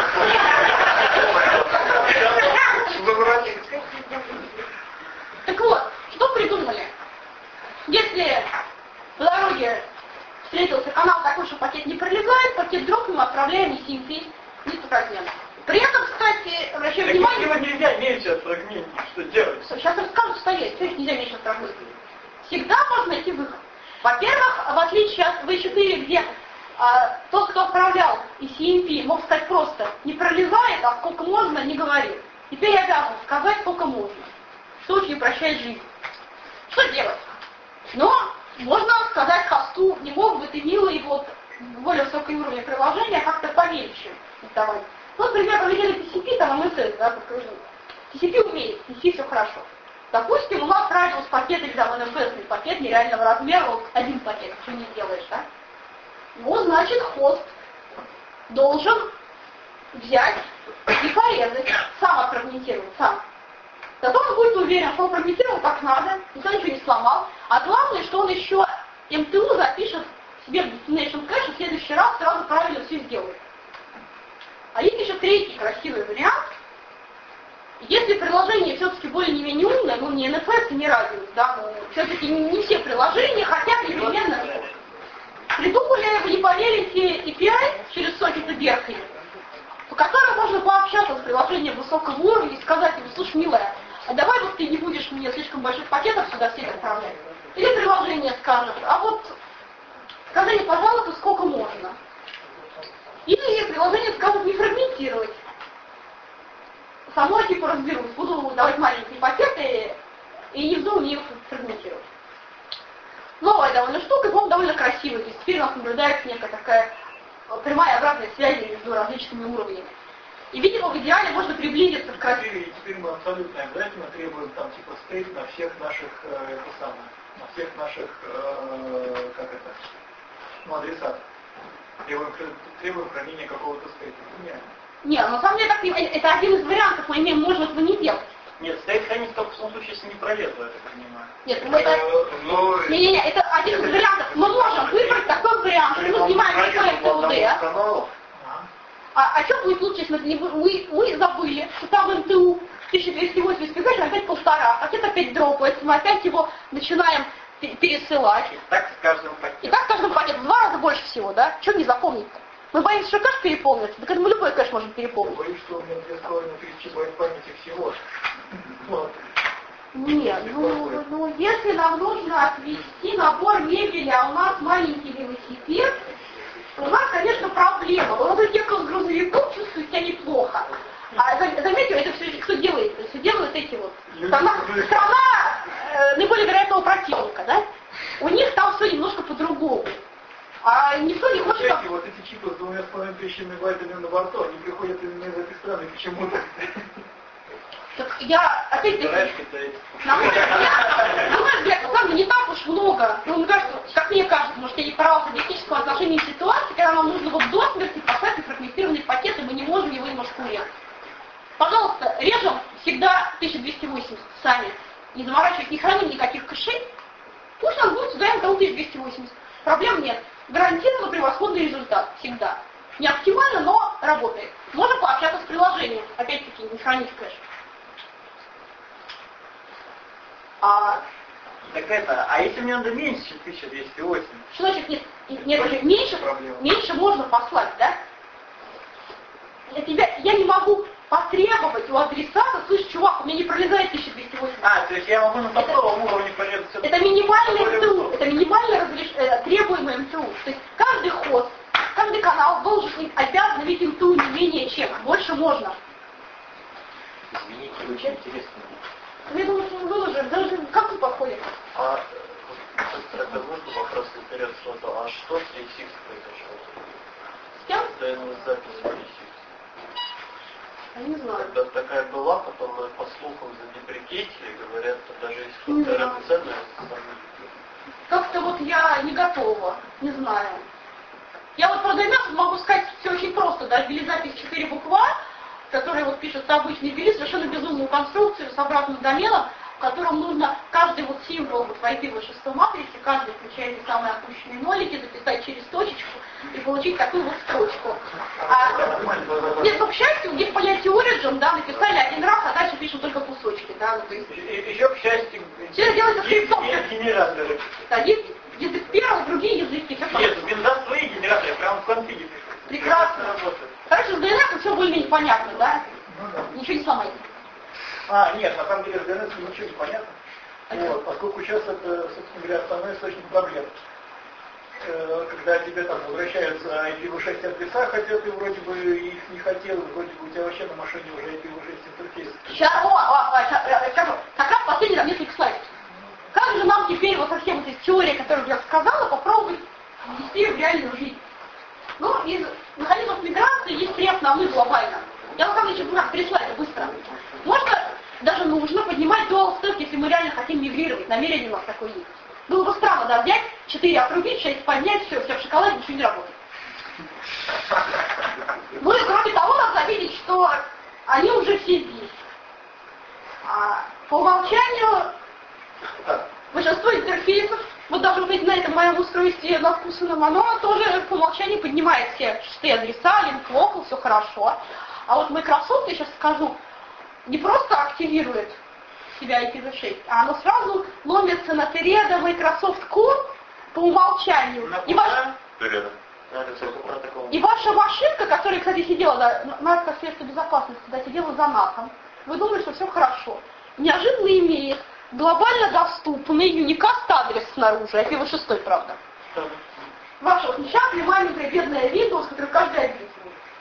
Так вот, что придумали? Если по дороге встретился канал такой, что пакет не пролезает, пакет дропнем, отправляем и симфи, не размен. При этом, кстати, обращаю Так внимание... его нельзя меньше отфрагментить, что делать? Сейчас расскажу, что есть, то есть нельзя меньше отправлять. Всегда можно найти выход. Во-первых, в отличие от ви четыре, где а, тот, кто отправлял и си эм пи, мог сказать просто не пролезает, а сколько можно, не говорил. Теперь я обязан сказать, сколько можно. Что очень упрощает жизнь. Что делать? Но можно сказать хосту, не мог бы ты, милый, вот более высокий уровень приложения как-то помельче давать. Ну, например, поведение ти си пи, там эм эс эс, да, подкружен. ти си пи умеет, ти си пи все хорошо. Допустим, у нас радиус пакета, или там эн эф эс пакет нереального размера, вот один пакет, что не делаешь, да? Ну, значит, хост должен взять и порезать, сам отфрагментировать, сам. Зато он будет уверен, что он фрагментировал как надо, никто ничего не сломал. А главное, что он еще эм тэ у запишет себе в destination кэш, и в следующий раз сразу правильно все сделает. А есть еще третий красивый вариант. Если приложение все-таки более-менее умное, ну не эн эф эс и не радиус, да, но все-таки не, не все приложения хотят непременно придумали, вы не поверите, эй пи ай через сокеты Беркли, по которым можно пообщаться с приложением высокого уровня и сказать ему: слушай, милая, а давай вот ты не будешь мне слишком больших пакетов сюда всех отправлять. Или приложение скажет: а вот скажи мне, пожалуйста, сколько можно. Или приложение скажет не фрагментировать. Само типа разберусь, буду давать маленькие пакеты и не вздумаю мне их фрагментировать. Новая довольно штука, по-моему, довольно красивая. То есть теперь у нас наблюдается некая такая прямая обратная связь между различными уровнями. И, видимо, в идеале можно приблизиться к красивой. И теперь мы абсолютно обязательно требуем там типа стейт на всех наших, э, это самое, на всех наших, э, как это, ну, адресатах. Требуем, требуем хранения какого-то стейта. Нет. Нет, на самом деле так, это один из вариантов, мы имеем, можно этого не делать. Нет, стейт хранить только в том случае, если не пролезло, я так понимаю. Нет, мы это... Ну, Не-не-не, это один из вариантов. Мы можем выбрать такой вариант, что мы снимаем такой эм тэ у дэ. А, а что будет лучше, если мы, мы, мы забыли, что там эм тэ у тысяча двести восемьдесят пикселей опять полтора, пакет опять дропается, мы опять его начинаем пересылать. И так с каждым И пакетом. так с каждым пакетом в два раза больше всего, да? Чего не запомнить-то? Мы боимся, что кэш переполнится, так это мы любой кэш можем переполнить. Боюсь, что у меня две с половиной тысячи байт памяти всего. Вот. Нет, ну, ну если нам нужно отвезти набор мебели, а у нас маленький велосипед, то у нас, конечно, проблема. Вот вы ехал с грузовиком, чувствует себя неплохо. А заметьте, это все кто делает? Это все делают эти вот. Страна, страна э, наиболее вероятного противника, да? У них там все немножко по-другому. А никто не хочет... Знаете, вот эти чипы с двумя с половиной тысячами байтами на борту, они приходят именно из этой страны почему-то. Так я, опять-таки, на мой взгляд, на мой взгляд, на самом деле, не так уж много. Ну, мне кажется, как мне кажется, может, я не права в диагностическом отношении ситуации, когда нам нужно вот до смерти поставить фрагментированный пакет, и мы не можем его немножко урезать. Пожалуйста, режем всегда тысяча двести восемьдесят сами. Не заморачивайтесь, не храним никаких кэшей. Пусть нам будет сюда эм тэ у тысяча двести восемьдесят. Проблем нет. Гарантированно превосходный результат. Всегда. Не оптимально, но работает. Можно пообщаться с приложением. Опять-таки, не хранить кэш. А, Так это, а если мне надо меньше тысяча двести восемь? что значит нет? Нет, меньше, меньше можно послать, да? Я, тебя, я не могу потребовать у адресата, слышь, чувак, у меня не пролезает тысяча двести восемьдесят. А, то есть я могу на софтовом уровне понять. Это минимальный эм тэ у, это минимально разреш... э, требуемый эм тэ у. То есть каждый хост, каждый канал должен обязан иметь эм тэ у не менее чем. Больше можно. Извините, очень интересно. Я думаю, что мы выложим. Даже как вы подходите? А это можно вопрос вперед что-то? А что с три сикс произошло? С кем? ди эн эс-запись три сикс. Я не знаю. Когда такая была, потом мы по слухам задеприкетили, говорят, что даже если Не кто-то знаю. ценность. Как-то вот я не готова. Не знаю. Я вот про ди эн эс могу сказать все очень просто. Да, ввели запись четыре буква, которые вот пишется обычный, ввели совершенно безумную конструкцию с обратным доменом, в котором нужно каждый вот символ вот в ай пи ви шесть матрице, каждый, включая эти самые опущенные нолики, записать через точечку и получить такую вот строчку. А, нет, ну, к счастью, есть понятие origin, да, написали один раз, а дальше пишем только кусочки, да, ну, то есть... Еще, к счастью, все это делается скриптом. есть генераторы. Да, есть язык первый, другие языки. Все Нет, у Винда свои генераторы, прямо в конфиге пишут. прекрасно. Работает. Короче, с ди эн эс все более-менее понятно, да? Ничего не сломайте. А, нет, на самом деле с ди эн эс ничего не понятно. Вот, поскольку сейчас это, собственно говоря, основной источник проблем. Э, когда тебе там возвращаются ай пи ви шесть адреса, хотя ты вроде бы их не хотел, вроде бы у тебя вообще на машине уже ай пи ви шесть интерфейс. Сейчас, о, о, о, сейчас, я скажу, как раз последний там несколько слайдов. Как же нам теперь вот совсем вот из теории, которую я сказала, попробовать ввести в реальную жизнь? Ну, из механизмов миграции есть три основных глобально. Я на самом деле сейчас три слайда быстро. Можно, даже нужно поднимать dual stack, если мы реально хотим мигрировать. Намерение у нас такое есть. Было бы странно, да, взять, четыре отрубить, шесть поднять, все, все в шоколаде, ничего не работает. Ну и кроме того, надо заметить, что они уже все здесь. А, по умолчанию большинство интерфейсов, вот даже вот на этом моем устройстве надкусанном, оно тоже по умолчанию поднимает все шестые адреса, link local, все хорошо. А вот Microsoft, я сейчас скажу, не просто активирует себя ай пи ви шесть, а оно сразу ломится на Тереда, Microsoft Core по умолчанию. И, ваш... И ваша машинка, которая, кстати, сидела, да, на как средство безопасности, да, сидела за нахом, вы думали, что все хорошо, неожиданно имеет глобально доступный уникаст адрес снаружи, ай пи ви шесть, правда. Ваша вот несчастная, маленькая, бедная Windows, которая каждый один.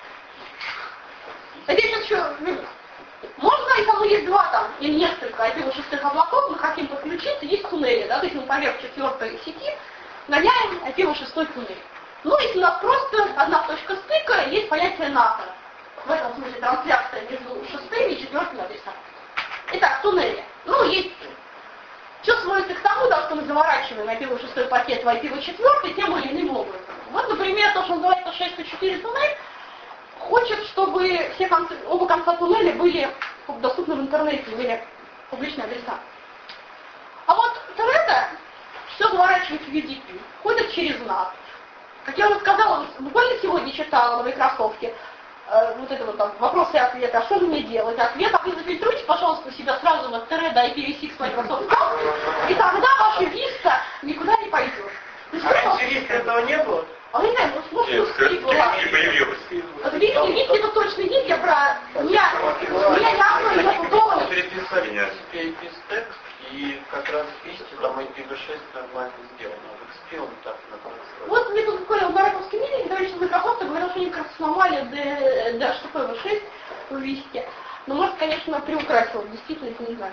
Здесь еще, можно, и там есть два там, или несколько ай пи ви шесть облаков, мы хотим подключиться, есть туннели, да, то есть мы поверх четвертой сети гоняем ай пи ви шесть туннель. Ну, если у нас просто одна точка стыка, есть понятие НАТО. В этом смысле трансляция между шестыми и четвертыми адресами. Итак, туннели. Ну, есть... Все сводится к тому, да, что мы заворачиваем ай пи ви шесть пакет в ай пи ви четыре тем или иным образом. Вот, например, то, что называется шесть сто четыре туннель, хочет, чтобы все концы, оба конца туннеля были доступны в интернете, были публичные адреса. А вот Тереда все заворачивает в ю ди пи, ходит через нас. Как я уже сказала, буквально сегодня читала на Microsoft э, вот это вот там вопросы и ответы, а что же мне делать? Ответ, а вы зафильтруйте, пожалуйста, у себя сразу вот Тереда ай пи ви шесть Microsoft, и тогда ваша виста никуда не пойдет. А раньше виста этого не было? А вы знаете, может, может, была. Вот видите, видите, это точно есть, я про... У меня, у меня ясно, я подумала. Переписали ай пи стек, и как раз в висте там ай пи ви шесть нормально сделано. В икс пи он так на конце. Вот мне тут говорил в мараковском мире, товарищ из Microsoft говорил, что они как сломали ди эйч ти пи ви шесть в висте. Но может, конечно, приукрасил, действительно, это не знаю.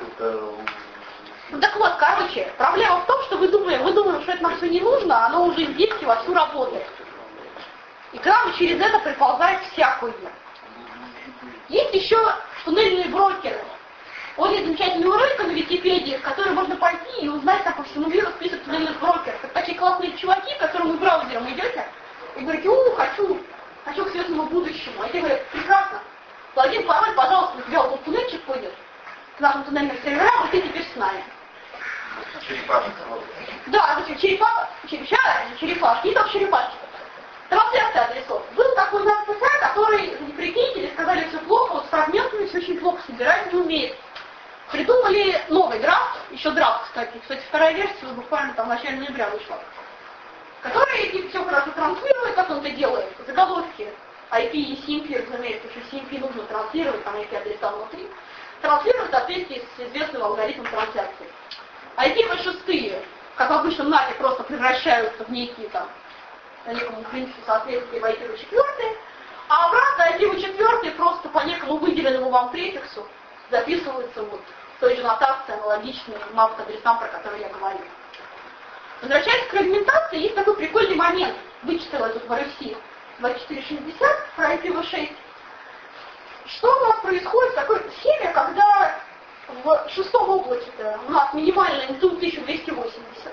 Ну так вот, короче, проблема в том, что вы думаете, вы думаете, что это нам все не нужно, а оно уже здесь и вовсю работает. И к нам через это приползает всякое. Есть еще туннельные брокеры. Вот есть замечательный ролик на Википедии, в который можно пойти и узнать там по всему миру список туннельных брокеров. Это такие классные чуваки, к которым вы браузером идете и говорите, у, хочу, хочу к светлому будущему. А те говорят, прекрасно, логин, пароль, пожалуйста, у тебя вот тут туннельчик ходит к нашим туннельным серверам, и ты теперь с нами. Черепашка. Да, черепашки, черепашки, не только черепашки. Трансляция адресов. Был такой наш ПК, который не прикиньте, сказали, все плохо, вот с фрагментами все очень плохо собирать, не умеет. Придумали новый драфт, еще драфт, кстати, кстати, вторая версия буквально там в начале ноября вышла, который все хорошо транслирует, как он это делает, заголовки ай пи и си эм пи, разумеется, что си эм пи нужно транслировать, там ай пи-адреса внутри, транслировать в соответствии с известным алгоритмом трансляции. ай пи ви шесть, как обычно нафиг, просто превращаются в некие там, на некому принципу соответствия в ай пи ви четыре, а обратно ай пи ви четыре просто по некому выделенному вам префиксу записываются вот в той же нотации аналогичной мап к адресам, про которые я говорила. Возвращаясь к фрагментации, есть такой прикольный момент. Вычитала тут в эр эф си двадцать четыре шестьдесят про ай пи ви шесть. Что у нас происходит в такой схеме, когда в шестом облаке у нас минимальный эн тэ у тысяча двести восемьдесят,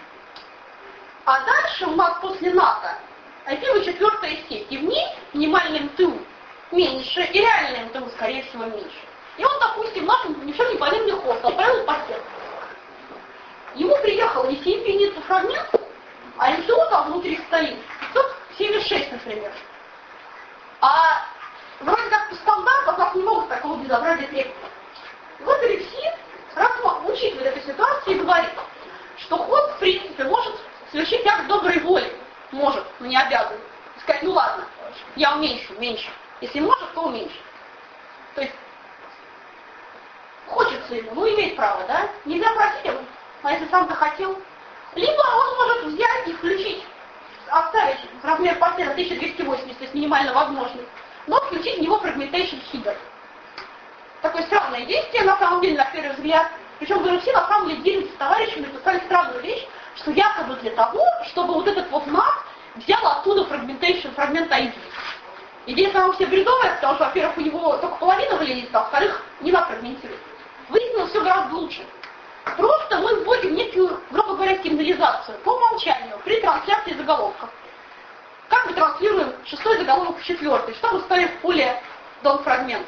а дальше у нас после НАТО ай пи ви четыре сеть, и в ней минимальный эн тэ у меньше, и реальный эн тэ у, скорее всего, меньше. И он, допустим, наш ничего не полезный хост отправил пакет. Ему приехал не си эм пи, не фрагмент, а эн тэ у там внутри стоит пятьсот семьдесят шесть, например. А вроде как по стандарту от нас не могут такого безобразия требовать. И вот эр эф си сразу учитывает эту ситуацию и говорит, что хост, в принципе, может совершить акт доброй воли. Может, но не обязан. И сказать, ну ладно, я уменьшу, меньше. Если может, то уменьшу. То есть, хочется ему, ну имеет право, да? Нельзя просить его, а если сам захотел. Либо он может взять и включить, оставить размер пакета тысяча двести восемьдесят, то есть минимально возможный, но включить в него fragmentation header. Такое странное действие, на самом деле, на первый взгляд. Причем в эр эф си, на самом деле, делятся с товарищами, написали странную вещь, что якобы для того, чтобы вот этот вот мап взял оттуда fragmentation, фрагмент ай ди. Идея сама все бредовая, потому что, во-первых, у него только половина вылезет, а во-вторых, не надо фрагментировать. Выяснилось все гораздо лучше. Просто мы вводим некую, грубо говоря, сигнализацию по умолчанию при трансляции заголовков. Как мы транслируем шестой заголовок в четвертый? Что мы ставим в поле дон-фрагмент?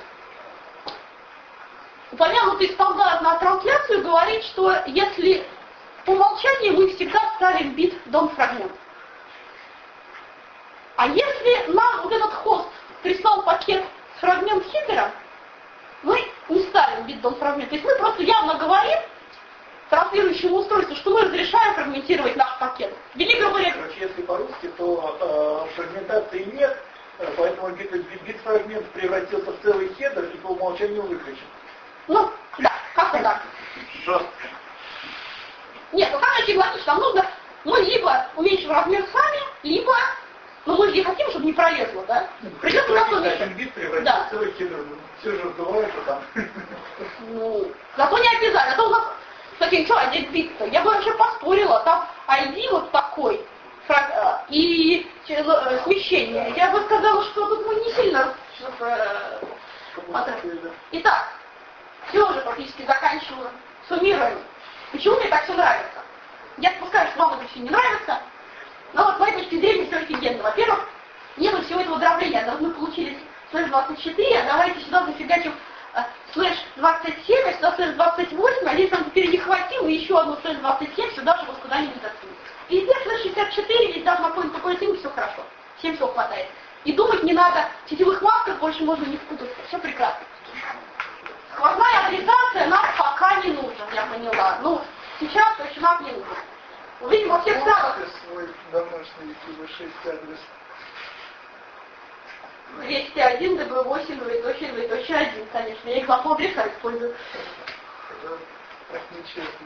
Упомянутый стандарт на трансляцию говорит, что если по умолчанию мы всегда ставим бит дон-фрагмент. А если нам вот этот хост прислал пакет с фрагмент-хидером, мы не ставим бит дон-фрагмент. То есть мы просто явно говорим транслирующему устройству, что мы разрешаем фрагментировать наш пакет. Или говоря... Короче, если по-русски, то э, фрагментации нет, поэтому бит-фрагмент превратился в целый хедер и по умолчанию выключен. Ну, да, как-то так. Жестко. Нет, ну как очень логично, нам нужно, мы либо уменьшим размер сами, либо, ну мы же не хотим, чтобы не пролезло, да? Придется как-то уменьшить. Один бит превратился да. в целый хедер, все же бывает, что там. Ну, зато не обязательно, это у нас, кстати, что, один бит-то, я бы вообще поспорила, там ай ди вот такой, и э, смещение, я бы сказала, что тут мы не сильно... Э, Итак, все уже практически заканчиваю, суммируем. Почему мне так все нравится? Я допускаю, что вам это все не нравится, но вот с моей точки зрения все офигенно. Во-первых, нету всего этого дробления. Да, вот мы получили слэш двадцать четыре, а давайте сюда зафигачим э, слэш двадцать семь, а сюда слэш двадцать восемь, а здесь нам теперь не хватило, и еще одну слэш двадцать семь сюда, чтобы куда-нибудь засунуть. И здесь слэш шестьдесят четыре, здесь даже на какой-нибудь такой символ, все хорошо. Всем всего хватает. И думать не надо, в сетевых масках больше можно не впутаться. Все прекрасно. Сквозная адресация нам пока не нужна, я поняла. Ну, сейчас точно нам не нужна. Увидим во всех странах. Свой домашний ай пи ви шесть адрес. двести один, дэ бэ восемь, двоеточие, двоеточие один, конечно. Я их по адреса использую. Так нечестно.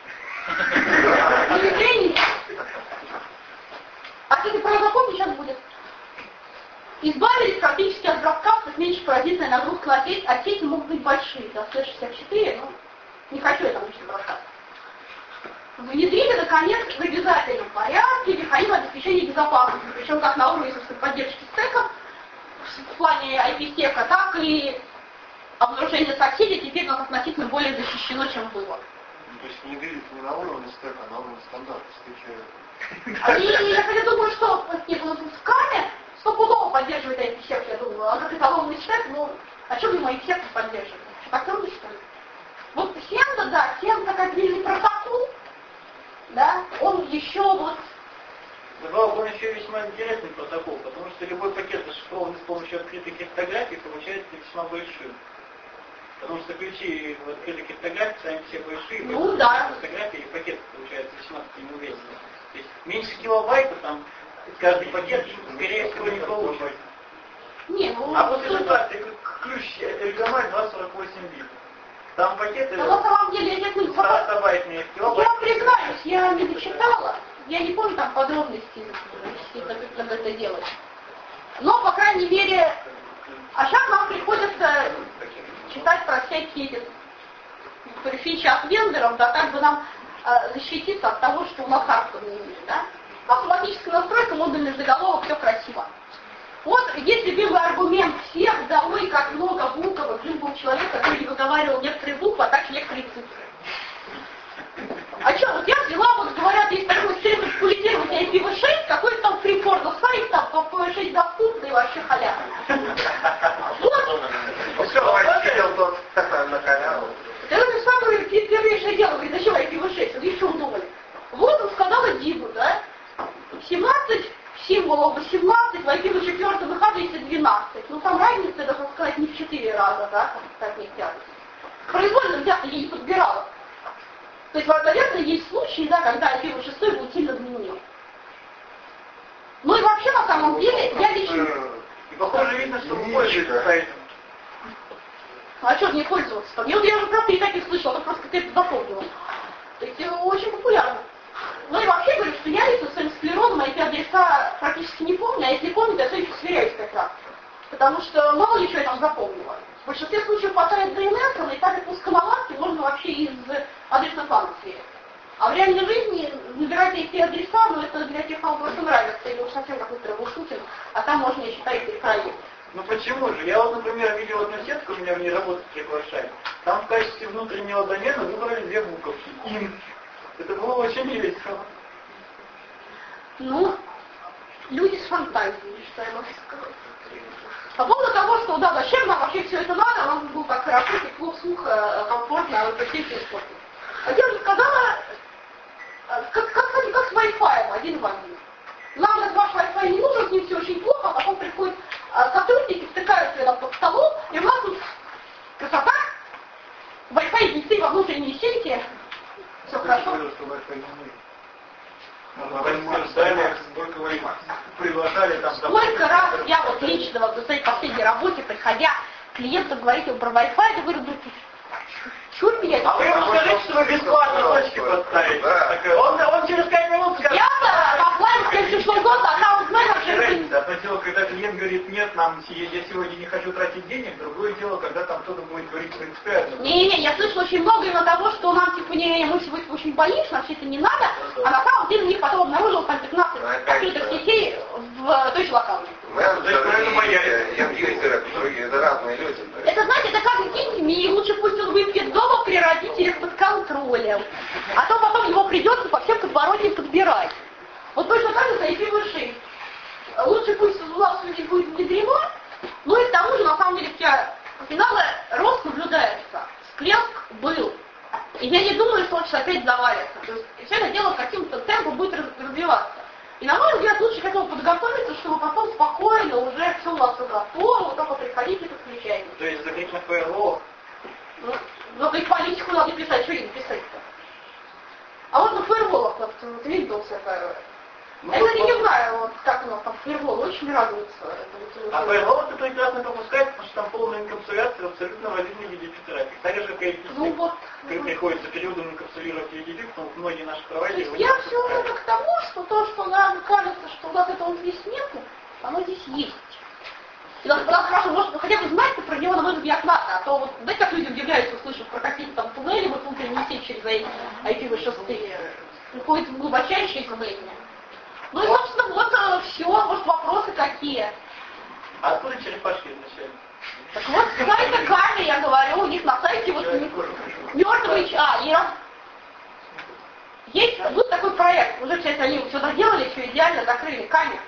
А кстати, про закон сейчас будет. Избавились практически от браткастов, меньше паразитная нагрузка на сеть, а сети могут быть большие, да, слэш шестьдесят четыре, но не хочу я там учить браткаст. Внедрили, наконец, в обязательном порядке механизм обеспечения безопасности, причем как на уровне, собственно, поддержки стеков, в плане ай пи-стека, так и обнаружение соседей теперь у нас относительно более защищено, чем было. То есть внедрили не на уровне стека, а на уровне стандарта стеки. И я хотя думаю, что в каме стопудово поддерживает ай пи-сек, я думаю, а как эталонный стек, ну, а чем ему ай пи-сек поддерживает? Так трудно, что ли? Вот Сенда, да, Сенда как отдельный протокол, да, он еще вот... Добавок, он еще весьма интересный протокол, потому что любой пакет, зашифрованный с помощью открытой криптографии, получается весьма большим. Потому что ключи в открытой криптографии сами все большие, ну, да. Криптографии и пакет получается весьма таким увесистым. То есть меньше килобайта там каждый пакет, скорее всего, не получится. Не, ну, А вот что- ситуация, как ключ Эльгамаль двести сорок восемь бит. Там пакеты... Но на самом деле я не Стабайтные Я признаюсь, я не дочитала, я не помню там подробностей, как это делать. Но, по крайней мере, а сейчас нам приходится читать про всякие фичи от вендоров, да, как бы нам э, защититься от того, что у нас авторы не имеют, да. Автоматическая настройка, модульный заголовок, все красиво. Вот, если любимый аргумент всех, да ой, как много букв, жил был человек, который не выговаривал некоторые буквы, а также некоторые цифры. А что, вот я взяла, вот говорят, есть такой средство популяризировать ай пи ви шесть, какой-то там фрифорда сайт, там по пи ви шесть доступный, вообще халява. Вот. Все, видел тот на халяву. Это же самое первейшее дело, говорит, зачем ай пи ви шесть, вы что думали? Вот он сказал Дибу, да, семнадцать символов восемнадцать, в ай пи ви четыре выхода если двенадцать. Ну там разница, я должна сказать, не в четыре раза, да, как не взято. Произвольно взято, я не подбирала. То есть, наверное, есть случаи, да, когда ай пи ви шесть был сильно длиннее. Ну и вообще, на самом деле, я лично... И похоже видно, что вы пользуетесь сайтом. А что же не пользоваться-то? Я, я уже правда и таких слышала, это просто как-то запомнила. То есть, очень популярно. Ну и вообще говорю, что я лично своим склерозом ай пи-адреса практически не помню, а если помню, то я все-таки сверяюсь как раз. Потому что мало ли что я там запомнила. В большинстве случаев хватает ди эн эс, и так и пусконаладки можно вообще из адресной плана сверить. А в реальной жизни набирать ай пи-адреса, ну это для тех, кому просто нравится, или уж совсем какой-то рабушутин, а там можно, я считаю, перекроить. Ну почему же? Я вот, например, видел одну сетку, меня в ней работать приглашали. Там в качестве внутреннего домена выбрали две буковки. Ин. Это было очень весело. Ну, люди с фантазией, что я могу сказать. По поводу того, что да, зачем нам вообще все это надо, нам было так хорошо, тепло, сухо, комфортно, а вот вообще все испортили. А я уже сказала, как, как, как, как с Wi-Fi один в один. Нам этот ваш Wi-Fi не нужен, с ним все очень плохо, а потом приходят а, сотрудники, втыкаются нам под столом, и у нас тут красота, Wi-Fi внесли во внутренние сети, все хорошо. Приглашали там... Сколько раз я вот лично вот в своей последней работе, приходя клиенту говорить ему про Wi-Fi, я говорю, ну, чур меня. А вы ему скажите, что вы бесплатно точки поставите. Он, он через пять минут скажет... Я-то оплатил в следующем году аккаунт-менеджер. Одно дело, когда клиент говорит, нет, нам, я сегодня не хочу тратить денег, другое дело, когда там кто-то будет говорить принципиально. Не-не, я слышала очень много именно того, что нам, типа, не, мы сегодня очень боимся, нам все это не надо, а на самом деле у них потом обнаружил там пятнадцать открытых сетей в той же локалке. Я юзеры, другие, это разные люди. Это, знаете, это как с детьми, и лучше пусть он выпьет дома при родителях под контролем, а то потом его придется по всем подворотням подбирать. Вот точно так же с ай пи ви шесть. Лучше пусть у нас будет внедрено, но и к тому же, на самом деле, вся финала рост наблюдается. Всплеск был. И я не думаю, что он сейчас опять завалится. То есть все это дело каким-то темпом будет развиваться. И на мой взгляд, лучше к этому подготовиться, чтобы потом спокойно уже все у нас готово, только приходите и подключайте. То есть закрыть на фаервол? Ну, ну и политику надо писать, что им писать-то? А вот на фаерволах, вот, Windows это... Ну, я, кстати, вот, не знаю, вот, как у нас там фаервол, очень радуется. А фаервол это прекрасно пропускает, потому что там полная инкапсуляция абсолютно в один ю ди пи трафик. Так же, как и Ну вот. при, приходится периодом инкапсулировать ю ди пи, потому что многие наши провайдеры... То есть я все это к тому, что то, что нам кажется, что у нас этого здесь нету, оно здесь есть. И нас, нас спрашивают, может, вы хотя бы знаете про него, на мой взгляд, надо, а то вот, знаете, как люди удивляются, услышав про какие-то там туннели, вот внутренние сеть через ай пи ви шесть, приходит в глубочайшее изумление. Ну и, собственно, вот все, может, вопросы какие. А откуда черепашки изначально? Так вот, сайта Ками, я говорю, у них на сайте вот мертвый... А, и раз... Есть, был такой проект, уже, кстати, они все доделали, все идеально, закрыли, Ками.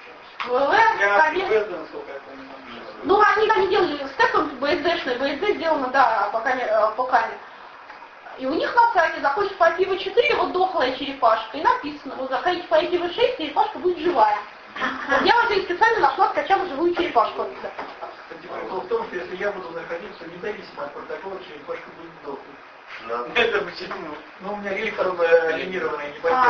Я Ками. Насколько я понимаю. Ну, они там не делали стеком би эс ди-шный, би эс ди сделано, да, по Ками. По Ками. И у них на сайте заходишь по ай пи ви четыре, вот дохлая черепашка, и написано, вот заходите по ай пи ви шесть, черепашка будет живая. Я уже специально нашла, скачала живую черепашку оттуда. Прикол в том, что если я буду находиться независимо от протокола, черепашка будет сдохнуть. Да. Это почему? Ну, у меня рельсовая линированная не пойдет.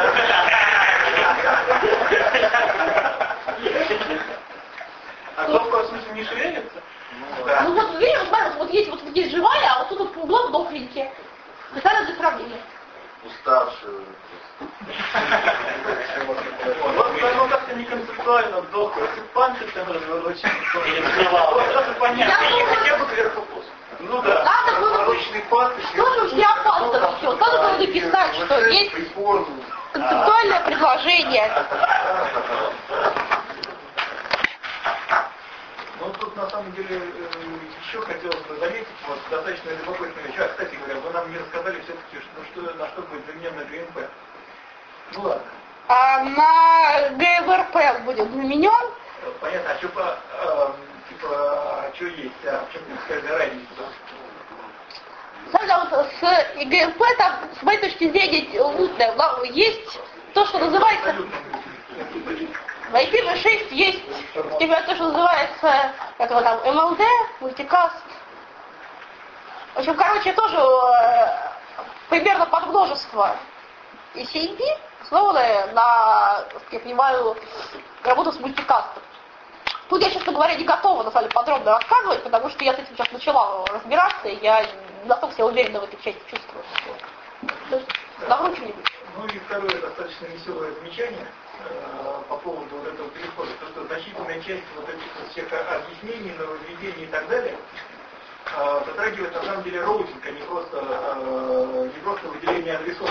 А кто он не шевелится. Ну вот, видишь, вот, смотри, вот есть вот здесь живая, а вот тут вот по углам дохленькие. Специально для сравнения. Уставшие. Оно как-то не концептуально вдох. Если панцирь там разворочен, то не скрывал. Сразу понятно. Хотя бы кверху. Ну да. Надо было, что же у тебя пастор еще? Надо было написать, что есть концептуальное предложение. Ну тут на самом деле еще хотелось бы заметить вот достаточно любопытную вещь. А, кстати говоря, вы нам не рассказали все-таки, что, что, на что будет заменен на ГМП. Ну ладно. А на ГВРП будет заменен. Понятно, а что по, э, типа, а что есть, а в чем принципиальная разница? Вот с ГМП там, с моей точки зрения, мутная. Есть то, что называется... В ай пи ви шесть есть у тебя то, что называется, как его там, эм эл ди, мультикаст. В общем, короче, тоже э, примерно подмножество и си эй пи, основанное на, я понимаю, работу с мультикастом. Тут я, честно говоря, не готова, на самом деле, подробно рассказывать, потому что я с этим сейчас начала разбираться, и я не настолько себя уверенно в этой части чувствую. То есть, давно что-нибудь. Ну и второе достаточно веселое замечание э, по поводу вот этого перехода, то, что значительная часть вот этих вот всех объяснений, нововведений и так далее э, затрагивает на самом деле роутинг, а не просто, э, не просто выделение адресов.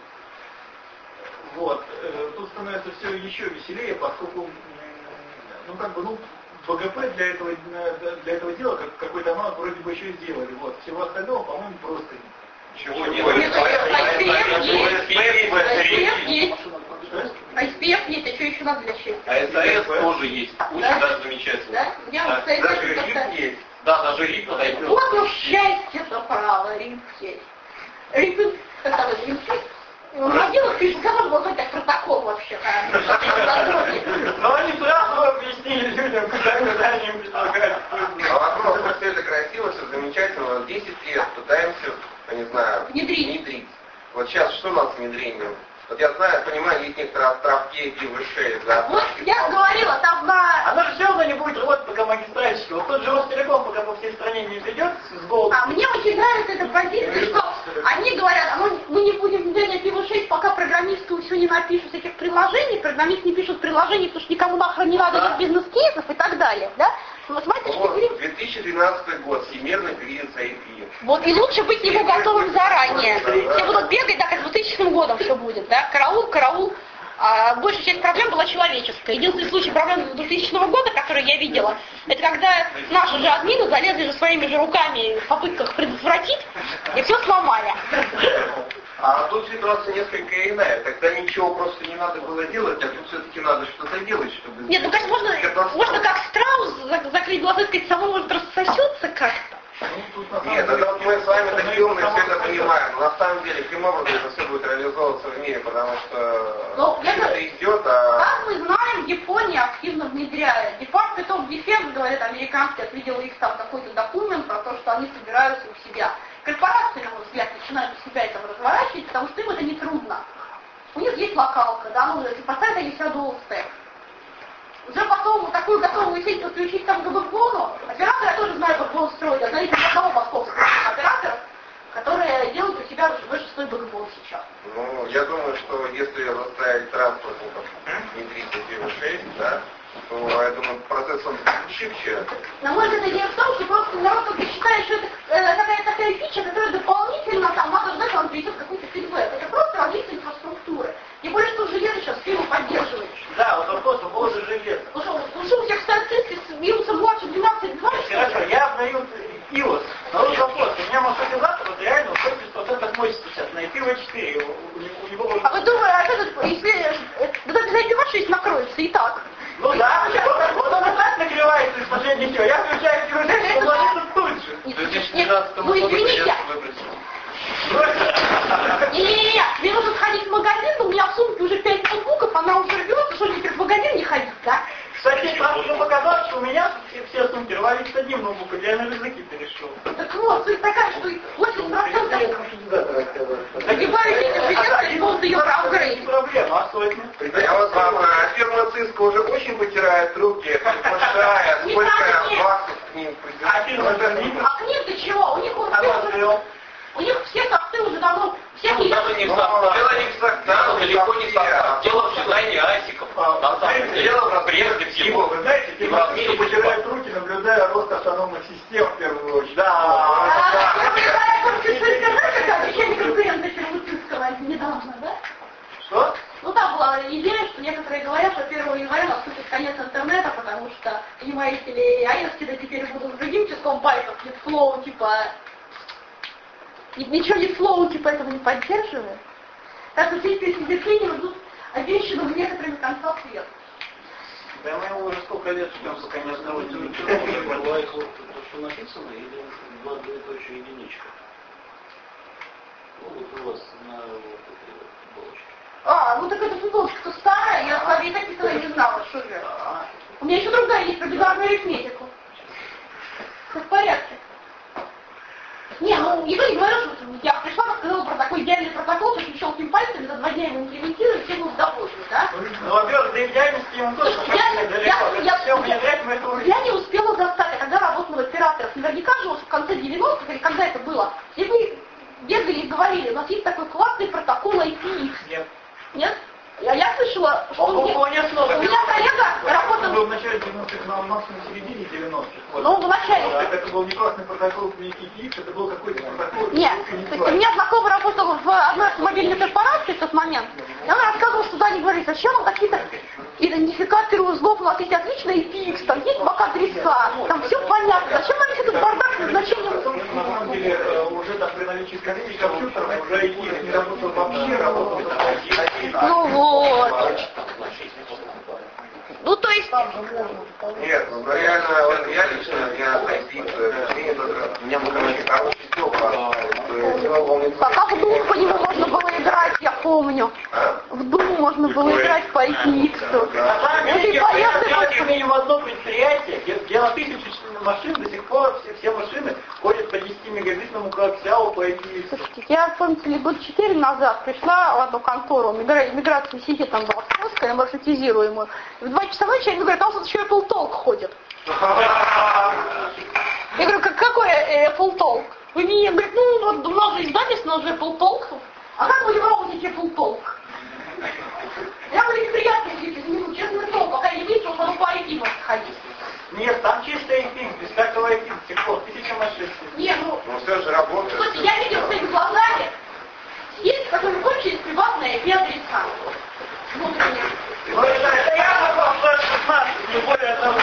Вот. Э, тут становится все еще веселее, поскольку, ну как бы, ну, БГП для этого, для этого дела как, какой-то аналог вроде бы еще и сделали. Вот. Всего остального, по-моему, просто нет. Чего нет? ай эс пи эф есть, а что еще надо для счастья? А эс а эс тоже есть, очень даже замечательно. Да? Я Да. вот, кстати, Даже как-то- рип есть. Да, даже рип подойдет. Вот уж счастье-то право, рип есть. Рип, как там, рип есть? Могила пишет, как можно назвать так протокол вообще? Но они сразу объяснили людям, куда куда они им предлагают. А вопрос, что все это красиво, все замечательно, десять лет пытаемся, я не знаю, Внедрить. внедрить. Вот сейчас что у нас с внедрением? Вот я знаю, понимаю, есть некоторые островки ай пи ви шесть, да? Вот я говорила, там на... Оно же все равно не будет работать, пока магистральщики. Вот тот же Ростелеком, пока по всей стране не ведет с голоду. А мне очень нравится эта позиция, что они говорят, а мы, мы не будем внедрять ай пи ви шесть, пока программисты все не напишут этих приложений, программисты не пишут приложений, потому что никому нахрен не надо этих бизнес-кейсов и так далее, да? Вот, смотрите, что Вот, говорим. две тысячи двенадцатый год, всемирный кризис ай пи. Вот, и лучше быть к нему готовым заранее. Все будут бегать, так как с двухтысячным годом все будет, да? Караул, караул. А большая часть проблем была человеческая. Единственный случай проблем двухтысячного года, который я видела, это когда наши же админы залезли же своими же руками в попытках предотвратить, и все сломали. А тут ситуация несколько иная. Тогда ничего просто не надо было делать, а тут все-таки надо что-то делать, чтобы... Нет, ну, конечно, можно, можно как страус зак- закрыть глаза и сказать, само может рассосется как-то. Нет, это вот мы с вами такие умные все это понимаем. Но на самом деле, каким образом это все будет реализовываться в мире, потому что Ну, я это говорю, идет, а... Как мы знаем, Япония активно внедряет. Department of Defense, говорят американцы, я видела их там какой-то документ про то, что они собираются у себя. Корпорации, на мой взгляд, начинают у себя это разворачивать, потому что им это не трудно. У них есть локалка, да, ну, если поставить они себя dual stack. Уже потом такую готовую сеть подключить там к бэкбону. Операторы, я тоже знаю, бэкбон строят. Я знаю ни одного московского оператора, которые делают у себя больше свой бэкбон сейчас. Ну, я думаю, что если заставить транспортников внедрить ай пи ви шесть, да, то, я думаю, процесс он шибче. На мой взгляд, идея в том, что просто народ как-то считает, что это э, какая-то такая фича, которая дополнительно там надо ждать, он принесет какой-то фидбэк. Это просто развитие инфраструктуры. Тем более, что железо сейчас фирма поддерживает. Да, вот вопрос по поводу железа. Ну что, ну что у всех статистики с вирусом младше двенадцать два? Хорошо, я обновил ай о эс. Но вот вопрос, у меня маршрутизатор вот реально восемьдесят процентов мощности сейчас на ай пи ви четыре. У, него- у него... А вы думаете, а что, если да, без ай пи ви шесть накроется и так? Ну да, вот он опять нагревается из последних сил. Я включаю ай пи ви шесть, он ложится тут же. В две тысячи двенадцатом Ну году извините, придется выбросить. не-не-не, мне нужно сходить в магазин, но у меня в сумке уже пять ноутбуков, она уже рвется, что мне теперь в магазин не ходить, да? Кстати, правда, мне показалось, что у меня все, все сумки рвались с одним ноутбуком, я на рюкзаки перешел. Так вот, суть такая, что восемьдесят процентов погибающих железо, это был ее апгрейд. Не проблема, а сотня? Да я вот вам, а фирма Сан-Франциско уже очень потирает руки, предвкушая, сколько баксов к ним придет. А к ним-то чего? У них вот у них все состы уже давно, все Ну, даже не в состав. Дело не в составе, Далеко не в состав. Дело в дизайне асиков. На самом деле. Дело Прежде всего. Вы знаете, те машины потирают руки, наблюдая рост автономных систем в первую очередь. Да. обещали конкурента Червутинского недавно, да? Что? Ну там была идея, что некоторые говорят, что первого января наступит конец интернета, потому что, понимаете ли, аэски-то теперь будут с другим числом байтов, нет флоу, типа... Ничего не флоу, типа этого не поддерживает. Так что все эти изобретения ждут обещанного некоторыми конца света. Да мы его уже сколько лет ждем, пока не остановится. Бывает вот то, что написано, или два двоеточие единичка. Ну вот у вас на вот этой вот булочке. А, ну так эта футболочка-то старая, я с вами написано не знала, что же. У меня еще другая есть про бинарную арифметику. Все в порядке. Не, ну никто не говорил, что я пришла, рассказала про такой идеальный протокол, что щелким пальцами за два дня его имплементировали, все будут довольны, да? Ну, во-первых, до идеальности ему тоже Я, далеко. я, я, Все внедрять мы это уже. я не успела застать, а когда работала в операторах, наверняка же вот в конце девяностых, или когда это было, все вы бегали и говорили, у нас есть такой классный протокол ай пи икс. Нет. Нет? Я, я слышала, что Он был мне- вполне сложный. у меня коллега Это работал... был в начале девяностых, на максимум в середине девяностых. Вот. Ну, в начале. Так это был не классный протокол некий икс, это был какой-то протокол. Нет, который не то есть у меня знакомый работал в одной автомобильной корпорации в тот момент, и он рассказывал, что они говорили, зачем вам какие-то идентификаторы узлов, у нас есть отличный ай пи икс, там есть бак-адреса, там все понятно, зачем вам весь этот бардак с назначением? На самом деле, э, уже там при наличии скорее компьютеров уже ай пи не работал вообще, работал только Ну вот. Ну то есть... Нет, ну да, реально, вот я лично, я найти, только у меня был очень хороший стёк, Пока в Doom по нему можно было играть, я помню. В Doom можно было играть по ай пи икс. На самом Вот и деле, поехали. я делаю минимум одно предприятие, где, где на тысячу машин до сих пор все, все машины ходят по десятимегабитному коаксиалу по ай пи икс. Слушайте, я, помните ли, год четыре назад пришла в одну контору, мигра... миграция сети там была скользкая, маршрутизируемую. И в два часа ночи они говорят, а у нас еще Apple Talk ходит. Я говорю, как, какой Apple Talk? Вы мне говорите, ну вот у нас же издательство, у нас же Apple Talk. А как вы не работаете Apple Talk? Я говорю, неприятно, если ну, честное слово, пока не видел, что оно по ай пи может ходить. Нет, там чисто ай пи, без всякого ай пи, до сих пор, тысяча машин. Не, ну, ну все же работает. слушайте, я видел своими глазами, есть, которые кончились приватные ай пи-адреса. Внутренние. Ну это, это я попал в шестнадцать, не более того.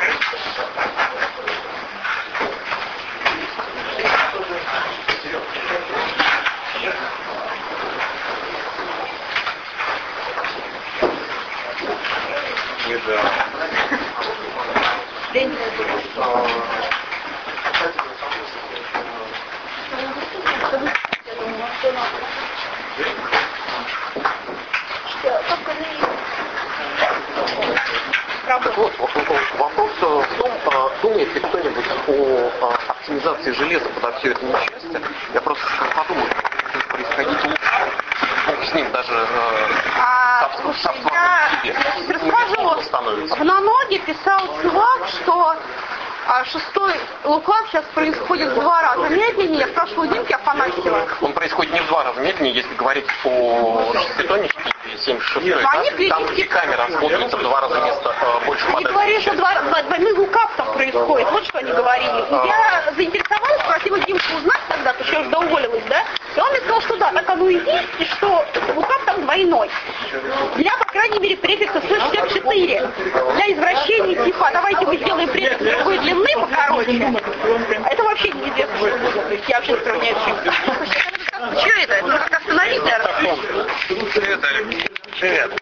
Вот, вопрос в том, думает ли кто-нибудь о оптимизации железа под все это несчастье. Я просто подумал, что будет происходить лучше. С ним даже А, слушай, я расскажу, в Наноде писал чувак, что а, шестой лукав сейчас происходит в два раза медленнее. Я спрашивала Димки Афанасьева. Он происходит не в два раза медленнее, если говорить о шеститоннике или семьдесят шестой. Они Там, где камера смотрится в два раза место э, больше Они подачи. говорили, что два, два- двойной лукав там происходит. Вот что они говорили. И я заинтересовалась, спросила Димку узнать тогда, потому что я уже доуволилась, да? И он мне сказал, что да, так оно и есть, и что лукав там двойной. Для, по крайней мере, префикса сто шестьдесят четыре. Для извращений типа, давайте мы сделаем префикс другой длины покороче. А это вообще неизвестно, что будет. То есть я вообще не сравняю, чем. Что это? Это как остановить, наверное? Привет.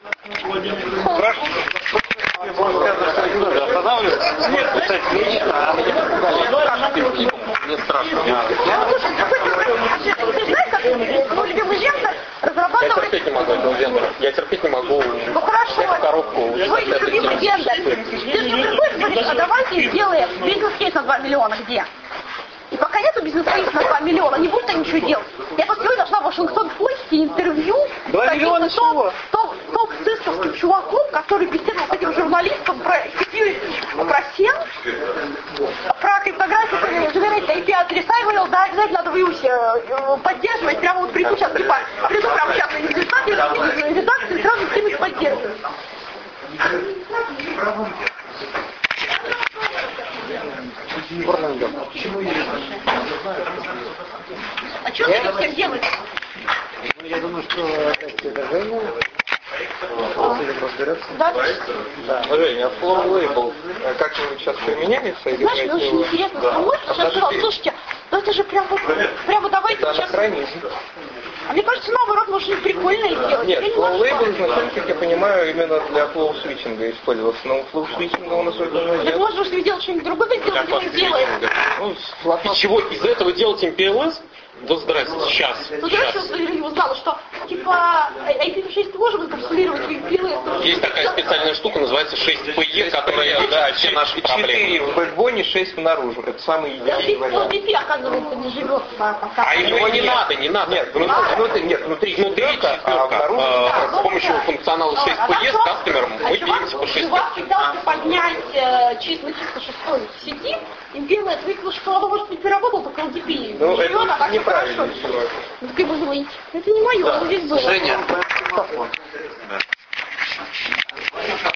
Мне страшно. Ты знаешь, как мой любимый вендор Я разрабатывает... терпеть не могу этого вендора. Я терпеть не могу Ну хорошо, эту коробку. твой любимый вендор. Ты же не приходишь и говоришь, а давайте сделаем бизнес-кейс на два миллиона, где? И пока нету бизнес-кейса на два миллиона, не будут они ничего делать. Я после него зашла в Вашингтон Пост и интервью. два миллиона чего? То, топ-цисковским чуваком, который беседовал с этим журналистом про security, про сем, про криптографию, про generate ай пи-адреса, и говорил, да, обязательно надо в Иусе поддерживать, прямо вот приду сейчас, типа, приду прямо сейчас на редакцию, редакцию, сразу всем их поддерживать. А что вы всем делаете? Я думаю, что опять это Женя. Разберется. Да. Да. Женя, а Flow Label как-нибудь сейчас применяется? Или Знаешь, мне очень интересно, да. Самой сейчас сказал, слушайте, ну это же прям вот, прямо давайте это сейчас... анахронизм. А мне кажется, наоборот, может быть прикольно сделать. Нет, Или Flow может, Label изначально, как я понимаю, именно для Flow свитчинга использовался. Но Flow свитчинга у нас уже Так нет. можно же сделать что-нибудь другое, сделать, где он делает. Ну, из чего? Из этого делать эм пи эл эс? Да здрасте, сейчас. Ну, знаешь, что я не узнала, что, типа, ай пи шесть можем инкапсулировать в эм пи эл эс. Есть такая специальная штука, называется шесть пи и, которая решает все наши четыре проблемы. в бэкбоне, шесть наружу. Это самый идеальный вариант. эй пи, оказывается, не живет пока. А его не надо, не надо. Нет, внутри, внутри, нет, внутри Внутри четверка, а четверка. наружу... А, с помощью функционала шесть пи и с кастомером мы делимся по шести. Чувак пытался поднять э, чисто чисто шестой в сети, эм пи эл эс выяснил, что оно может быть переработал, только эл ди пи Ну, не живет, а это так все неправильно. хорошо. Ну, как вы думаете? Это не мое, оно здесь было. Женя.